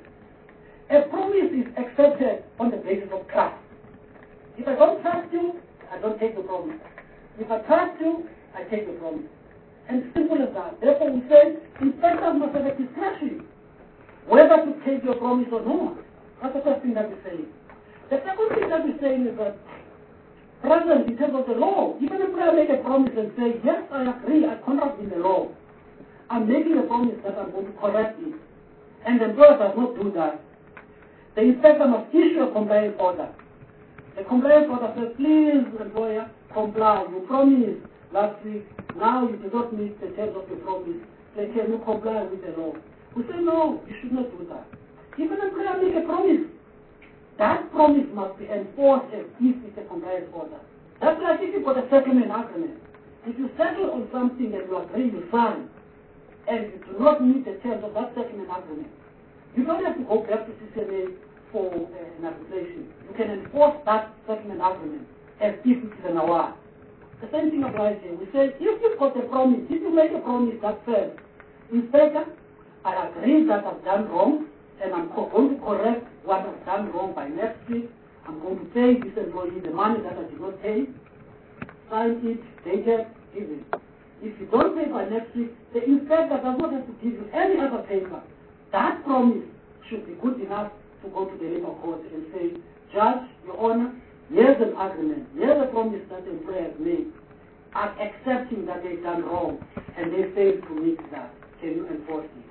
A promise is accepted on the basis of trust. If I don't trust you, I don't take the promise. If I trust you, I take the promise. And simple as that. Therefore, we say inspectors must have a discretion whether to take your promise or not. That's the first thing that we're saying. The second thing that we're saying is that present in terms of the law, even if I make a promise and say, yes, I agree, I contract in the law, I'm making a promise that I'm going to correct it, and the employer does not do that, the inspector must issue a compliance order. The compliance order says, please, employer, comply. You promised last week, now you do not meet the terms of your promise. Then can you comply with the law? We say, no, you should not do that. Even if employer make a promise, that promise must be enforced as if it's a compliance order. That's like if you've got a settlement agreement. If you settle on something and you agree, you sign, and you do not meet the terms of that settlement agreement, you don't have to go back to C C M A for uh, an arbitration. You can enforce that settlement agreement as if it is an award. The same thing applies here. We say, if you've got a promise, if you make a promise that says, inspector, I agree that I've done wrong, and I'm going to correct what I've done wrong by next week. I'm going to pay this employee the money that I did not pay. Sign it, date it, give it. If you don't pay by next week, the inspector does not have to give you any other paper. That promise should be good enough to go to the labor court and say, Judge, Your Honor, here's an agreement, here's a promise that the employer has made. I'm accepting that they've done wrong and they failed to meet that. Can you enforce it?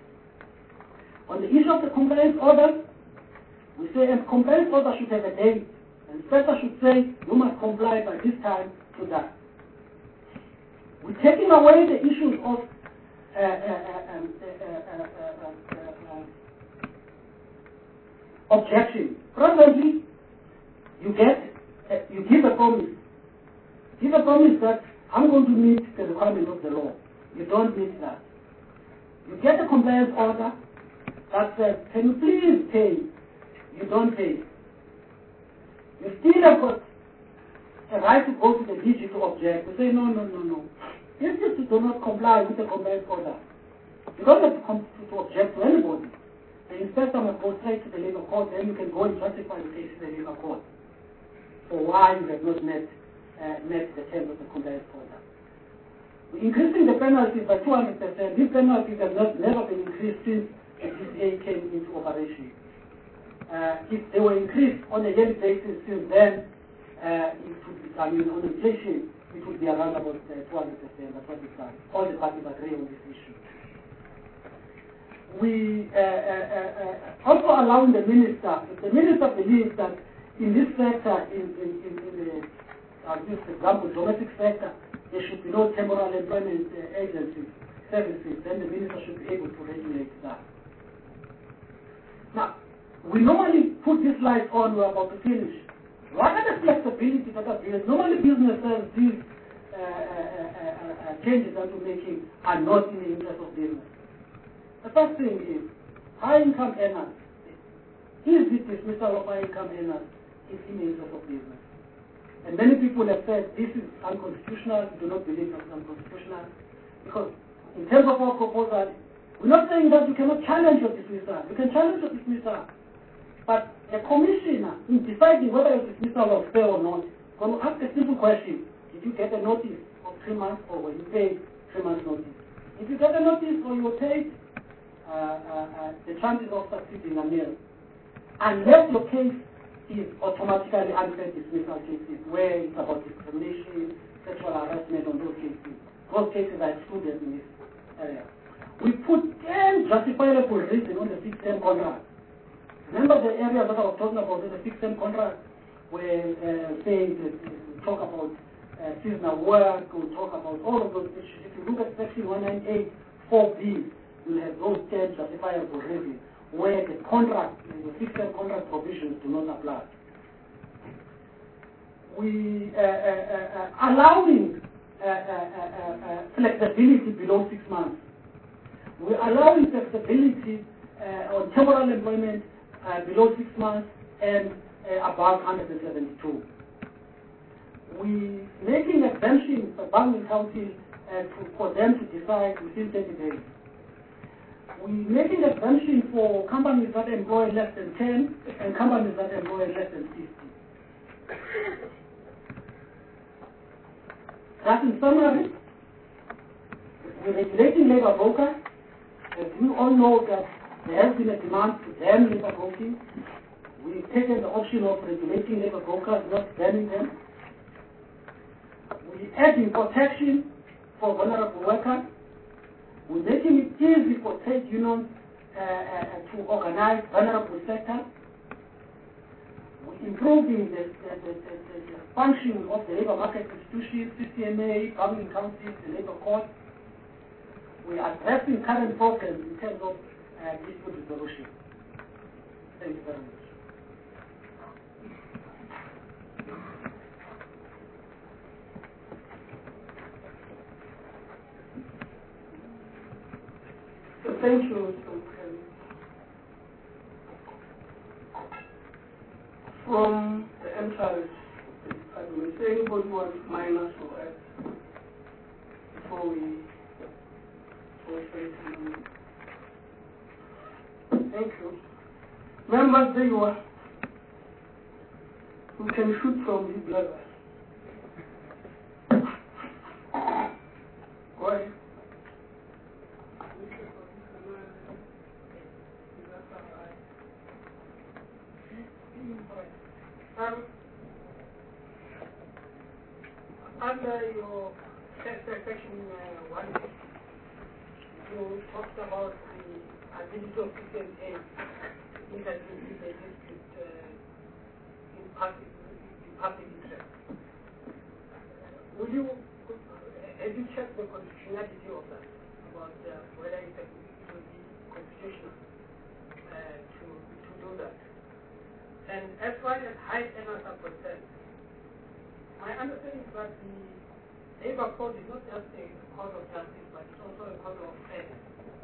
On the issue of the compliance order, we say a compliance order should have a date. The inspector should say, you must comply by this time to that. We're taking away the issues of uh, uh, uh, um, uh, uh, uh, uh, uh, objection. Presently, you get, uh, you give a promise. Give a promise that I'm going to meet the requirement of the law. You don't meet that. You get a compliance order that says, can you please pay? You don't pay. You still have got a right to go to the D G to object. You say, no, no, no, no. If you do not comply with the compliance order, you don't have to, come to, to object to anybody. The inspector must go straight to the labor court, then you can go and justify the case in the labor court for why you have not met, uh, met the terms of the compliance order. We're increasing the penalties by two hundred percent. These penalties have not, never been increased since the D C A came into operation. Uh, if they were increased on a yearly basis since then, uh, it would be, I mean, on inflation, it would be around about uh, two hundred percent. That's what we've done. All the parties agree on this issue. We uh, uh, uh, also allowing the minister, if the minister believes that in this sector, in, in, in, in the, uh, this example, domestic sector, there should be no temporal employment uh, agencies, services, then the minister should be able to regulate that. Now, we normally put this slide on, we're about to finish. What are the flexibility to take up business. Normally businesses, these uh, uh, uh, uh, changes that we're making are not in the interest of business. The first thing is, high income earners, is the dismissal of high income earners is in the interest of business. And many people have said this is unconstitutional, we do not believe it's unconstitutional, because in terms of our proposal, we're not saying that you cannot challenge your dismissal. You can challenge your dismissal. But the commissioner, in deciding whether your dismissal was fair or not, is going to ask a simple question. Did you get a notice of three months or were you paid three months notice? If you get a notice or you were paid, uh, uh, uh, the chances of succeeding are nil. Unless your case is automatically unfair dismissal cases, where it's about discrimination, sexual harassment on those cases. Those cases are excluded in this area. We put ten justifiable reasons on the fixed-term contract. Remember the area that I was talking about, the fixed-term contract, where uh, saying that we talk about uh, seasonal work, we talk about all of those issues. If you look at section one ninety-eight four B, you have those ten justifiable reasons where the contract, the fixed-term contract provisions do not apply. We uh, uh, uh, allowing uh, uh, uh, uh, flexibility below six months. We're allowing flexibility uh, on temporal employment uh, below six months and uh, above one hundred seventy-two. We making exemptions for Banking Council uh, to, for them to decide within thirty days. We making exemption for companies that employ less than ten and companies that employ less than fifty. That in summary, we're regulating labor brokers. As you all know that there has been a demand to ban labor broking. We've taken the option of regulating labor brokers, not banning them. We're adding protection for vulnerable workers. We're making it easy for trade unions uh, uh, to organize vulnerable sectors. We're improving the, the, the, the, the functioning of the labor market institutions, C C M A, governing councils, the labor court. We are addressing current problems in terms of uh, dispute resolution. Thank you very much. So thank you, Mister Mukherjee. From the entrance department, is there anybody who wants minus or add before we Thank you. Members, there you are. We can shoot from these levels. Go ahead. Um, under your section uh, one, you talked about the ability of C C M A to intervene with the district uh, in public, in public interest. Will you, have you checked the constitutionality of that, about uh, whether it, it will be constitutional uh, to, to do that? And as far as high earners are concerned, my understanding is that the labor code is not just a code of justice, but it's also a code of fairness.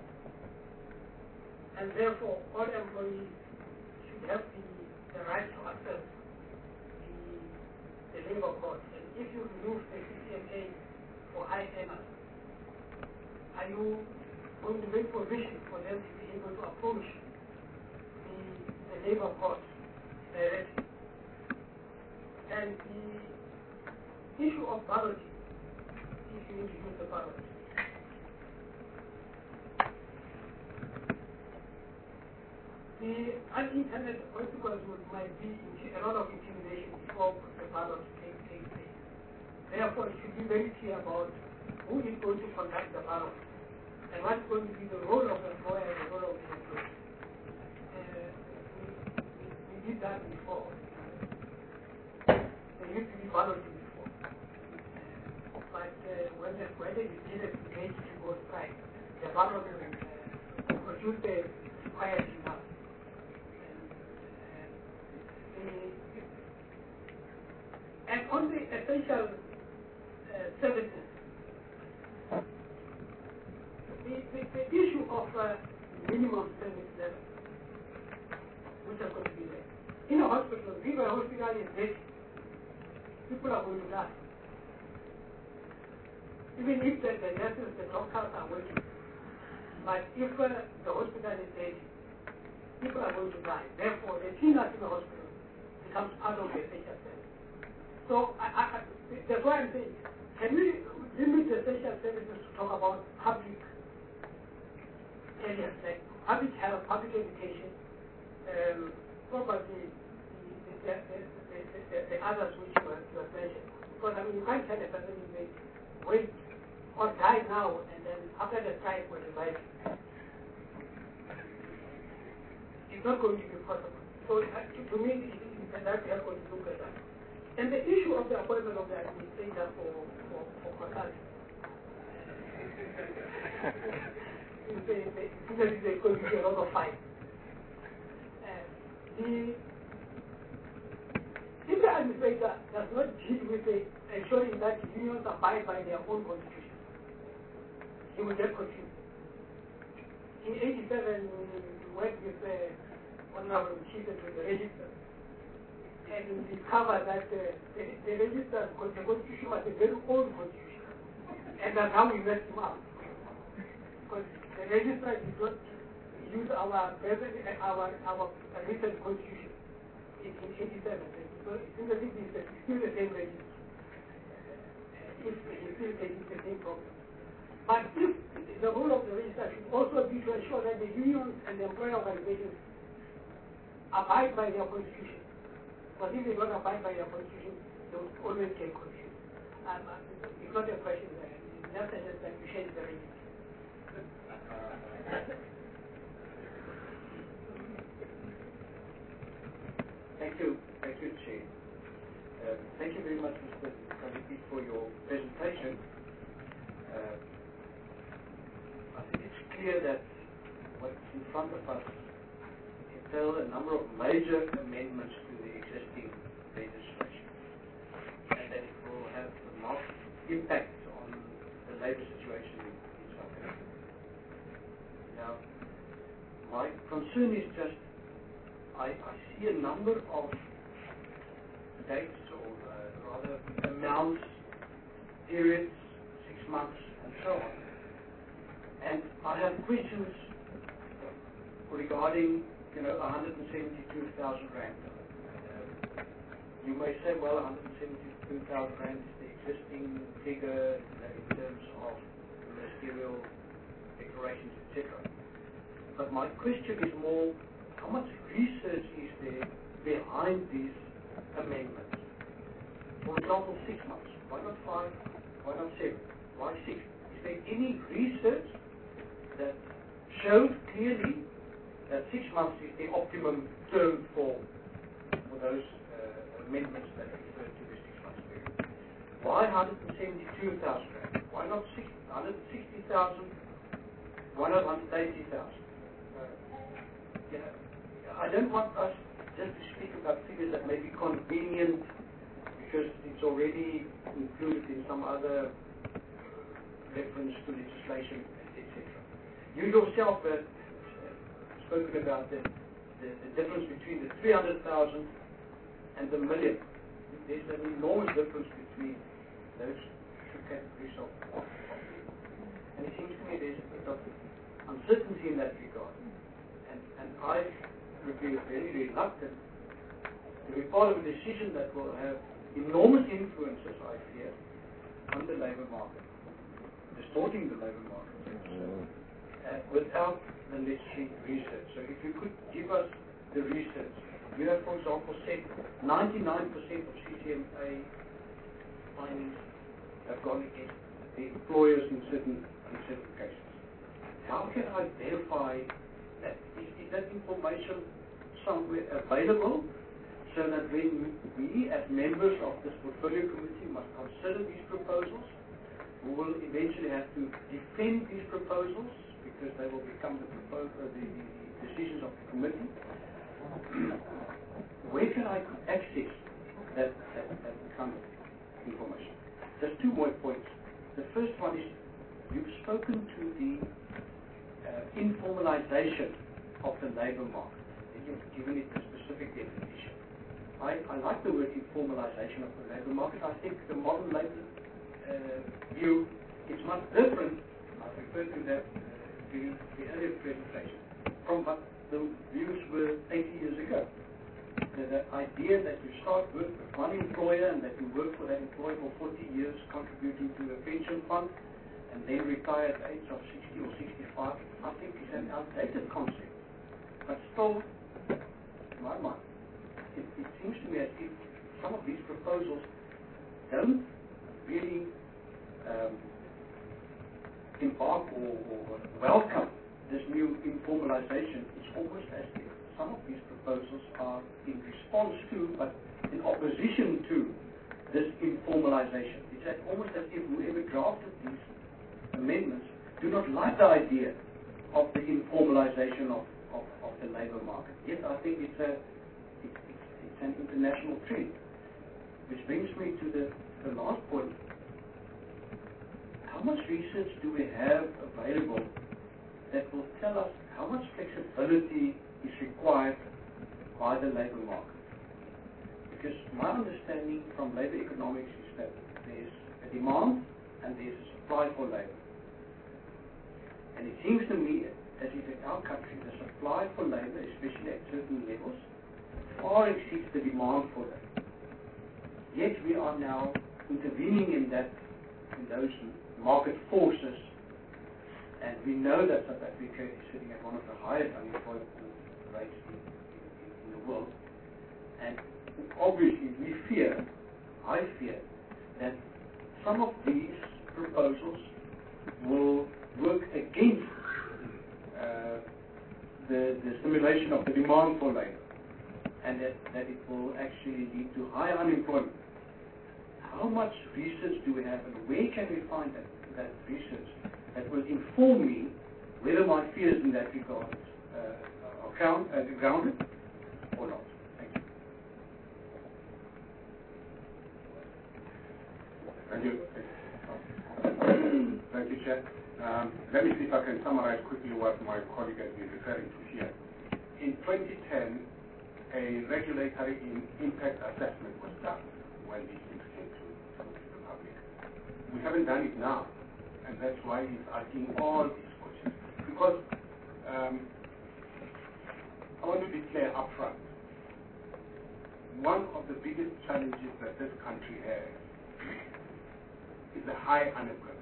And therefore, all employees should have the, the right to access the, the labor code. And if you remove the C C M A for high earners, are you going to make provision for them to be able to approach the, the labor code directly? And the issue of balloting, if you introduce the ballot. The unintended consequences might be a lot of intimidation before the ballot takes place. Therefore, it should be very clear about who is going to conduct the ballot and what's going to be the role of the employer and the role of the employee. Uh, we, we, we did that before. There used to be balloting before. Uh, but uh, when the, whether you needed to make to go strike, the ballot uh, produced the required enough. The on the essential uh, services, the, the, the issue of uh, minimum service level, which are going to be there. In a hospital, if a hospital is dead, people are going to die. Even if the, the nurses, the doctors are working. But if uh, the hospital is dead, people are going to die. Therefore, the cleaners in the hospital becomes part of the essential service. So I, I, I, that's why I'm saying, can we limit the essential services to talk about public areas like public health, public education, um, probably the, the, the, the, the, the others which you have, you have mentioned. Because I mean, you can't tell a person you may wait or die now and then after the strike will revive. It's not going to be possible. So uh, to, to me, it is that we are going to look at that. And the issue of the appointment of the administrator for for, for consulting. It's going to be a lot of fight. Uh, the if the administrator does not deal with the ensuring that unions abide by their own constitution, he will get confused. In eighty-seven, we worked with the Honorable Chief of the Register, and we discovered that uh, the, the Register, the Constitution was a very old Constitution, and that's how we messed him up. Because the Register did not use our present, our our recent Constitution in, in eighty-seven. So in the sixties, it's still the same Register. If it's still the same problem. But if the role of the Register should also be to ensure that the unions and the employer organizations abide by their constitution. Because if they don't abide by their constitution, they will always get confused. Um, it's not a question, uh, it's just a just that you change the Register. Thank you. Thank you, Chair. Uh, thank you very much, Mister Kaliki, for your presentation. Uh, I think it's clear that what's in front of us entails a number of major amendments to the existing legislation, and that it will have a marked impact on the labour situation in, in South Africa. Now, my concern is just I, I see a number of dates or uh, rather amounts, periods, six months, and so on. And I have questions regarding, you know, one hundred seventy-two thousand rand. Uh, you may say, well, one hundred seventy-two thousand rand is the existing figure, you know, in terms of ministerial declarations, et cetera. But my question is more, how much research is there behind these amendments? For example, six months. Why not five? Why not seven? Why six? Is there any research that shows clearly that six months is the optimum term for, for those uh, amendments that refer to the six months period? Why one hundred seventy-two thousand rand? Why not one hundred sixty thousand? Why not one hundred eighty thousand? Uh, you know, I don't want us just to speak about figures that may be convenient because it's already included in some other reference to legislation, et cetera. You yourself have uh, spoken about the, the, the difference between the three hundred thousand and the million. There's an enormous difference between those two categories of costs. And it seems to me there's a bit of uncertainty in that regard. And, and I would be very reluctant to be part of a decision that will have enormous influences, I fear, on the labour market, distorting the labour market, uh, without the necessary research. So if you could give us the research. You have, for example, said ninety-nine percent of C C M A findings have gone against the employers in certain, in certain cases. How can I verify that? Is, is that information somewhere available so that when we as members of this portfolio committee must consider these proposals, we will eventually have to defend these proposals because they will become the, proposal, uh, the, the, the decisions of the committee? Where can I access that, that, that kind of just two more points. The first one is you've spoken to the uh, informalization of the labor market, and you've given it a specific definition. I, I like the word informalization of the labor market. I think the modern labor uh, view is much different. I referred to that uh, during the earlier presentation from what the views were eighty years ago. The, the idea that you start work with one employer and that you work for that employer for forty years, contributing to a pension fund, and then retire at the age of sixty or sixty-five, I think is an outdated concept. But still, in my mind, it, it seems to me as if some of these proposals don't really um, embark or, or welcome this new informalization. It's almost as if some of these proposals are in response to, but in opposition to, this informalization. It's as, almost as if whoever drafted these amendments do not like the idea of the informalization of, of, of the labor market. Yet I think it's a it, it's, it's an international trend. Which brings me to the, the last point. How much research do we have available that will tell us how much flexibility is required by the labor market? Because my understanding from labor economics is that there's a demand and there's a supply for labor. And it seems to me as if in our country the supply for labor, especially at certain levels, far exceeds the demand for them. Yet we are now intervening in that, in those market forces, and we know that South Africa is sitting at one of the highest unemployment rates in, in, in the world. And obviously we fear, I fear, that some of these proposals will work against uh, the, the stimulation of the demand for labor, and that, that it will actually lead to high unemployment. How much research do we have, and where can we find that, that research that will inform me whether my fears in that regard uh, are count, uh, grounded or not? Thank you. Thank you. Thank you, Chair. Um, let me see if I can summarize quickly what my colleague has been referring to here. In twenty ten, a regulatory in impact assessment was done when these things came to, to the public. We haven't done it now, and that's why he's asking all these questions. Because um, I want to be clear up front. One of the biggest challenges that this country has is the high unemployment.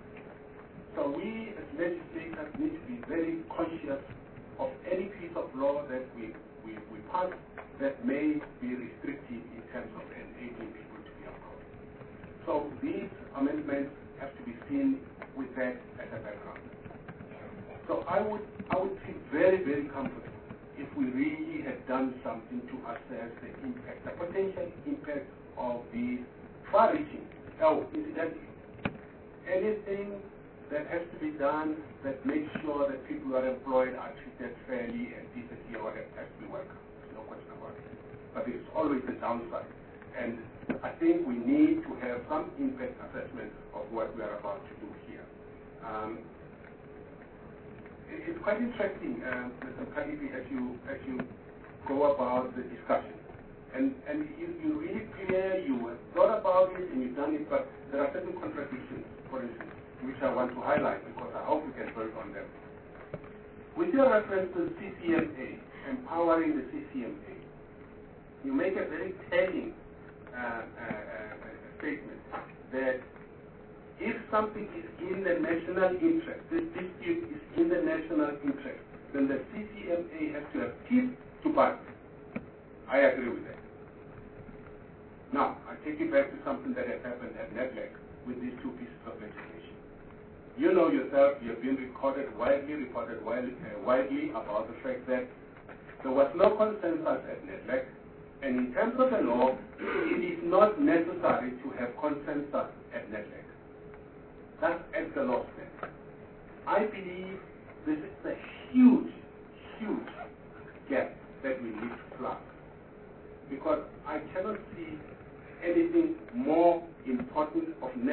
So we as legislators need to be very conscious of any piece of law that we, we, we pass that may be restrictive in terms of enabling people to be employed. So these amendments have to be seen with that as a background. So I would, I would feel very, very comfortable if we really had done something to assess the impact, the potential impact of these far-reaching. Oh, incidentally, anything that has to be done that makes sure that people who are employed are treated fairly and decently or that has to be welcome. There's no question about it. But there's always the downside. And I think we need to have some impact assessment of what we are about to do here. Um, it, it's quite interesting, uh, Mister Kalibi, as you, as you go about the discussion. And, and you, you really clear, you have thought about it and you've done it, but there are certain contradictions, for instance, which I want to highlight because I hope we can build on them. With your reference to C C M A, empowering the C C M A, you make a very telling uh, uh, uh, statement that if something is in the national interest, this dispute is in the national interest, then the C C M A has to have teeth to bite. I agree with that. Now, I take it back to something that has happened at NEDLAC with these two pieces of legislation. You know yourself, you have been recorded widely, reported widely, uh, widely about the fact that there was no consensus at NEDLAC, and in terms of the law, it is not necessary to have consensus at NEDLAC. That's as the law stands. I believe this is a huge, huge gap that we need to plug, because I cannot see anything more important of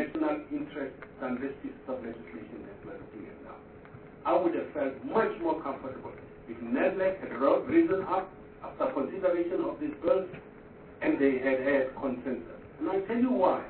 I would have felt much more comfortable if NEDLAC had ro- risen up after consideration of these bills and they had had consensus. And I'll tell you why.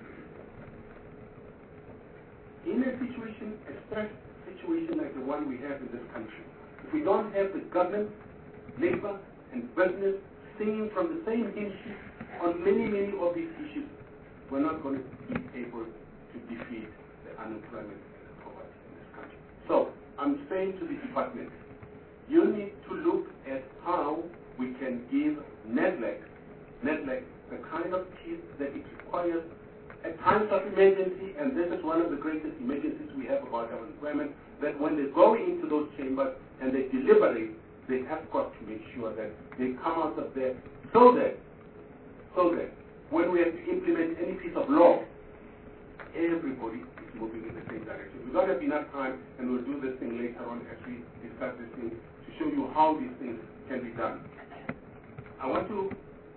In a situation, a stressed situation like the one we have in this country, if we don't have the government, labor, and business singing from the same hymn sheet on many, many of these issues, we're not going to be able to defeat the unemployment and the poverty in this country. So, I'm saying to the department, you need to look at how we can give NEDLAC, NEDLAC the kind of teeth that it requires at times of emergency, and this is one of the greatest emergencies we have about our employment, that when they go into those chambers and they deliberate, they have got to make sure that they come out of there so that, so that when we have to implement any piece of law, everybody is moving in the same direction. We don't have enough time, and we'll do this thing later on as we discuss this thing to show you how these things can be done. I want to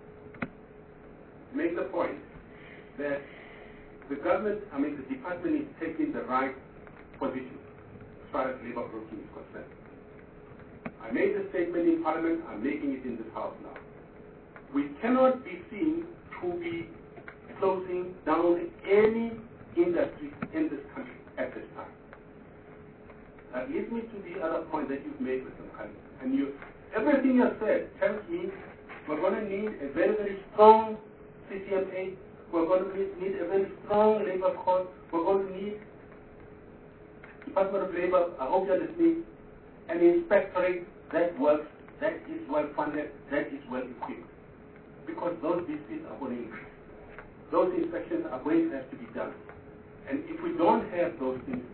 make the point that the government, I mean the department is taking the right position as far as labor broking is concerned. I made the statement in Parliament, I'm making it in this House now. We cannot be seen to be closing down any industry in this country at this time. That leads me to the other point that you've made with them, and you, everything you have said tells me we're going to need a very, very strong C C M A. We're going to need a very strong labor court. We're going to need Department of Labor, I hope you're listening, an inspectorate that works, that is well funded, that is well equipped. Because those disputes are going to increase. Those inspections are going to have to be done. And if we don't have those things,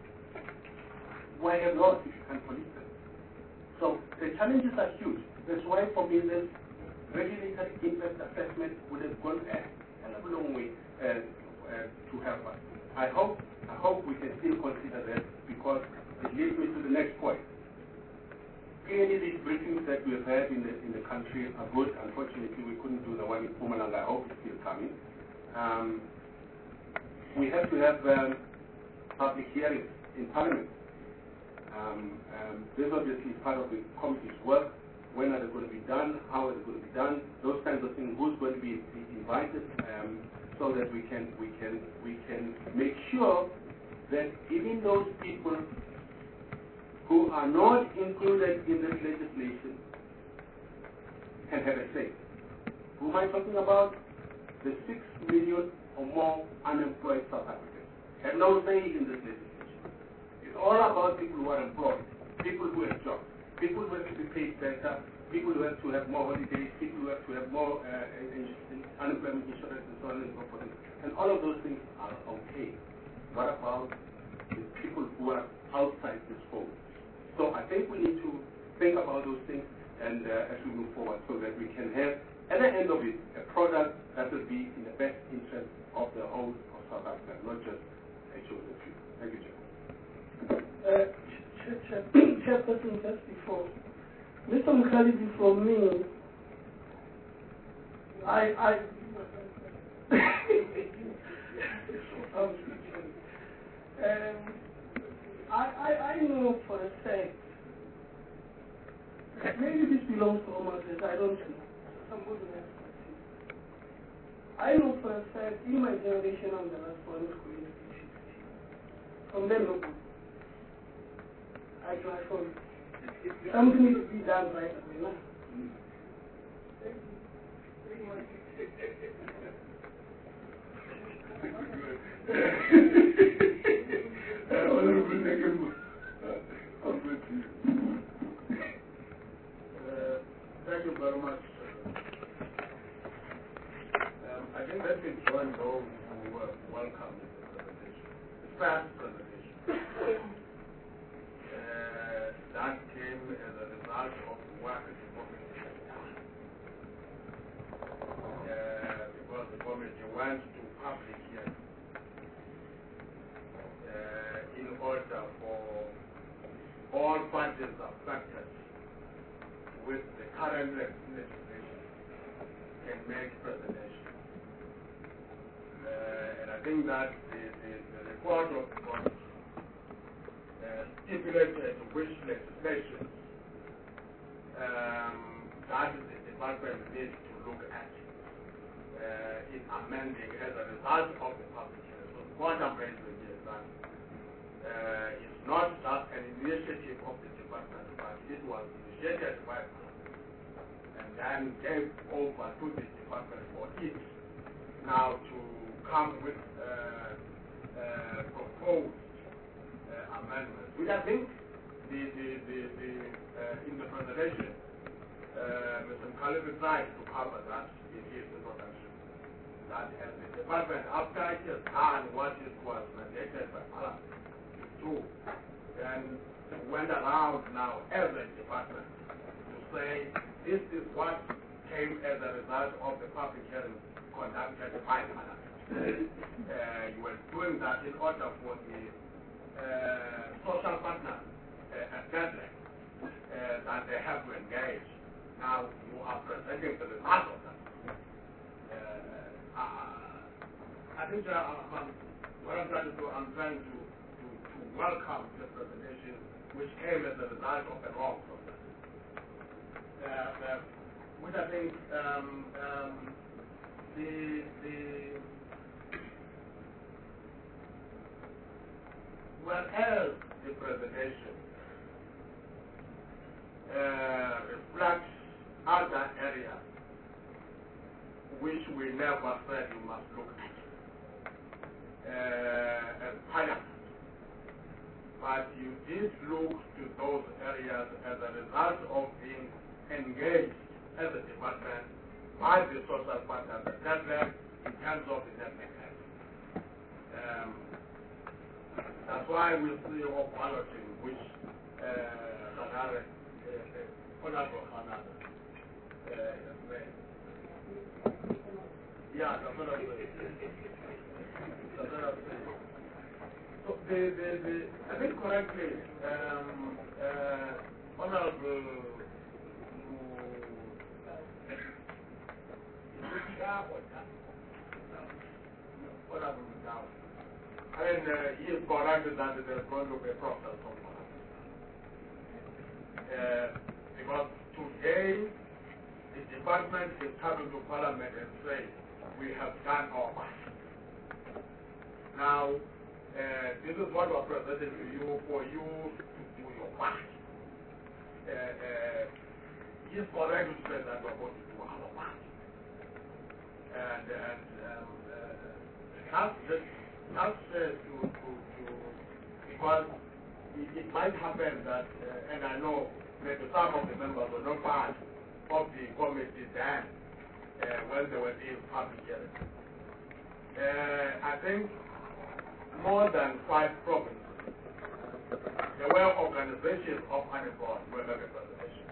why have laws if you can't police them? So the challenges are huge. That's why for me this regulatory impact assessment would have gone a hell of a long way uh, uh, to help us. I hope, I hope we can still consider that, because it leads me to the next point. Clearly these briefings that we have had in the, in the country are good. Unfortunately we couldn't do the one in Mpumalanga. I hope it's still coming. Um, we have to have um, public hearings in Parliament. Um, um, this obviously is part of the committee's work. When are they going to be done? How are they going to be done? Those kinds of things. Who's going to be invited, um, so that we can we can we can make sure that even those people who are not included in this legislation can have a say. Who am I talking about? The six million or more unemployed South Africans have no say in this legislation. It's all about people who are employed, people who have jobs, people who have to be paid better, people who have to have more holidays, people who have to have more uh, unemployment insurance and so on and so forth. And all of those things are okay. What about the people who are outside this fold? So I think we need to think about those things, and uh, as we move forward, so that we can have, at the end of it, a product that will be in the best interest of the whole of South Africa, not just a chosen few. Thank you, Chair. Uh, Chairperson, just before, Mister Mkhali, before me, I, I, um, I, I, I know for a fact, maybe this belongs to Omar, I don't know. Somebody else. I know for a fact, in my generation, I'm the last one who's going to be sixty. From then on, I try for something needs to be done right away now. Honorable Secretary, over to you. Uh, thank you very much. Um, I think let me join those who uh, welcome the presentation. The first presentation. uh, that came as a result of the work that the committee has done. Uh, because the committee went to public hearing uh, in order for all parties affected with the current legislation can make presentation. Uh, and I think that the, the, the report of the committee uh, uh, stipulated which legislation um, that the department needs to look at uh, in amending as a result of the public hearing. So the point I'm raising is that uh, it's not just an initiative of the department, but it was initiated by and then gave over to the department for it now to come with uh, uh, proposed uh, amendments, which I think the, the, the, the, uh, in the presentation, uh, Mister Mkhalifi tried to cover that in his introduction. That as the department, after it has done what it was mandated by Parliament to do, then went around now as a department to say this is what came as a result of the public hearing conducted by Parliament. Uh, you were doing that in order for the uh, social partners uh, at Gatling uh, that they have to engage. Now you are presenting the result of that. Uh, uh, I think uh, um, what I'm trying to do, I'm trying to, to, to welcome the presentation which came as a result of a wrong process. Uh, uh, which I think um, um, the, the whereas the presentation uh, reflects other areas which we never said you must look at uh, as Parliament, but you did look to those areas as a result of being engaged as a department by the social partners at Gatling in terms of the Gatling Act. Um, That's why we see of balloting, which Hanare, Honorable Hanare, has made. Yeah, that's what I'm saying. That's what I'm saying. So the, the, the, I think correctly, um, uh, Honorable Honorable Mudau. I mean, uh, he is correct that there's going to be a process of uh, because today the department is coming to Parliament and saying we have done our part. Now, uh, this is what was presented to you for you to do your part. Uh, uh, he is correct to say that we're going to do our part. And, and um, uh, that's just Not uh, to, to, to, because it, it might happen that, uh, and I know maybe some of the members were not part of the committee then uh, when they were being public hearings. Uh, I think more than five provinces, there were organizations of unemployed were representation.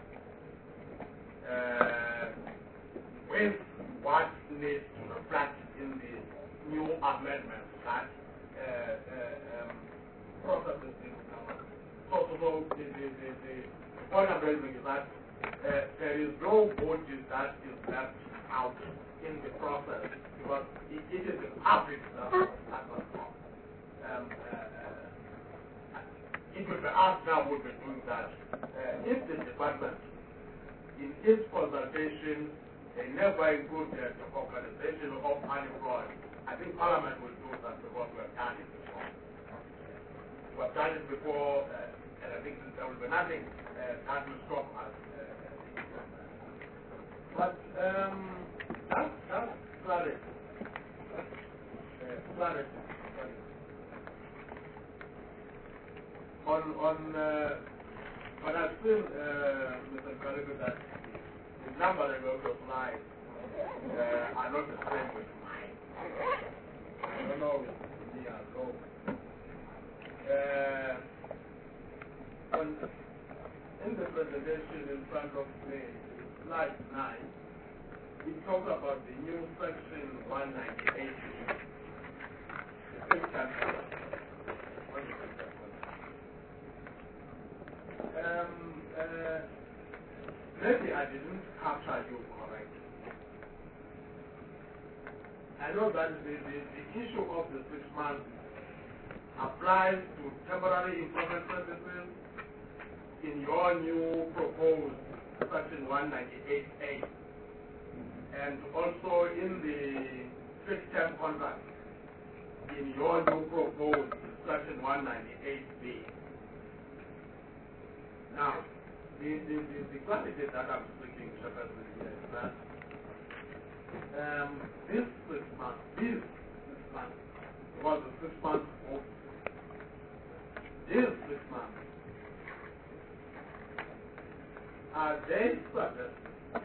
Uh, with what needs to reflect in the new amendments that uh, uh, um, processes need to come up. So, so, so the, the, the, the point I'm raising is that uh, there is no body that is left out in the process because it, it is the public that must come. Um, uh, it will be us now who will be doing that. Uh, if the department, in its consultation, they never included the organization of unemployed, I think Parliament will do that because we have done it before. We have done it before, uh, and I think there will be nothing uh, that will stop us. Uh, but um, that's, that's clarity. Uh, clarity. On, on uh, but I've seen, uh, Mister Mkhalifi, that the number that we have applied uh, are not the same with mine. I don't know if we are low. Uh, on, in the presentation in front of me, slide nine, we talk about the new section one ninety-eight. Um, uh, maybe I didn't capture you correctly. I know that the, the, the issue of the six months applies to temporary employment services in your new proposed Section one ninety-eight A, and also in the fixed-term contract in your new proposed Section one ninety-eight B. Now, the, the, the, the clarity that I'm speaking separately here is that um, this six months, this six months, was the six months of this six months, are they suggesting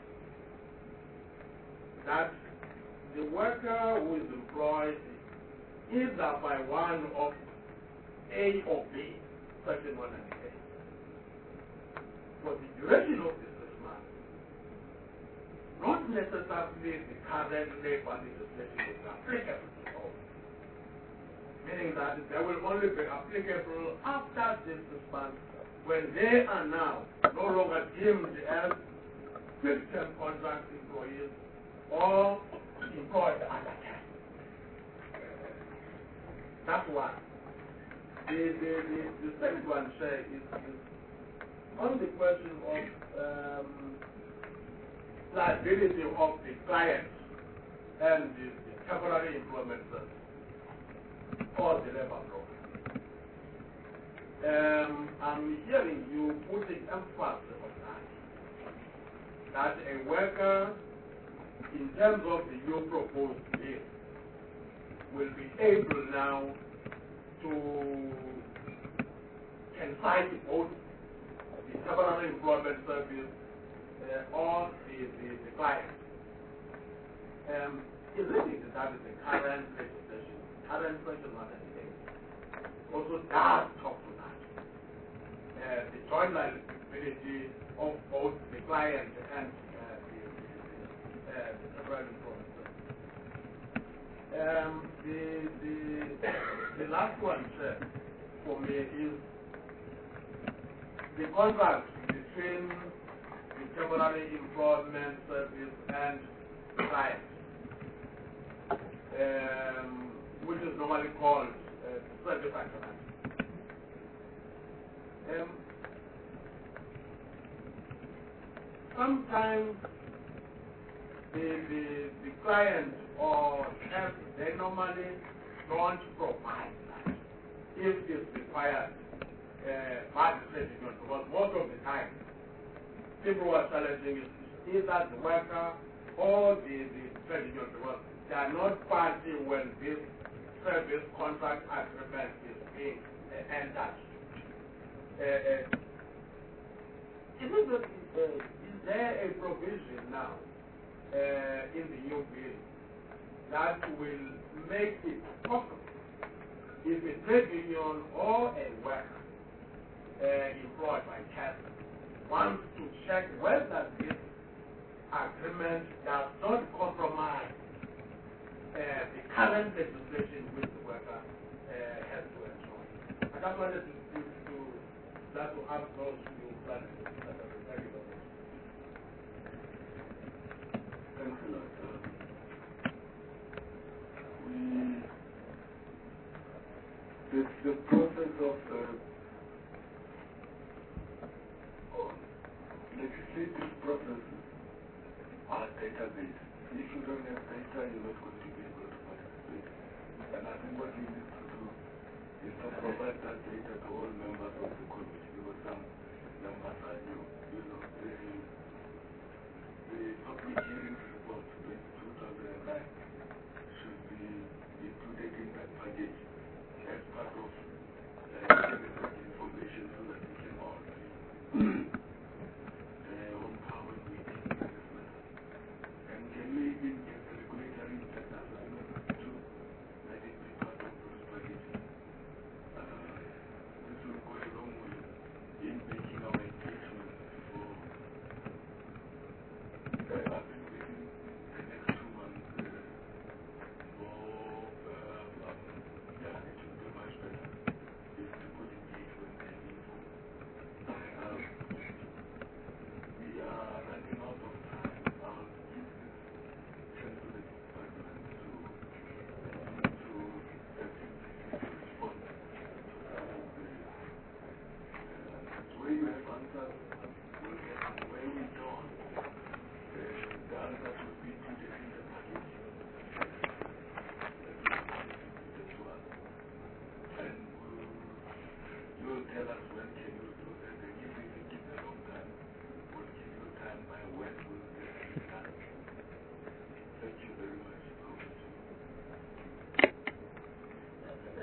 that the worker who is employed either by one of A or B, Section one ninety-eight, for the duration of the six months, not necessarily the current labor legislation is applicable to all, meaning that they will only be applicable after this six months when they are now no longer deemed as fixed-term contract employees or employed under term. That's one. The, the, the, the second one, sir, is, is on the question of um, liability of the client and the, the temporary employment service or the labor broker. Um, I'm hearing you putting emphasis on that, that a worker, in terms of the new proposed bill, will be able now to can cite both the temporary employment service uh, or the, the, the client. Um, is it that is the current legislation, current Section one ninety-eight, also does talk to that. Uh, the joint liability of both the client and uh, the, the, uh, the temporary employment service. Um, the, the, the last one, sir, for me is the contract between the temporary employment service and the client, um, which is normally called uh, service agreement. Um, sometimes the, the, the client or have, they normally don't provide that if it's required uh, by the trade union, because most of the time people who are challenging is either the worker or the, the trade union, because they are not party when this service contract agreement is being uh, entered. Uh, uh, is, it, uh, is there a provision now uh, in the new bill that will make it possible if a trade union or a worker uh, employed by C A S wants to check whether this agreement does not compromise uh, the current legislation which the worker uh, has to enjoy? I just wanted to, to, to that to have those two plans. Thank you very much. Thanks a lot. Uh, we, the, the process of uh, oh, legislative processes are database. If you don't have data, you're not going to be able to participate. And I think what we need to do is to provide that data to all members of the committee, because some members are new. You know, the, the public hearings report two thousand nine should be included in that package as part of uh, information so that we can all see uh, on how we meeting business. And can we even get the regulatory impact assessment too, that it be part of those packages? Uh, this will go a long way in making our engagement for uh, I think within the next two months uh, for uh, um, yeah,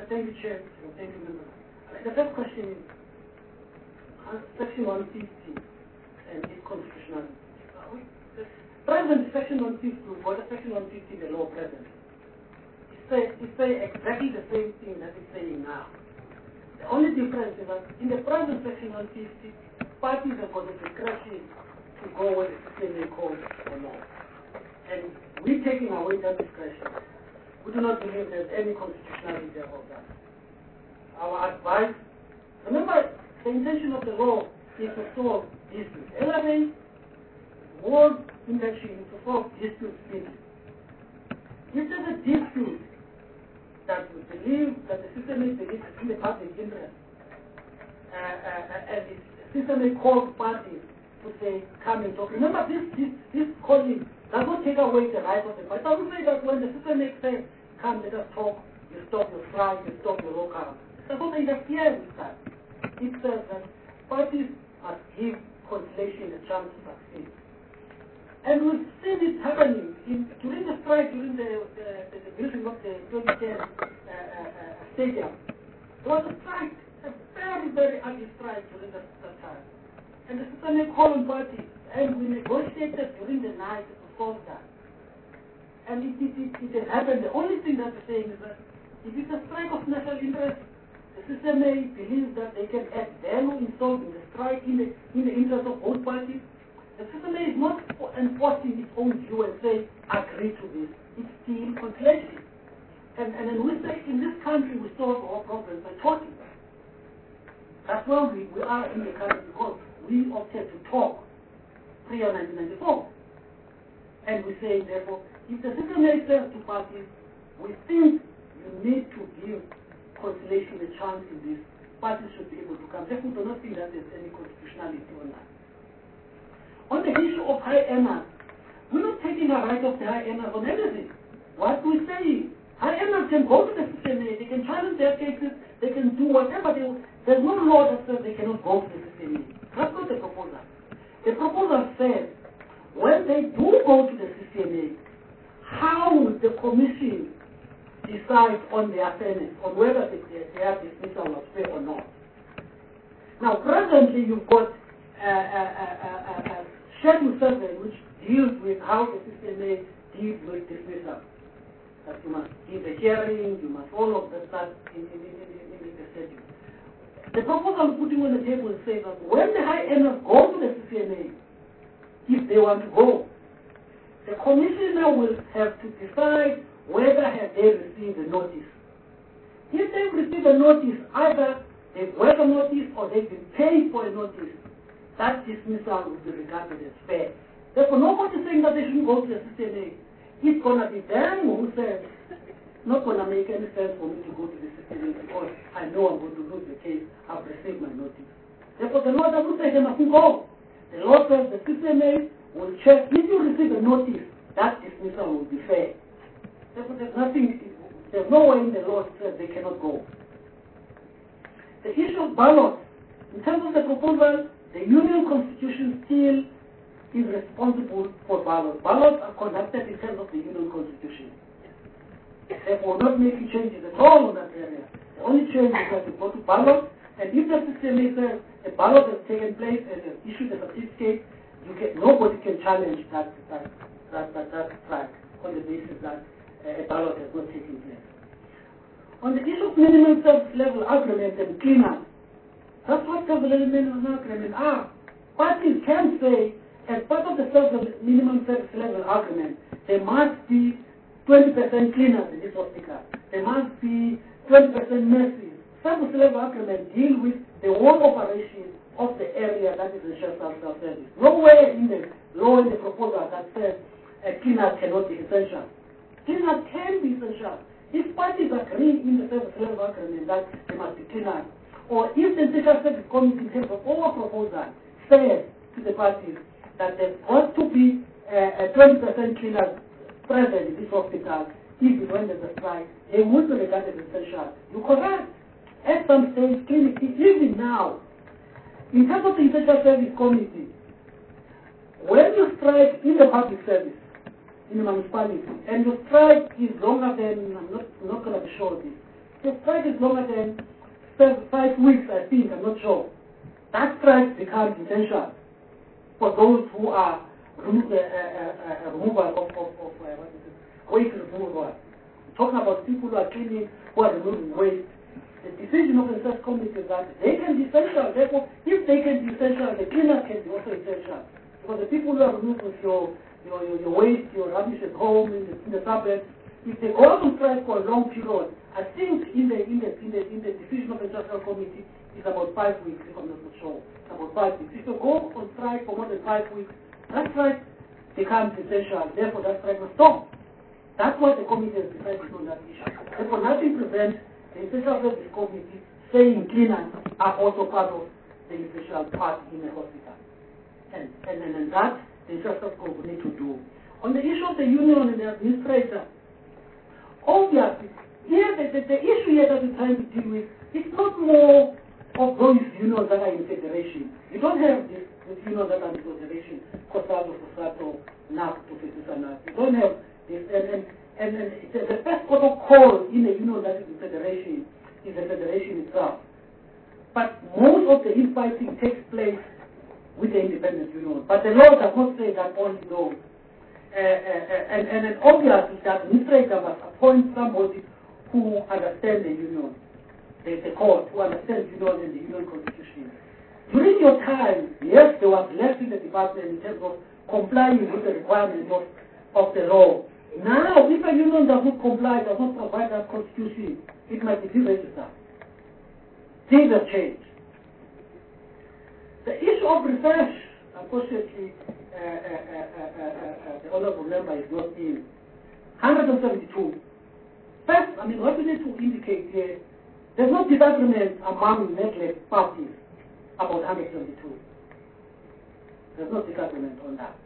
thank you, Chair. Thank you, Member. Uh, the first question is uh, Section one fifty and its constitutionality. Uh, we, the present Section one fifty, or the Section one fifty, the law present, it say, it say exactly the same thing that it's saying now. The only difference is that in the present Section one fifty, parties have got the discretion to go with the C M A code or not. And we're taking away that discretion. We do not believe there's any constitutionality about that. Our advice, remember, the intention of the law is to solve disputes. L R A, world intention is to solve disputes speedily. If there's a dispute that we believe that the system is in the public interest, uh, uh, and the system may call parties to say, come and talk. Remember, this, this, this calling does not take away the right of the party. I would say that when the system makes sense, come, let us talk, you stop your strike, you stop your lockout. It does not interfere with that. It says that parties must give conciliation a chance to succeed. And we've seen it happening in, during the strike, during the, the, the, the building of the twenty ten uh, uh, stadium. There was a strike, a very, very ugly strike during that, that time. And the system may call on parties, and we negotiated during the night to solve that. And it, it, it, it has happened. The only thing that we're saying is that if it's a strike of national interest, the system may believe that they can add value in solving the strike in the, in the interest of both parties. The system is not enforcing its own view and say, agree to this. It's still conciliation. And, and then we say, in this country, we solve our problems by talking. That's why we, we are in the country, because we opted to talk prior nineteen ninety-four. And we say, therefore, if the system makes sense to parties, we think you need to give conciliation a chance in this. Parties should be able to come. Therefore, we do not think that there's any constitutionality on that. On the issue of high earners, we're not taking a right of the high earners on everything. What we say is, high earners can go to the C C M A, they can challenge their cases, they can do whatever they want. There's no law that says they cannot go to the C C M A. That's not the proposal. The proposal says, when they do go to the C C M A, how will the commission decide on their fairness, on whether they, their dismissal was fair or not? Now, presently, you've got uh, uh, uh, uh, uh, Schedule seven, which deals with how the C C M A deals with dismissal. That you must give a hearing, you must all of the stuff in, in, in, in, in the schedule. The proposal I'm putting on the table says that when the high earners go to the C C M A, if they want to go, the commissioner will have to decide whether have they received a notice. If they've received a notice, either they've got a notice or they've been paid for a notice, that dismissal will be regarded as fair. Therefore, nobody is saying that they shouldn't go to the C C M A. It's going to be them who says, not going to make any sense for me to go to the C C M A because I know I'm going to lose the case. I've received my notice. Therefore, the law doesn't say they mustn't go. The law says the C C M A will check. If you receive a notice, that dismissal will be fair. Therefore, there's nothing, there's no way in the law that says they cannot go. The issue of ballot, in terms of the proposal, the Union Constitution still is responsible for ballots. Ballots are conducted in terms of the Union Constitution. Therefore, not making changes at all in that area. The only change is that you go to ballot, and if the system is says a ballot has taken place and has issued a certificate, you get, nobody can challenge that that that that, that track on the basis that uh, a ballot has not taken place. On the issue of minimum service level agreement and cleanup, that's what service level minimum agreement are. Parties can say, as part of the service minimum service level agreement, there must be twenty percent cleaners in this hospital. There must be twenty percent nurses. Service level agreement deal with the whole operation of the area that is the shared self-service. Nowhere in the law in the proposal that says a cleaner cannot be essential. Cleaner can be essential. If parties agree in the service level agreement that there must be cleaners, or if the Social Service Committee in terms of our proposal says to the parties that there's got to be uh, twenty percent cleaners present in this hospital, even when there's a strike, they would be regarded as essential. You're correct. At some stage, clinically, even now, in terms of the Social Service Committee, when you strike in the public service, in the municipality, and your strike is longer than, I'm not, not going to be sure of this, the strike is longer than seven, five weeks, I think, I'm not sure. That strike becomes essential for those who are remo- uh, uh, uh, removal of, of, of uh, what is it? Waste removal. Talking about people who are cleaning, who are removing waste. The decision of the search committee is that they can be essential. Therefore, if they can be essential, the cleaners can be also essential. Because the people who are removing your, your, your, your waste, your rubbish at home, in the, in the suburbs, if they go out on strike for a long period, I think in the, in the, in the, in the decision of the search committee, it's about five weeks, if I'm not sure. It's about five weeks. If you go on strike for more than five weeks, that strike becomes essential. Therefore, that strike must stop. That's what the committee has decided on that issue. Therefore, nothing prevents the Essential Service Committee saying cleaners are also part of the essential part in a hospital. And, and, and, and that the Essential Service Committee need to do. On the issue of the union and the administrator, obviously, here the, the, the issue here that we're trying to deal with, it's not more of those unions that are in federation. You don't have this, this unions that are in federation, COSATU, COSATU, N A C, TOFETUSA, N A C. You don't have this, and, and, and, and the, the first protocol in a union that is in federation is the federation itself. But most of the infighting takes place with the independent union. But the law does not say that only those. Uh, uh, and, and, and obviously the administrator must appoint somebody who understands the union. The, the court who understands union and the union constitution. During your time, yes, there was less in the department in terms of complying with the requirements of, of the law. Now, if a union does not comply, does not provide that constitution, it might be deregistered. Things have changed. The issue of research, unfortunately, uh, uh, uh, uh, uh, uh, the honorable member is not in. one hundred seventy-two. First, I mean, what we need to indicate here, there's no disagreement among neglect parties about one hundred seventy-two. There's no disagreement on that.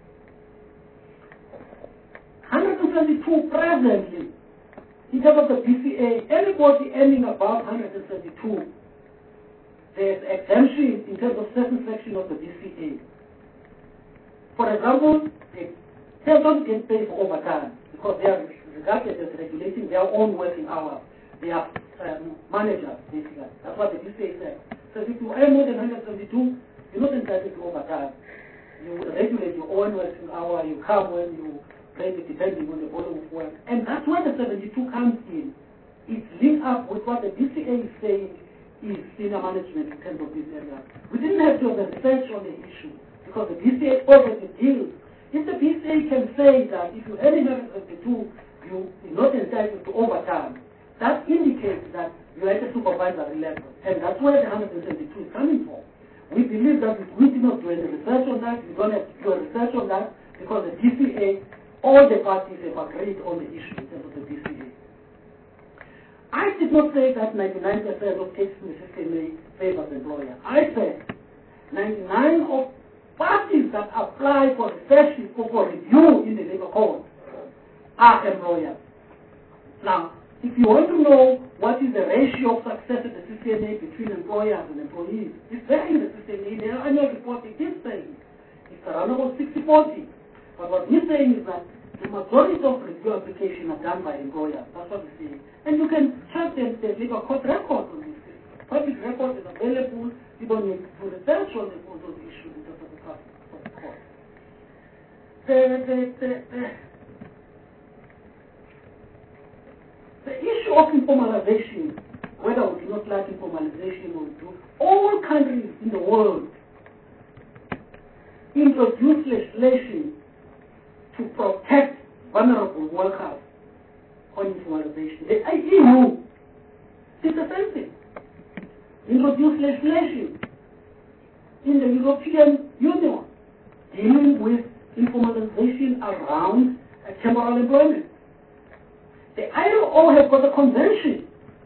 one hundred seventy-two presently, in terms of the B C A, anybody earning above one hundred seventy-two, there's exemption in terms of certain section of the B C A. For example, they don't get paid for overtime because they are regarded as regulating their own working hours. They are um, managers, basically. That's what the B C A says. So if you earn more than one hundred seventy-two, you're not entitled to overtime. You regulate your own working hour, you come when you maybe depending on the volume of work. And that's where the seventy-two comes in. It's linked up with what the B C A is saying is senior management in terms of this area. We didn't have to have the research on the issue because the B C A already deals. If the B C A can say that if you earn one hundred seventy-two, you're not entitled to overtime, that indicates that you're at a supervisory level. And that's where the one hundred seventy-two is coming from. We believe that we did not do any research on that. We don't have to do a research on that because the B C A, all the parties have agreed on the issue in terms of the B C A. I did not say that ninety-nine percent of cases in the system favors employer. I said ninety-nine of parties that apply for research or for review in the labor code are employers. Now, if you want to know what is the ratio of success at the C C N A between employers and employees, it's there in the C C N A. In their annual report, it is saying it's around about sixty forty. But what we're saying is that the majority of review applications are done by employers. That's what we're saying. And you can check the, the labor court record on this. Public record is available. You don't need to research on, the, on those issues in terms of the court. The, the, the, the, the issue of informalization, whether we do not like informalization or do, all countries in the world introduce legislation to protect vulnerable workers on informalization. The E U did the same thing. Introduced legislation in the European Union dealing with informalization around uh, temporal employment. The I L O has got a convention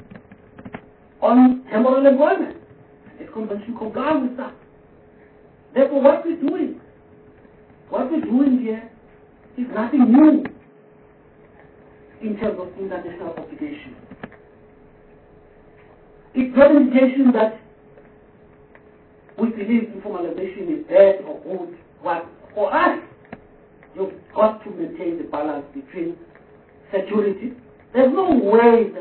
on temporal employment. This convention complies with that. Therefore, what we're doing, what we're doing here is nothing new in terms of international obligation. It's not an indication that we believe informalization is bad or good. But for us, you've got to maintain the balance between security. There's no way that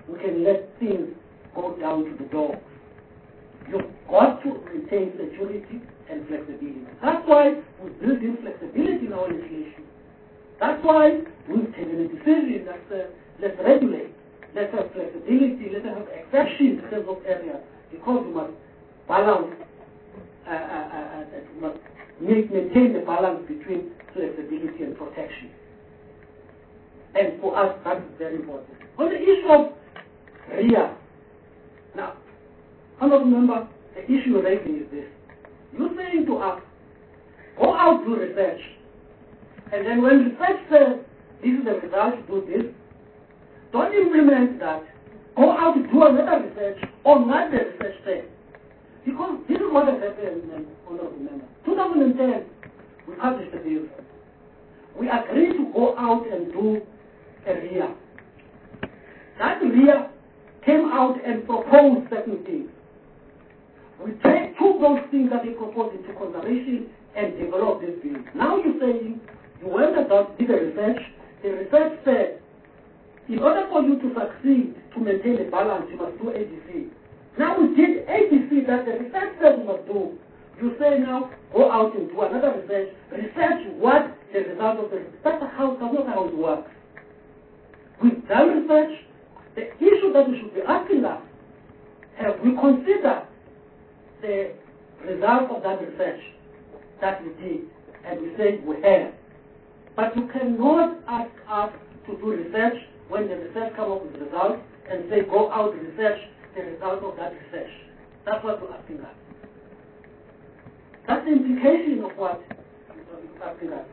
we can let things go down to the dogs. You've got to retain security and flexibility. That's why we build in flexibility in our legislation. That's why we've taken a decision that uh, let's regulate, let's have flexibility, let's have exceptions in terms of areas, because we must balance, uh, uh, uh, uh, must maintain the balance between flexibility and protection. And for us, that is very important. On the issue of R I A, now, honorable member, the issue you're raising is this. You're saying to us, go out, do research, and then when research says, this is the result, do this, don't implement that. Go out, do another research on what the research says. Because this is what has happened, honorable member. twenty ten, we published a bill. We agreed to go out and do a R I A. That R I A came out and proposed certain things. We take, took those things that they proposed into consideration and developed this bill. Now you're saying you went and did the research. The research said, in order for you to succeed to maintain the balance, you must do A B C. Now we did A B C that the research said you must do. You say now, go out and do another research. Research what the result of the research. That's how, that's not how it works. We've done research. The issue that we should be asking us, have we considered the result of that research that we did, and we say we have. But you cannot ask us to do research when the research comes up with results and say go out and research the result of that research. That's what we're asking us. That's the implication of what we're asking us.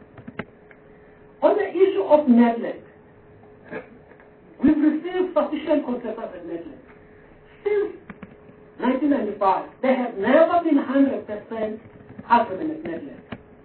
On the issue of NEDLAC, we've received sufficient consensus at NEDLAC. Since nineteen ninety-five, there has never been one hundred percent agreement at NEDLAC.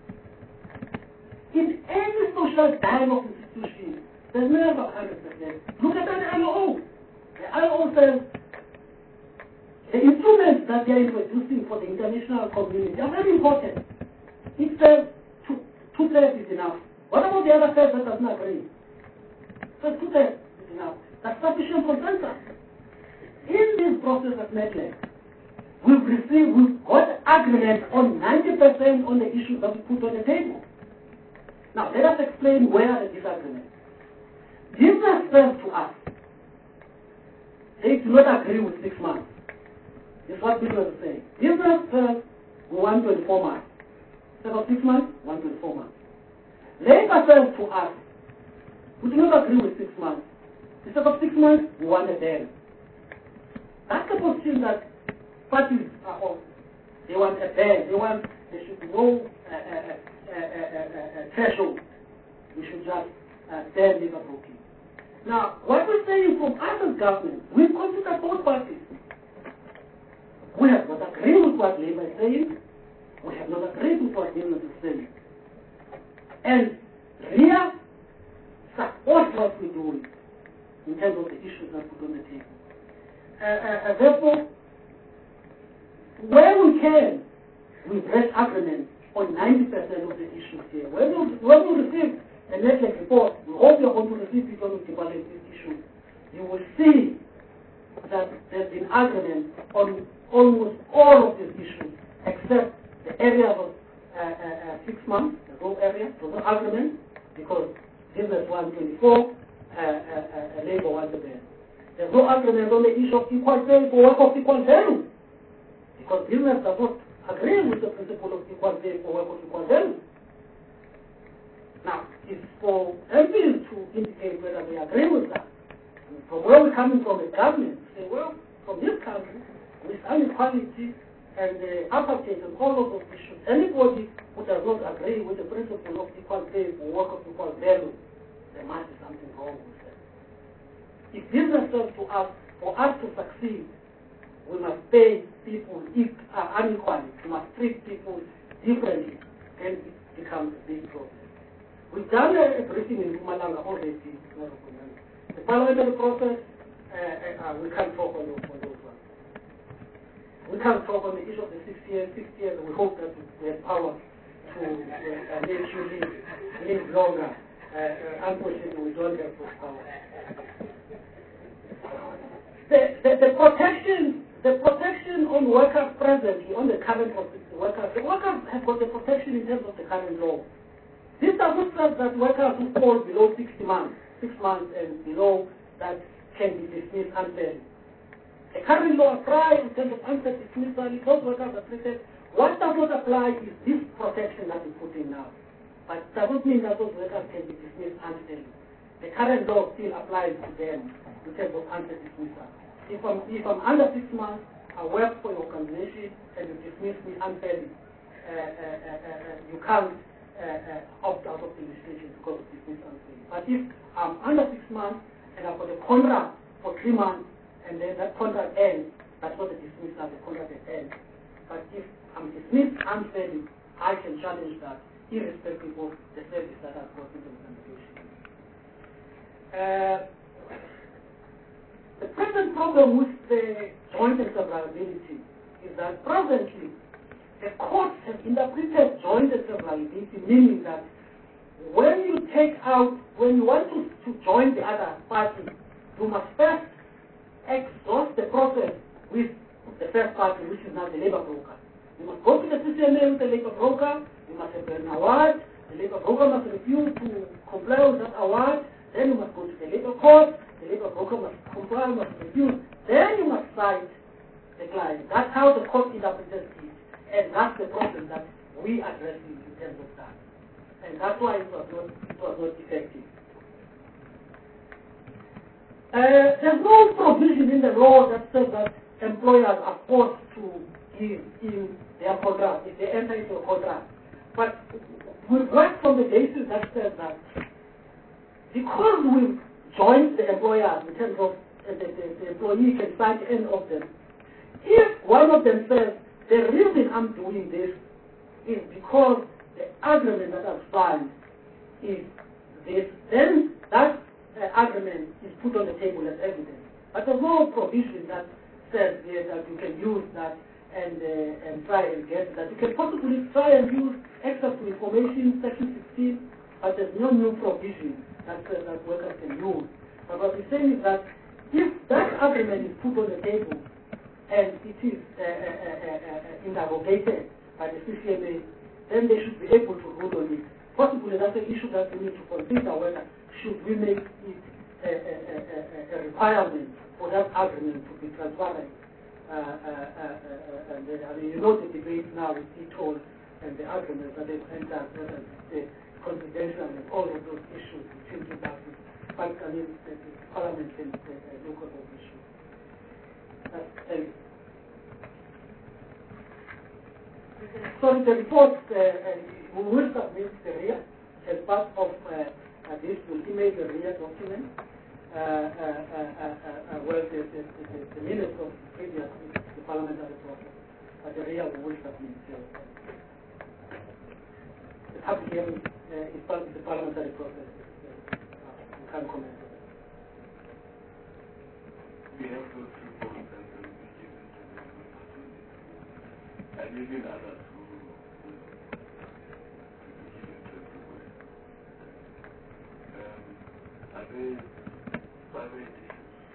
In any social dialogue institution, there's never one hundred percent. Look at the I L O. The I L O says the instruments that they are introducing for the international community are very important. It says two, two thirds is enough. What about the other third that does not agree? So two thirds is enough. That's sufficient consensus. In this process of NEDLAC, we've received, we've got agreement on ninety percent on the issues that we put on the table. Now, let us explain where the disagreement. Business says to us, they do not agree with six months. This is what business is saying. Business says we want twenty-four months. Instead of six months, we want twenty-four months. Labor says to us, we do not agree with six months. Instead of six months, we want a ban. That's the position that parties are on. They want a ban. They want, there should be no uh, uh, uh, uh, uh, uh, threshold. We should just uh, ban labor broking. Now, what we're saying from us as government, we consider both parties. We have not agreed with what labor is saying. We have not agreed with what business is saying. And R I A supports what we're doing in terms of the issues that we put on the table. Uh, uh, uh, therefore, where we can, we reach agreement on ninety percent of the issues here. When we, when we receive a NEDLAC report, we hope you're going to receive it on these issues. You will see that there's been agreement on almost all of these issues, except the area of uh, uh, uh, six months, the whole area, so no agreement, because business wants twenty-four, uh, uh, uh, labor wants a ban. There's no agreement on the issue of equal pay for work of equal value, because business does not agree with the principle of equal pay for work of equal value. Now, it's for M Ps to indicate whether they agree with that. And from where we're coming from as government, say, well, from this country, with inequality and the apartheid and all of those issues, anybody who does not agree with the principle of equal pay for work of equal value, there must be something wrong with that. If business says to us, for us to succeed, we must pay people uh, unequally, we must treat people differently, then it becomes a big problem. We've done a, a briefing in Mpumalanga already. The parliamentary process, uh, uh, we can't talk on those, on those ones. We can't talk on the issue of the six years. Six years, we hope that we have power to uh, make you live, live longer. Uh, uh, unfortunately, we don't have those power. the, the, the protection, the protection on workers presently, on the current workers, the workers have got the protection in terms of the current law. This does not say that workers who fall below sixty months, six months and below, that can be dismissed unfairly. The current law applies in terms of unfair dismissal, those workers are treated. What does not apply is this protection that we put in now. But it does not mean that those workers can be dismissed unfairly. The current law still applies to them in terms of unfair dismissal. If I'm, if I'm under six months, I work for your organization and you dismiss me unfairly, uh, uh, uh, uh, you can't uh, uh, opt out of the legislation because of dismissal unfairly. But if I'm under six months and I've got a contract for three months and then that contract ends, that's not a dismissal, the contract ends. But if I'm dismissed unfairly, I can challenge that irrespective of the service that I've got in the organization. Uh, the present problem with the joint and severability is that presently the courts have interpreted joint and severability, meaning that when you take out, when you want to, to join the other party, you must first exhaust the process with the first party, which is now the labor broker. You must go to the C C M A with the labor broker, you must have an award, the labor broker must refuse to comply with that award, then you must go to the labor court, the labor broker must comply, must refuse, then you must cite the client. That's how the court interprets it, and that's the problem that we are addressing in terms of that. And that's why it was not, it was not effective. Uh, there's no provision in the law that says that employers are forced to give in their contract, if they enter into a contract. But we work from the basis that says that because we've joined the employers in terms of uh, the, the, the employee can cite any of them, if one of them says, the reason I'm doing this is because the agreement that I've signed is this, then that uh, agreement is put on the table as evidence. But there's no provision that says there that you can use that and uh, and try and get that. You can possibly try and use access to information, section sixteen, but there's no new provision that says that workers can use. But what we're saying is that if that agreement is put on the table and it is uh, uh, uh, uh, interrogated by the C C M A, then they should be able to rule on it. Possibly that's an issue that we need to consider whether should we make it a, a, a, a requirement for that agreement to be transparent. Uh, uh, uh, uh, and uh, I mean, you know the debate now with E T O L and the arguments that they've entered, whether the confidential and all of those issues between two parties. But I mean, the, the Parliament can uh, look at those issues. Uh, thank you. So the report, uh, uh, we will submit the R I A as part of uh, uh, this. We'll email the R I A document. Uh, uh, uh, uh, uh, well, the, the, the, the minutes of the previous the parliamentary process, but the R I A will submit. Uh, the public hearing uh, is part of the parliamentary process. Uh, we can't comment on that. We have those reports and we will be given to them and even others who will be given to everybody. Um, are they private issues?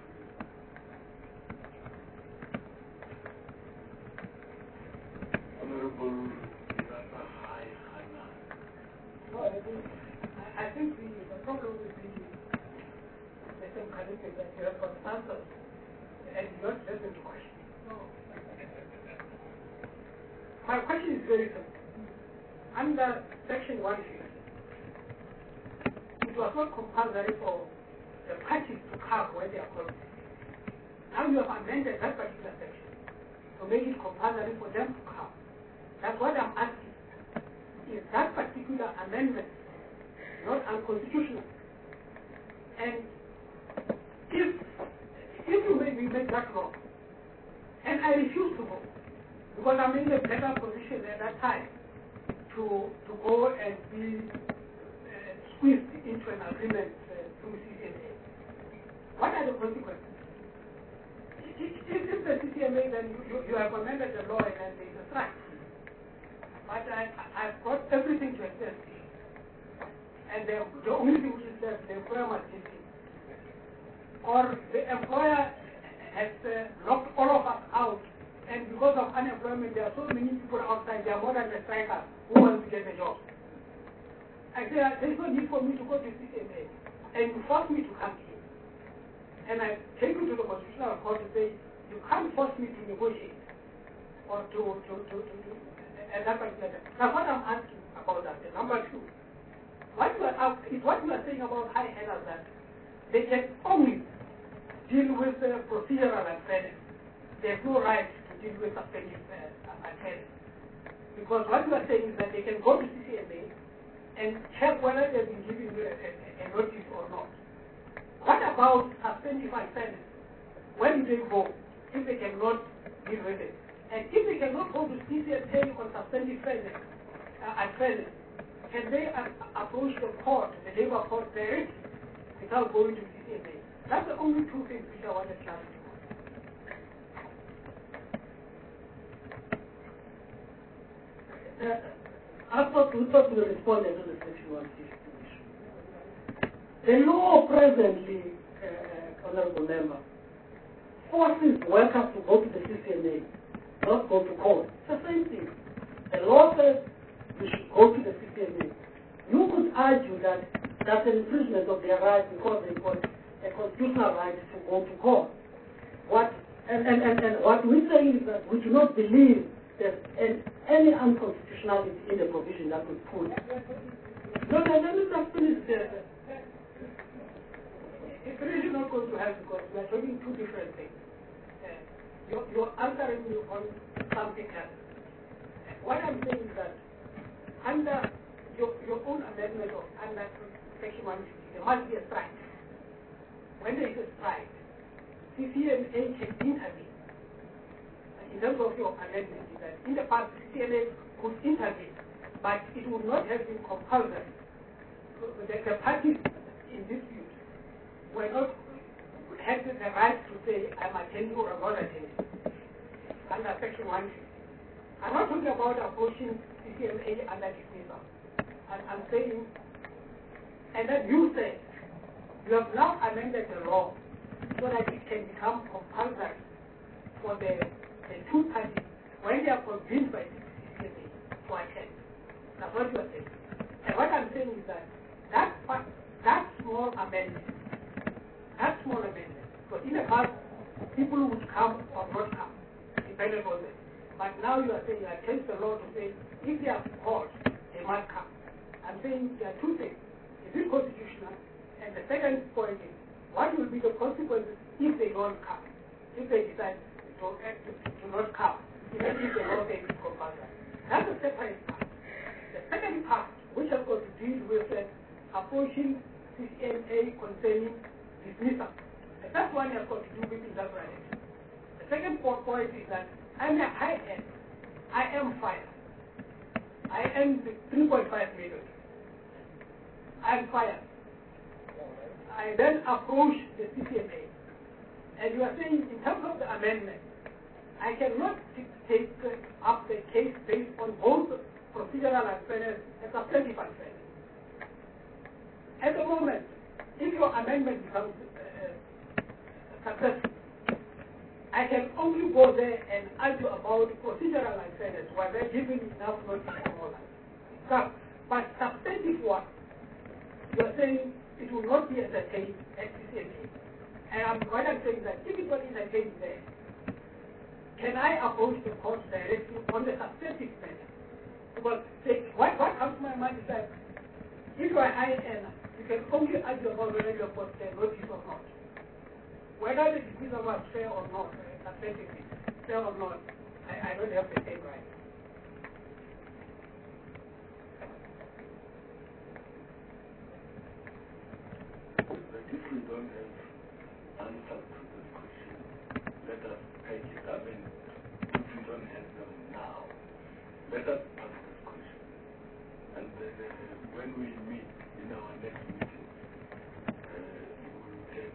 Honorable Irata Hai Hana. No, I think, I, I think the, the problem with the the same colleague is that you have got answers and you don't listen to questions. No. My question is very simple. Under section one sixty, it was not compulsory for the parties to come when they are called. Now you have amended that particular section to make it compulsory for them to come. That's what I'm asking. Is that particular amendment not unconstitutional? And if if you make me make that law, and I refuse to vote, because I'm in a better position at that time to to go and be uh, squeezed into an agreement uh, through C C M A. What are the consequences? If, if the C C M A, then you, you, you have amended the law and then there is a strike. But I, I've got everything to assess it. And the, the only thing which is left, the employer must give in. or the employer has uh, locked all of us out, and because of unemployment, there are so many people outside, there are more than the strikers who want to get a job. I say, uh, there's no need for me to go to C C M A, and you force me to come here. And I take you to the Constitutional Court to say, you can't force me to negotiate, or to, to, to, to, to and that particular time. That's what I'm asking about that. Number two, what you are asking is what you are saying about high earners, that they can only deal with uh, procedural unfairness. There's no right to deal with substantive uh, unfairness. Because what you are saying is that they can go to C C M A and check whether they've been given a, a, a notice or not. What about substantive unfairness? Where do they go if they cannot deal with it? And if they cannot go to C C M A on substantive fairness, uh, unfairness, can they uh, approach the court, the labor court directly, without going to C C M A? That's the only two things which I want to clarify. Uh, I thought we thought we responded to the Section one fifty issue. The law presently, uh, Honorable Member, forces workers to go to the C C M A, not go to court. It's the same thing. The law says you should go to the C C M A. You could argue that that's an infringement of their right because they've got a constitutional right to go to court. What and, and, and, and what we say is that we do not believe there's an, any unconstitutionality in the provision that was put. No, no, let me just finish there. It's really not going to help because we are talking two different things. Uh, you're, you're answering me on something else. Uh, what I'm saying is that under your, your own amendment of under Section one fifty, there must be a strike. When there is a strike, C C M A can intervene. In terms of your amendment, is that in the past, C C M A could intervene, but it would not have been compulsory. The, the parties in dispute were not had the right to say, I'm attending or I'm not attending, under Section one fifty. I'm not talking about approaching C C M A under dismissal. I'm, I'm saying, and then you say, you have now amended the law so that it can become compulsory for the, the two parties when they are convinced by C C M A to attend. That's what you are saying. And what I'm saying is that that, part, that small amendment, that small amendment, because in the past, people would come or not come, depending on them. But now you are saying, you have changed the law to say, if they are called, they must come. I'm saying there are two things. Is it constitutional? And the second point is, what will be the consequences if they don't come? If they decide to, to, to not come, even if the law says it's compulsory. That's the separate part. The second part, which has got to deal with uh, approaching C C M A concerning dismissal. The first one has got to do with industrial action. The second point is that I'm a high end. I am fired. I am three point five million. I'm fired. I then approach the C C M A. And you are saying, in terms of the amendment, I cannot take up the case based on both procedural unfairness and substantive unfairness. At the moment, if your amendment becomes uh, successful, I can only go there and argue about procedural unfairness while they're giving enough notice and all that. So, but substantive one, you are saying it will not be entertained at C C M A. And I'm, what I'm saying is that if it was entertained there, can I approach the court directly on the substantive matter? Because say, what, what comes to my mind is that if you are I N, you can only argue about whether you have got the notice or not. Whether the dismissal was fair or not, substantively, fair or not, I, I don't have the same right. But if we don't have answer to this question, let us take it. I mean, if we don't have them now, let us ask this question. And then uh, when we meet in our next meeting, uh, we will take,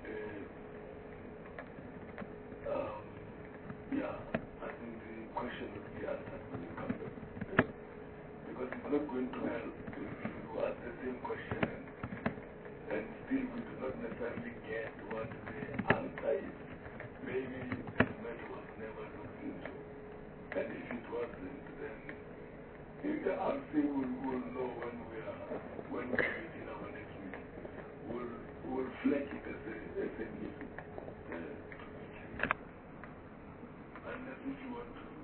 uh, um, yeah, I think the question will be answered when we come back. Because it's not going to help if you ask the same question and, and still we do not necessarily get what the I think we will know when we are, when we meet in our next meeting. We'll, we'll flag it as a, as a issue. Uh, unless if you want to.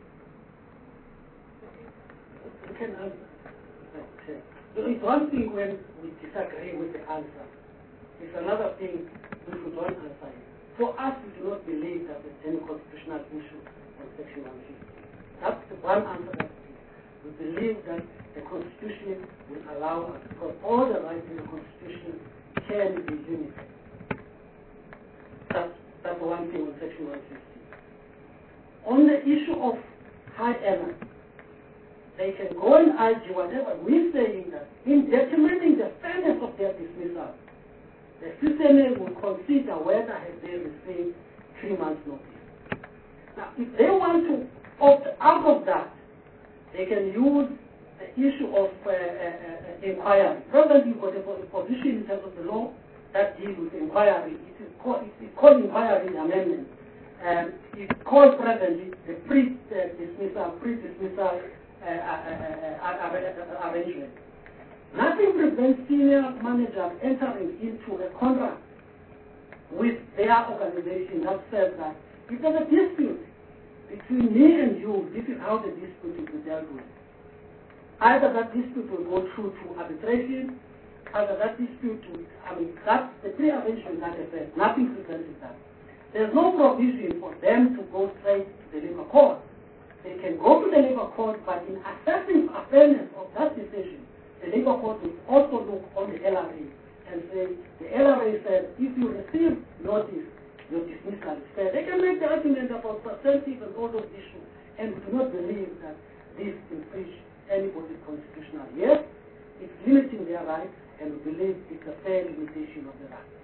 You can answer. Okay. So it's one thing when we disagree with the answer. It's another thing we should not answer it. For us, we do not believe that there's any constitutional issue on Section one fifty. That's the one answer that we give. We believe that the Constitution will allow us, because all the rights in the Constitution can be limited. That's, that's the one thing on Section one fifty. On the issue of high earners, they can go and argue whatever. We're saying that in determining the fairness of their dismissal, the C C M A will consider whether have they received three months notice. Now, if they want to opt out of that, they can use the issue of uh, uh, uh, inquiry. Presently, you've got a position in terms of the law that deals with inquiry. It is called, it is called inquiry amendment. Um, it's called presently the pre-dismissal, pre-dismissal uh, uh, uh, uh, arrangement. Nothing prevents senior managers entering into a contract with their organization that says that if there's a dispute between me and you, this is how the dispute will be dealt with. Either that dispute will go through to arbitration, either that dispute will, I mean, that's the pre-arrangement that I said, nothing prevents that. There's no provision for them to go straight to the labor court. They can go to the labor court, but in assessing the fairness of that decision, the labor court will also look on the L R A and say, the L R A said, if you receive notice, your dismissal is fair. They can make the argument about substantive and all those issues, and we do not believe that this infringes anybody's constitutional. Yes, it's limiting their rights, and we believe it's a fair limitation of the rights.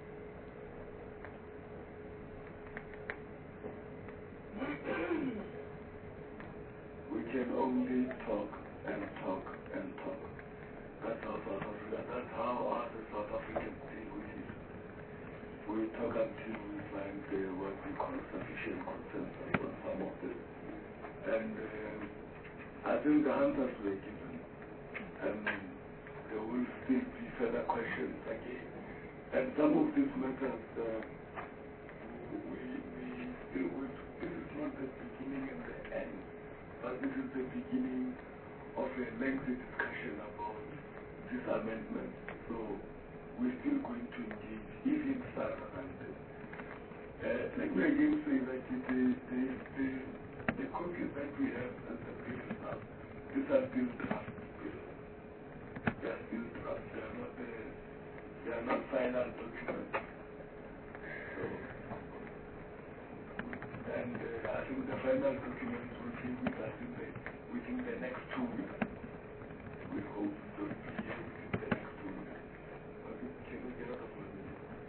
We can only talk and talk and talk. That's how South Africa, that's how us as South Africans deal with it. We talk until we find uh, what we call sufficient consensus on some of this. And uh, I think the answers were given. And there will still be further questions again. And some of these matters, uh, we, we still will, this is not the beginning and the end, but this is the beginning of a lengthy discussion about this amendment. So we're still going to engage even further than this. Uh, let me again say that the, the, the, the copies that we have as the bills now, these are still draft bills. They are still draft. They are not, uh, they are not final documents. So, and uh, I think the final documents will be with us in the, within the next two weeks. We hope to be here within the next two weeks. But can we get out of my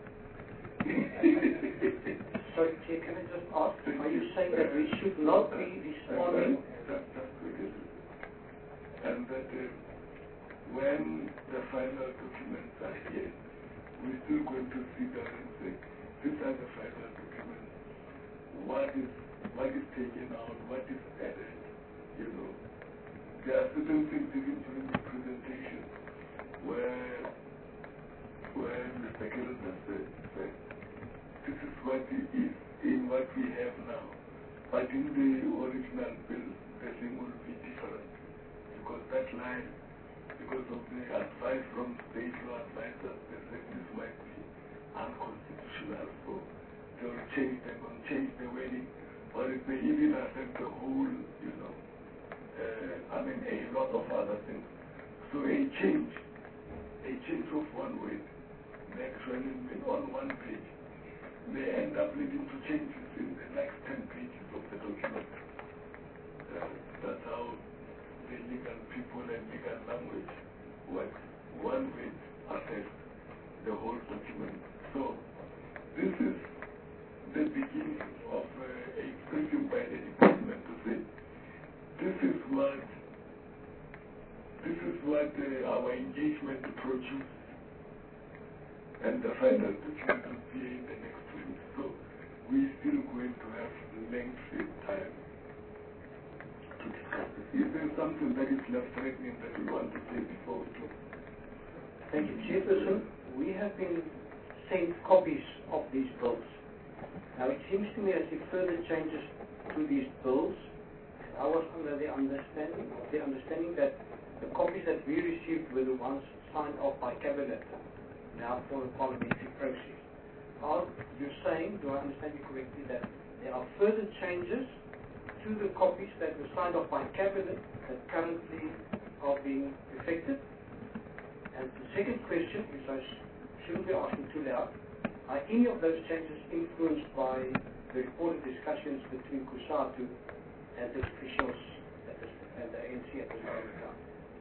meeting? Sorry, Chair, can I just ask, are you saying that we should not be responding? That, that's what it is. And that uh, when the final documents are here, we're still going to sit down and say, these are the final documents. What is, what is taken out? What is added? You know, there are certain things even during the presentation where, where Mister Kellerman said, said, this is what it is in what we have now. But in the original bill, the thing will be different. Because that line, because of the advice from state law advisors, they said this might be unconstitutional. So they will change, they're going to change the wording, or if they even affect the whole, you know, uh, I mean, a lot of other things. So a change, a change of one word, may actually be on one page, may end up leading to changes in the next ten pages of the document. Uh, that's how the legal people and legal language work. One word affects the whole document. So this is the beginning of uh, a briefing by the department to say, this is what, this is what uh, our engagement produces. And the final document will be in the next two weeks. So we're still going to have lengthy time to discuss this. If there's some something that is left threatening that we want to say before we close? Thank you, Chairperson. We have been sent copies of these bills. Now, it seems to me as if further changes to these bills, I was under the understanding, the understanding that the copies that we received were the ones signed off by Cabinet, now for the parliamentary process. Are you saying, do I understand you correctly, that there are further changes to the copies that were signed off by Cabinet that currently are being effected? And the second question, which I sh shouldn't be asking too loud, are any of those changes influenced by the reported discussions between COSATU and the officials at the, and the A N C at the same time?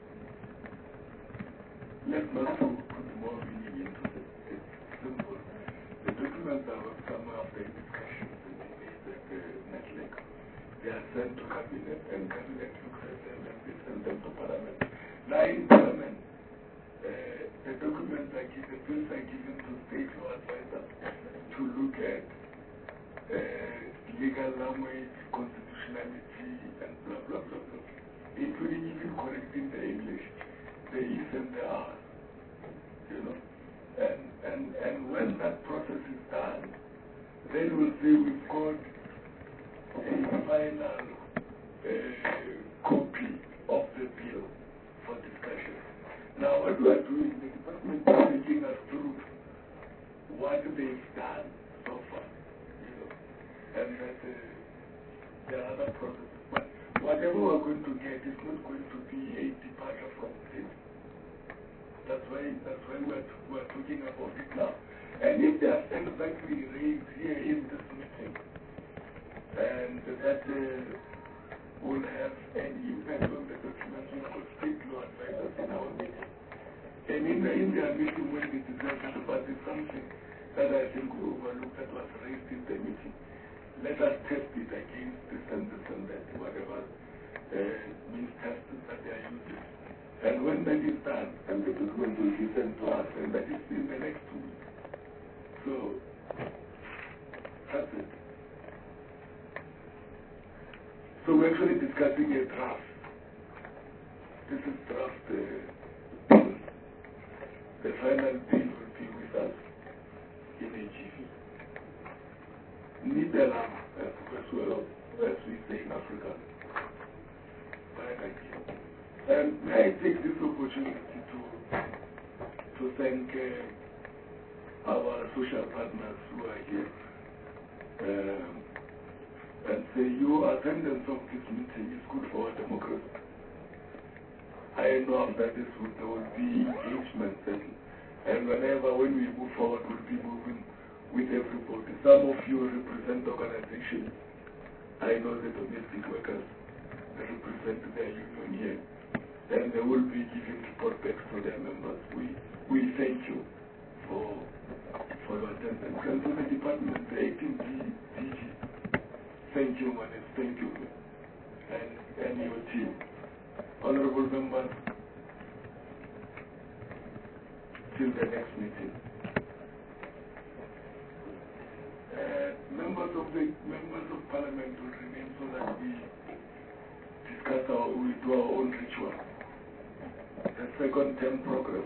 Let's not put more meaning into it. It's simple. The documents are somewhere after discussions and debates at the NETLEC. They are sent to Cabinet, and Cabinet looks at them and they send them to Parliament. Now in Parliament, uh, the documents are given, the bills are given to state law advisors to look at uh, legal language, constitutionality, and blah, blah, blah, blah, including even correcting the English, the is and the are, you know. And, and, and when that process is done, then we'll say we've got a final uh, copy of the bill for discussion. Now, what we are doing, the department is taking us through what they've done so far, you know, and that uh, there are other processes. But whatever we're going to get is not going to be a departure from it. That's why, that's why we're, we're talking about it now. And if there are things that we raise here in this meeting, and that uh, will have an impact on the documents, we've got state law advisors in our meeting. And in, the, in their meeting, when they discuss it, but it's something that I think we overlooked that was raised in the meeting. Let us test it against this and this and that, whatever uh, means tests that they are using. And when that is done, and the document will be sent to us, and that is in the next two weeks. So, that's it. So we're actually discussing a draft. This is draft uh, bill. The final bill will be with us in a jiffy. Nidalam, as, as well as we say in Africa. And may I take this opportunity to, to thank uh, our social partners who are here. Um, and say your attendance of this meeting is good for our democracy. I know that this will, there will be engagement, and, and whenever, when we move forward, we'll be moving with everybody. Some of you represent organizations. I know the domestic workers represent their union here, and they will be giving report back to their members. We, we thank you for, for your attendance. And to the department, the acting D G, thank you, Manis, thank you, and, and your team. Honorable members, till the next meeting. Uh, members of the members of Parliament will remain so that we discuss our, we do our own ritual. The second term program.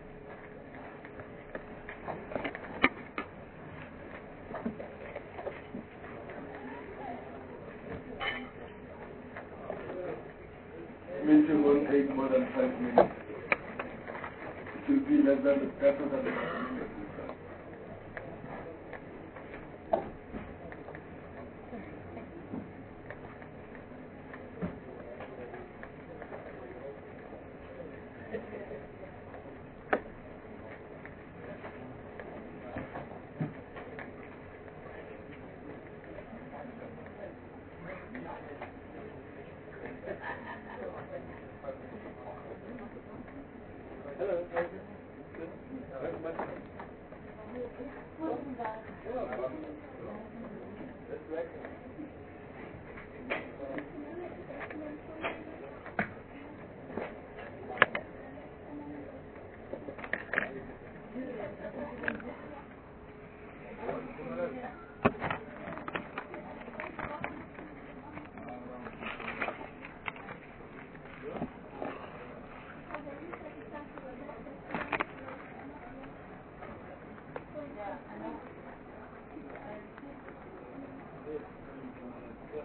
Meeting won't take more than five minutes. It will be less than better than five minutes.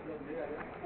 of the area.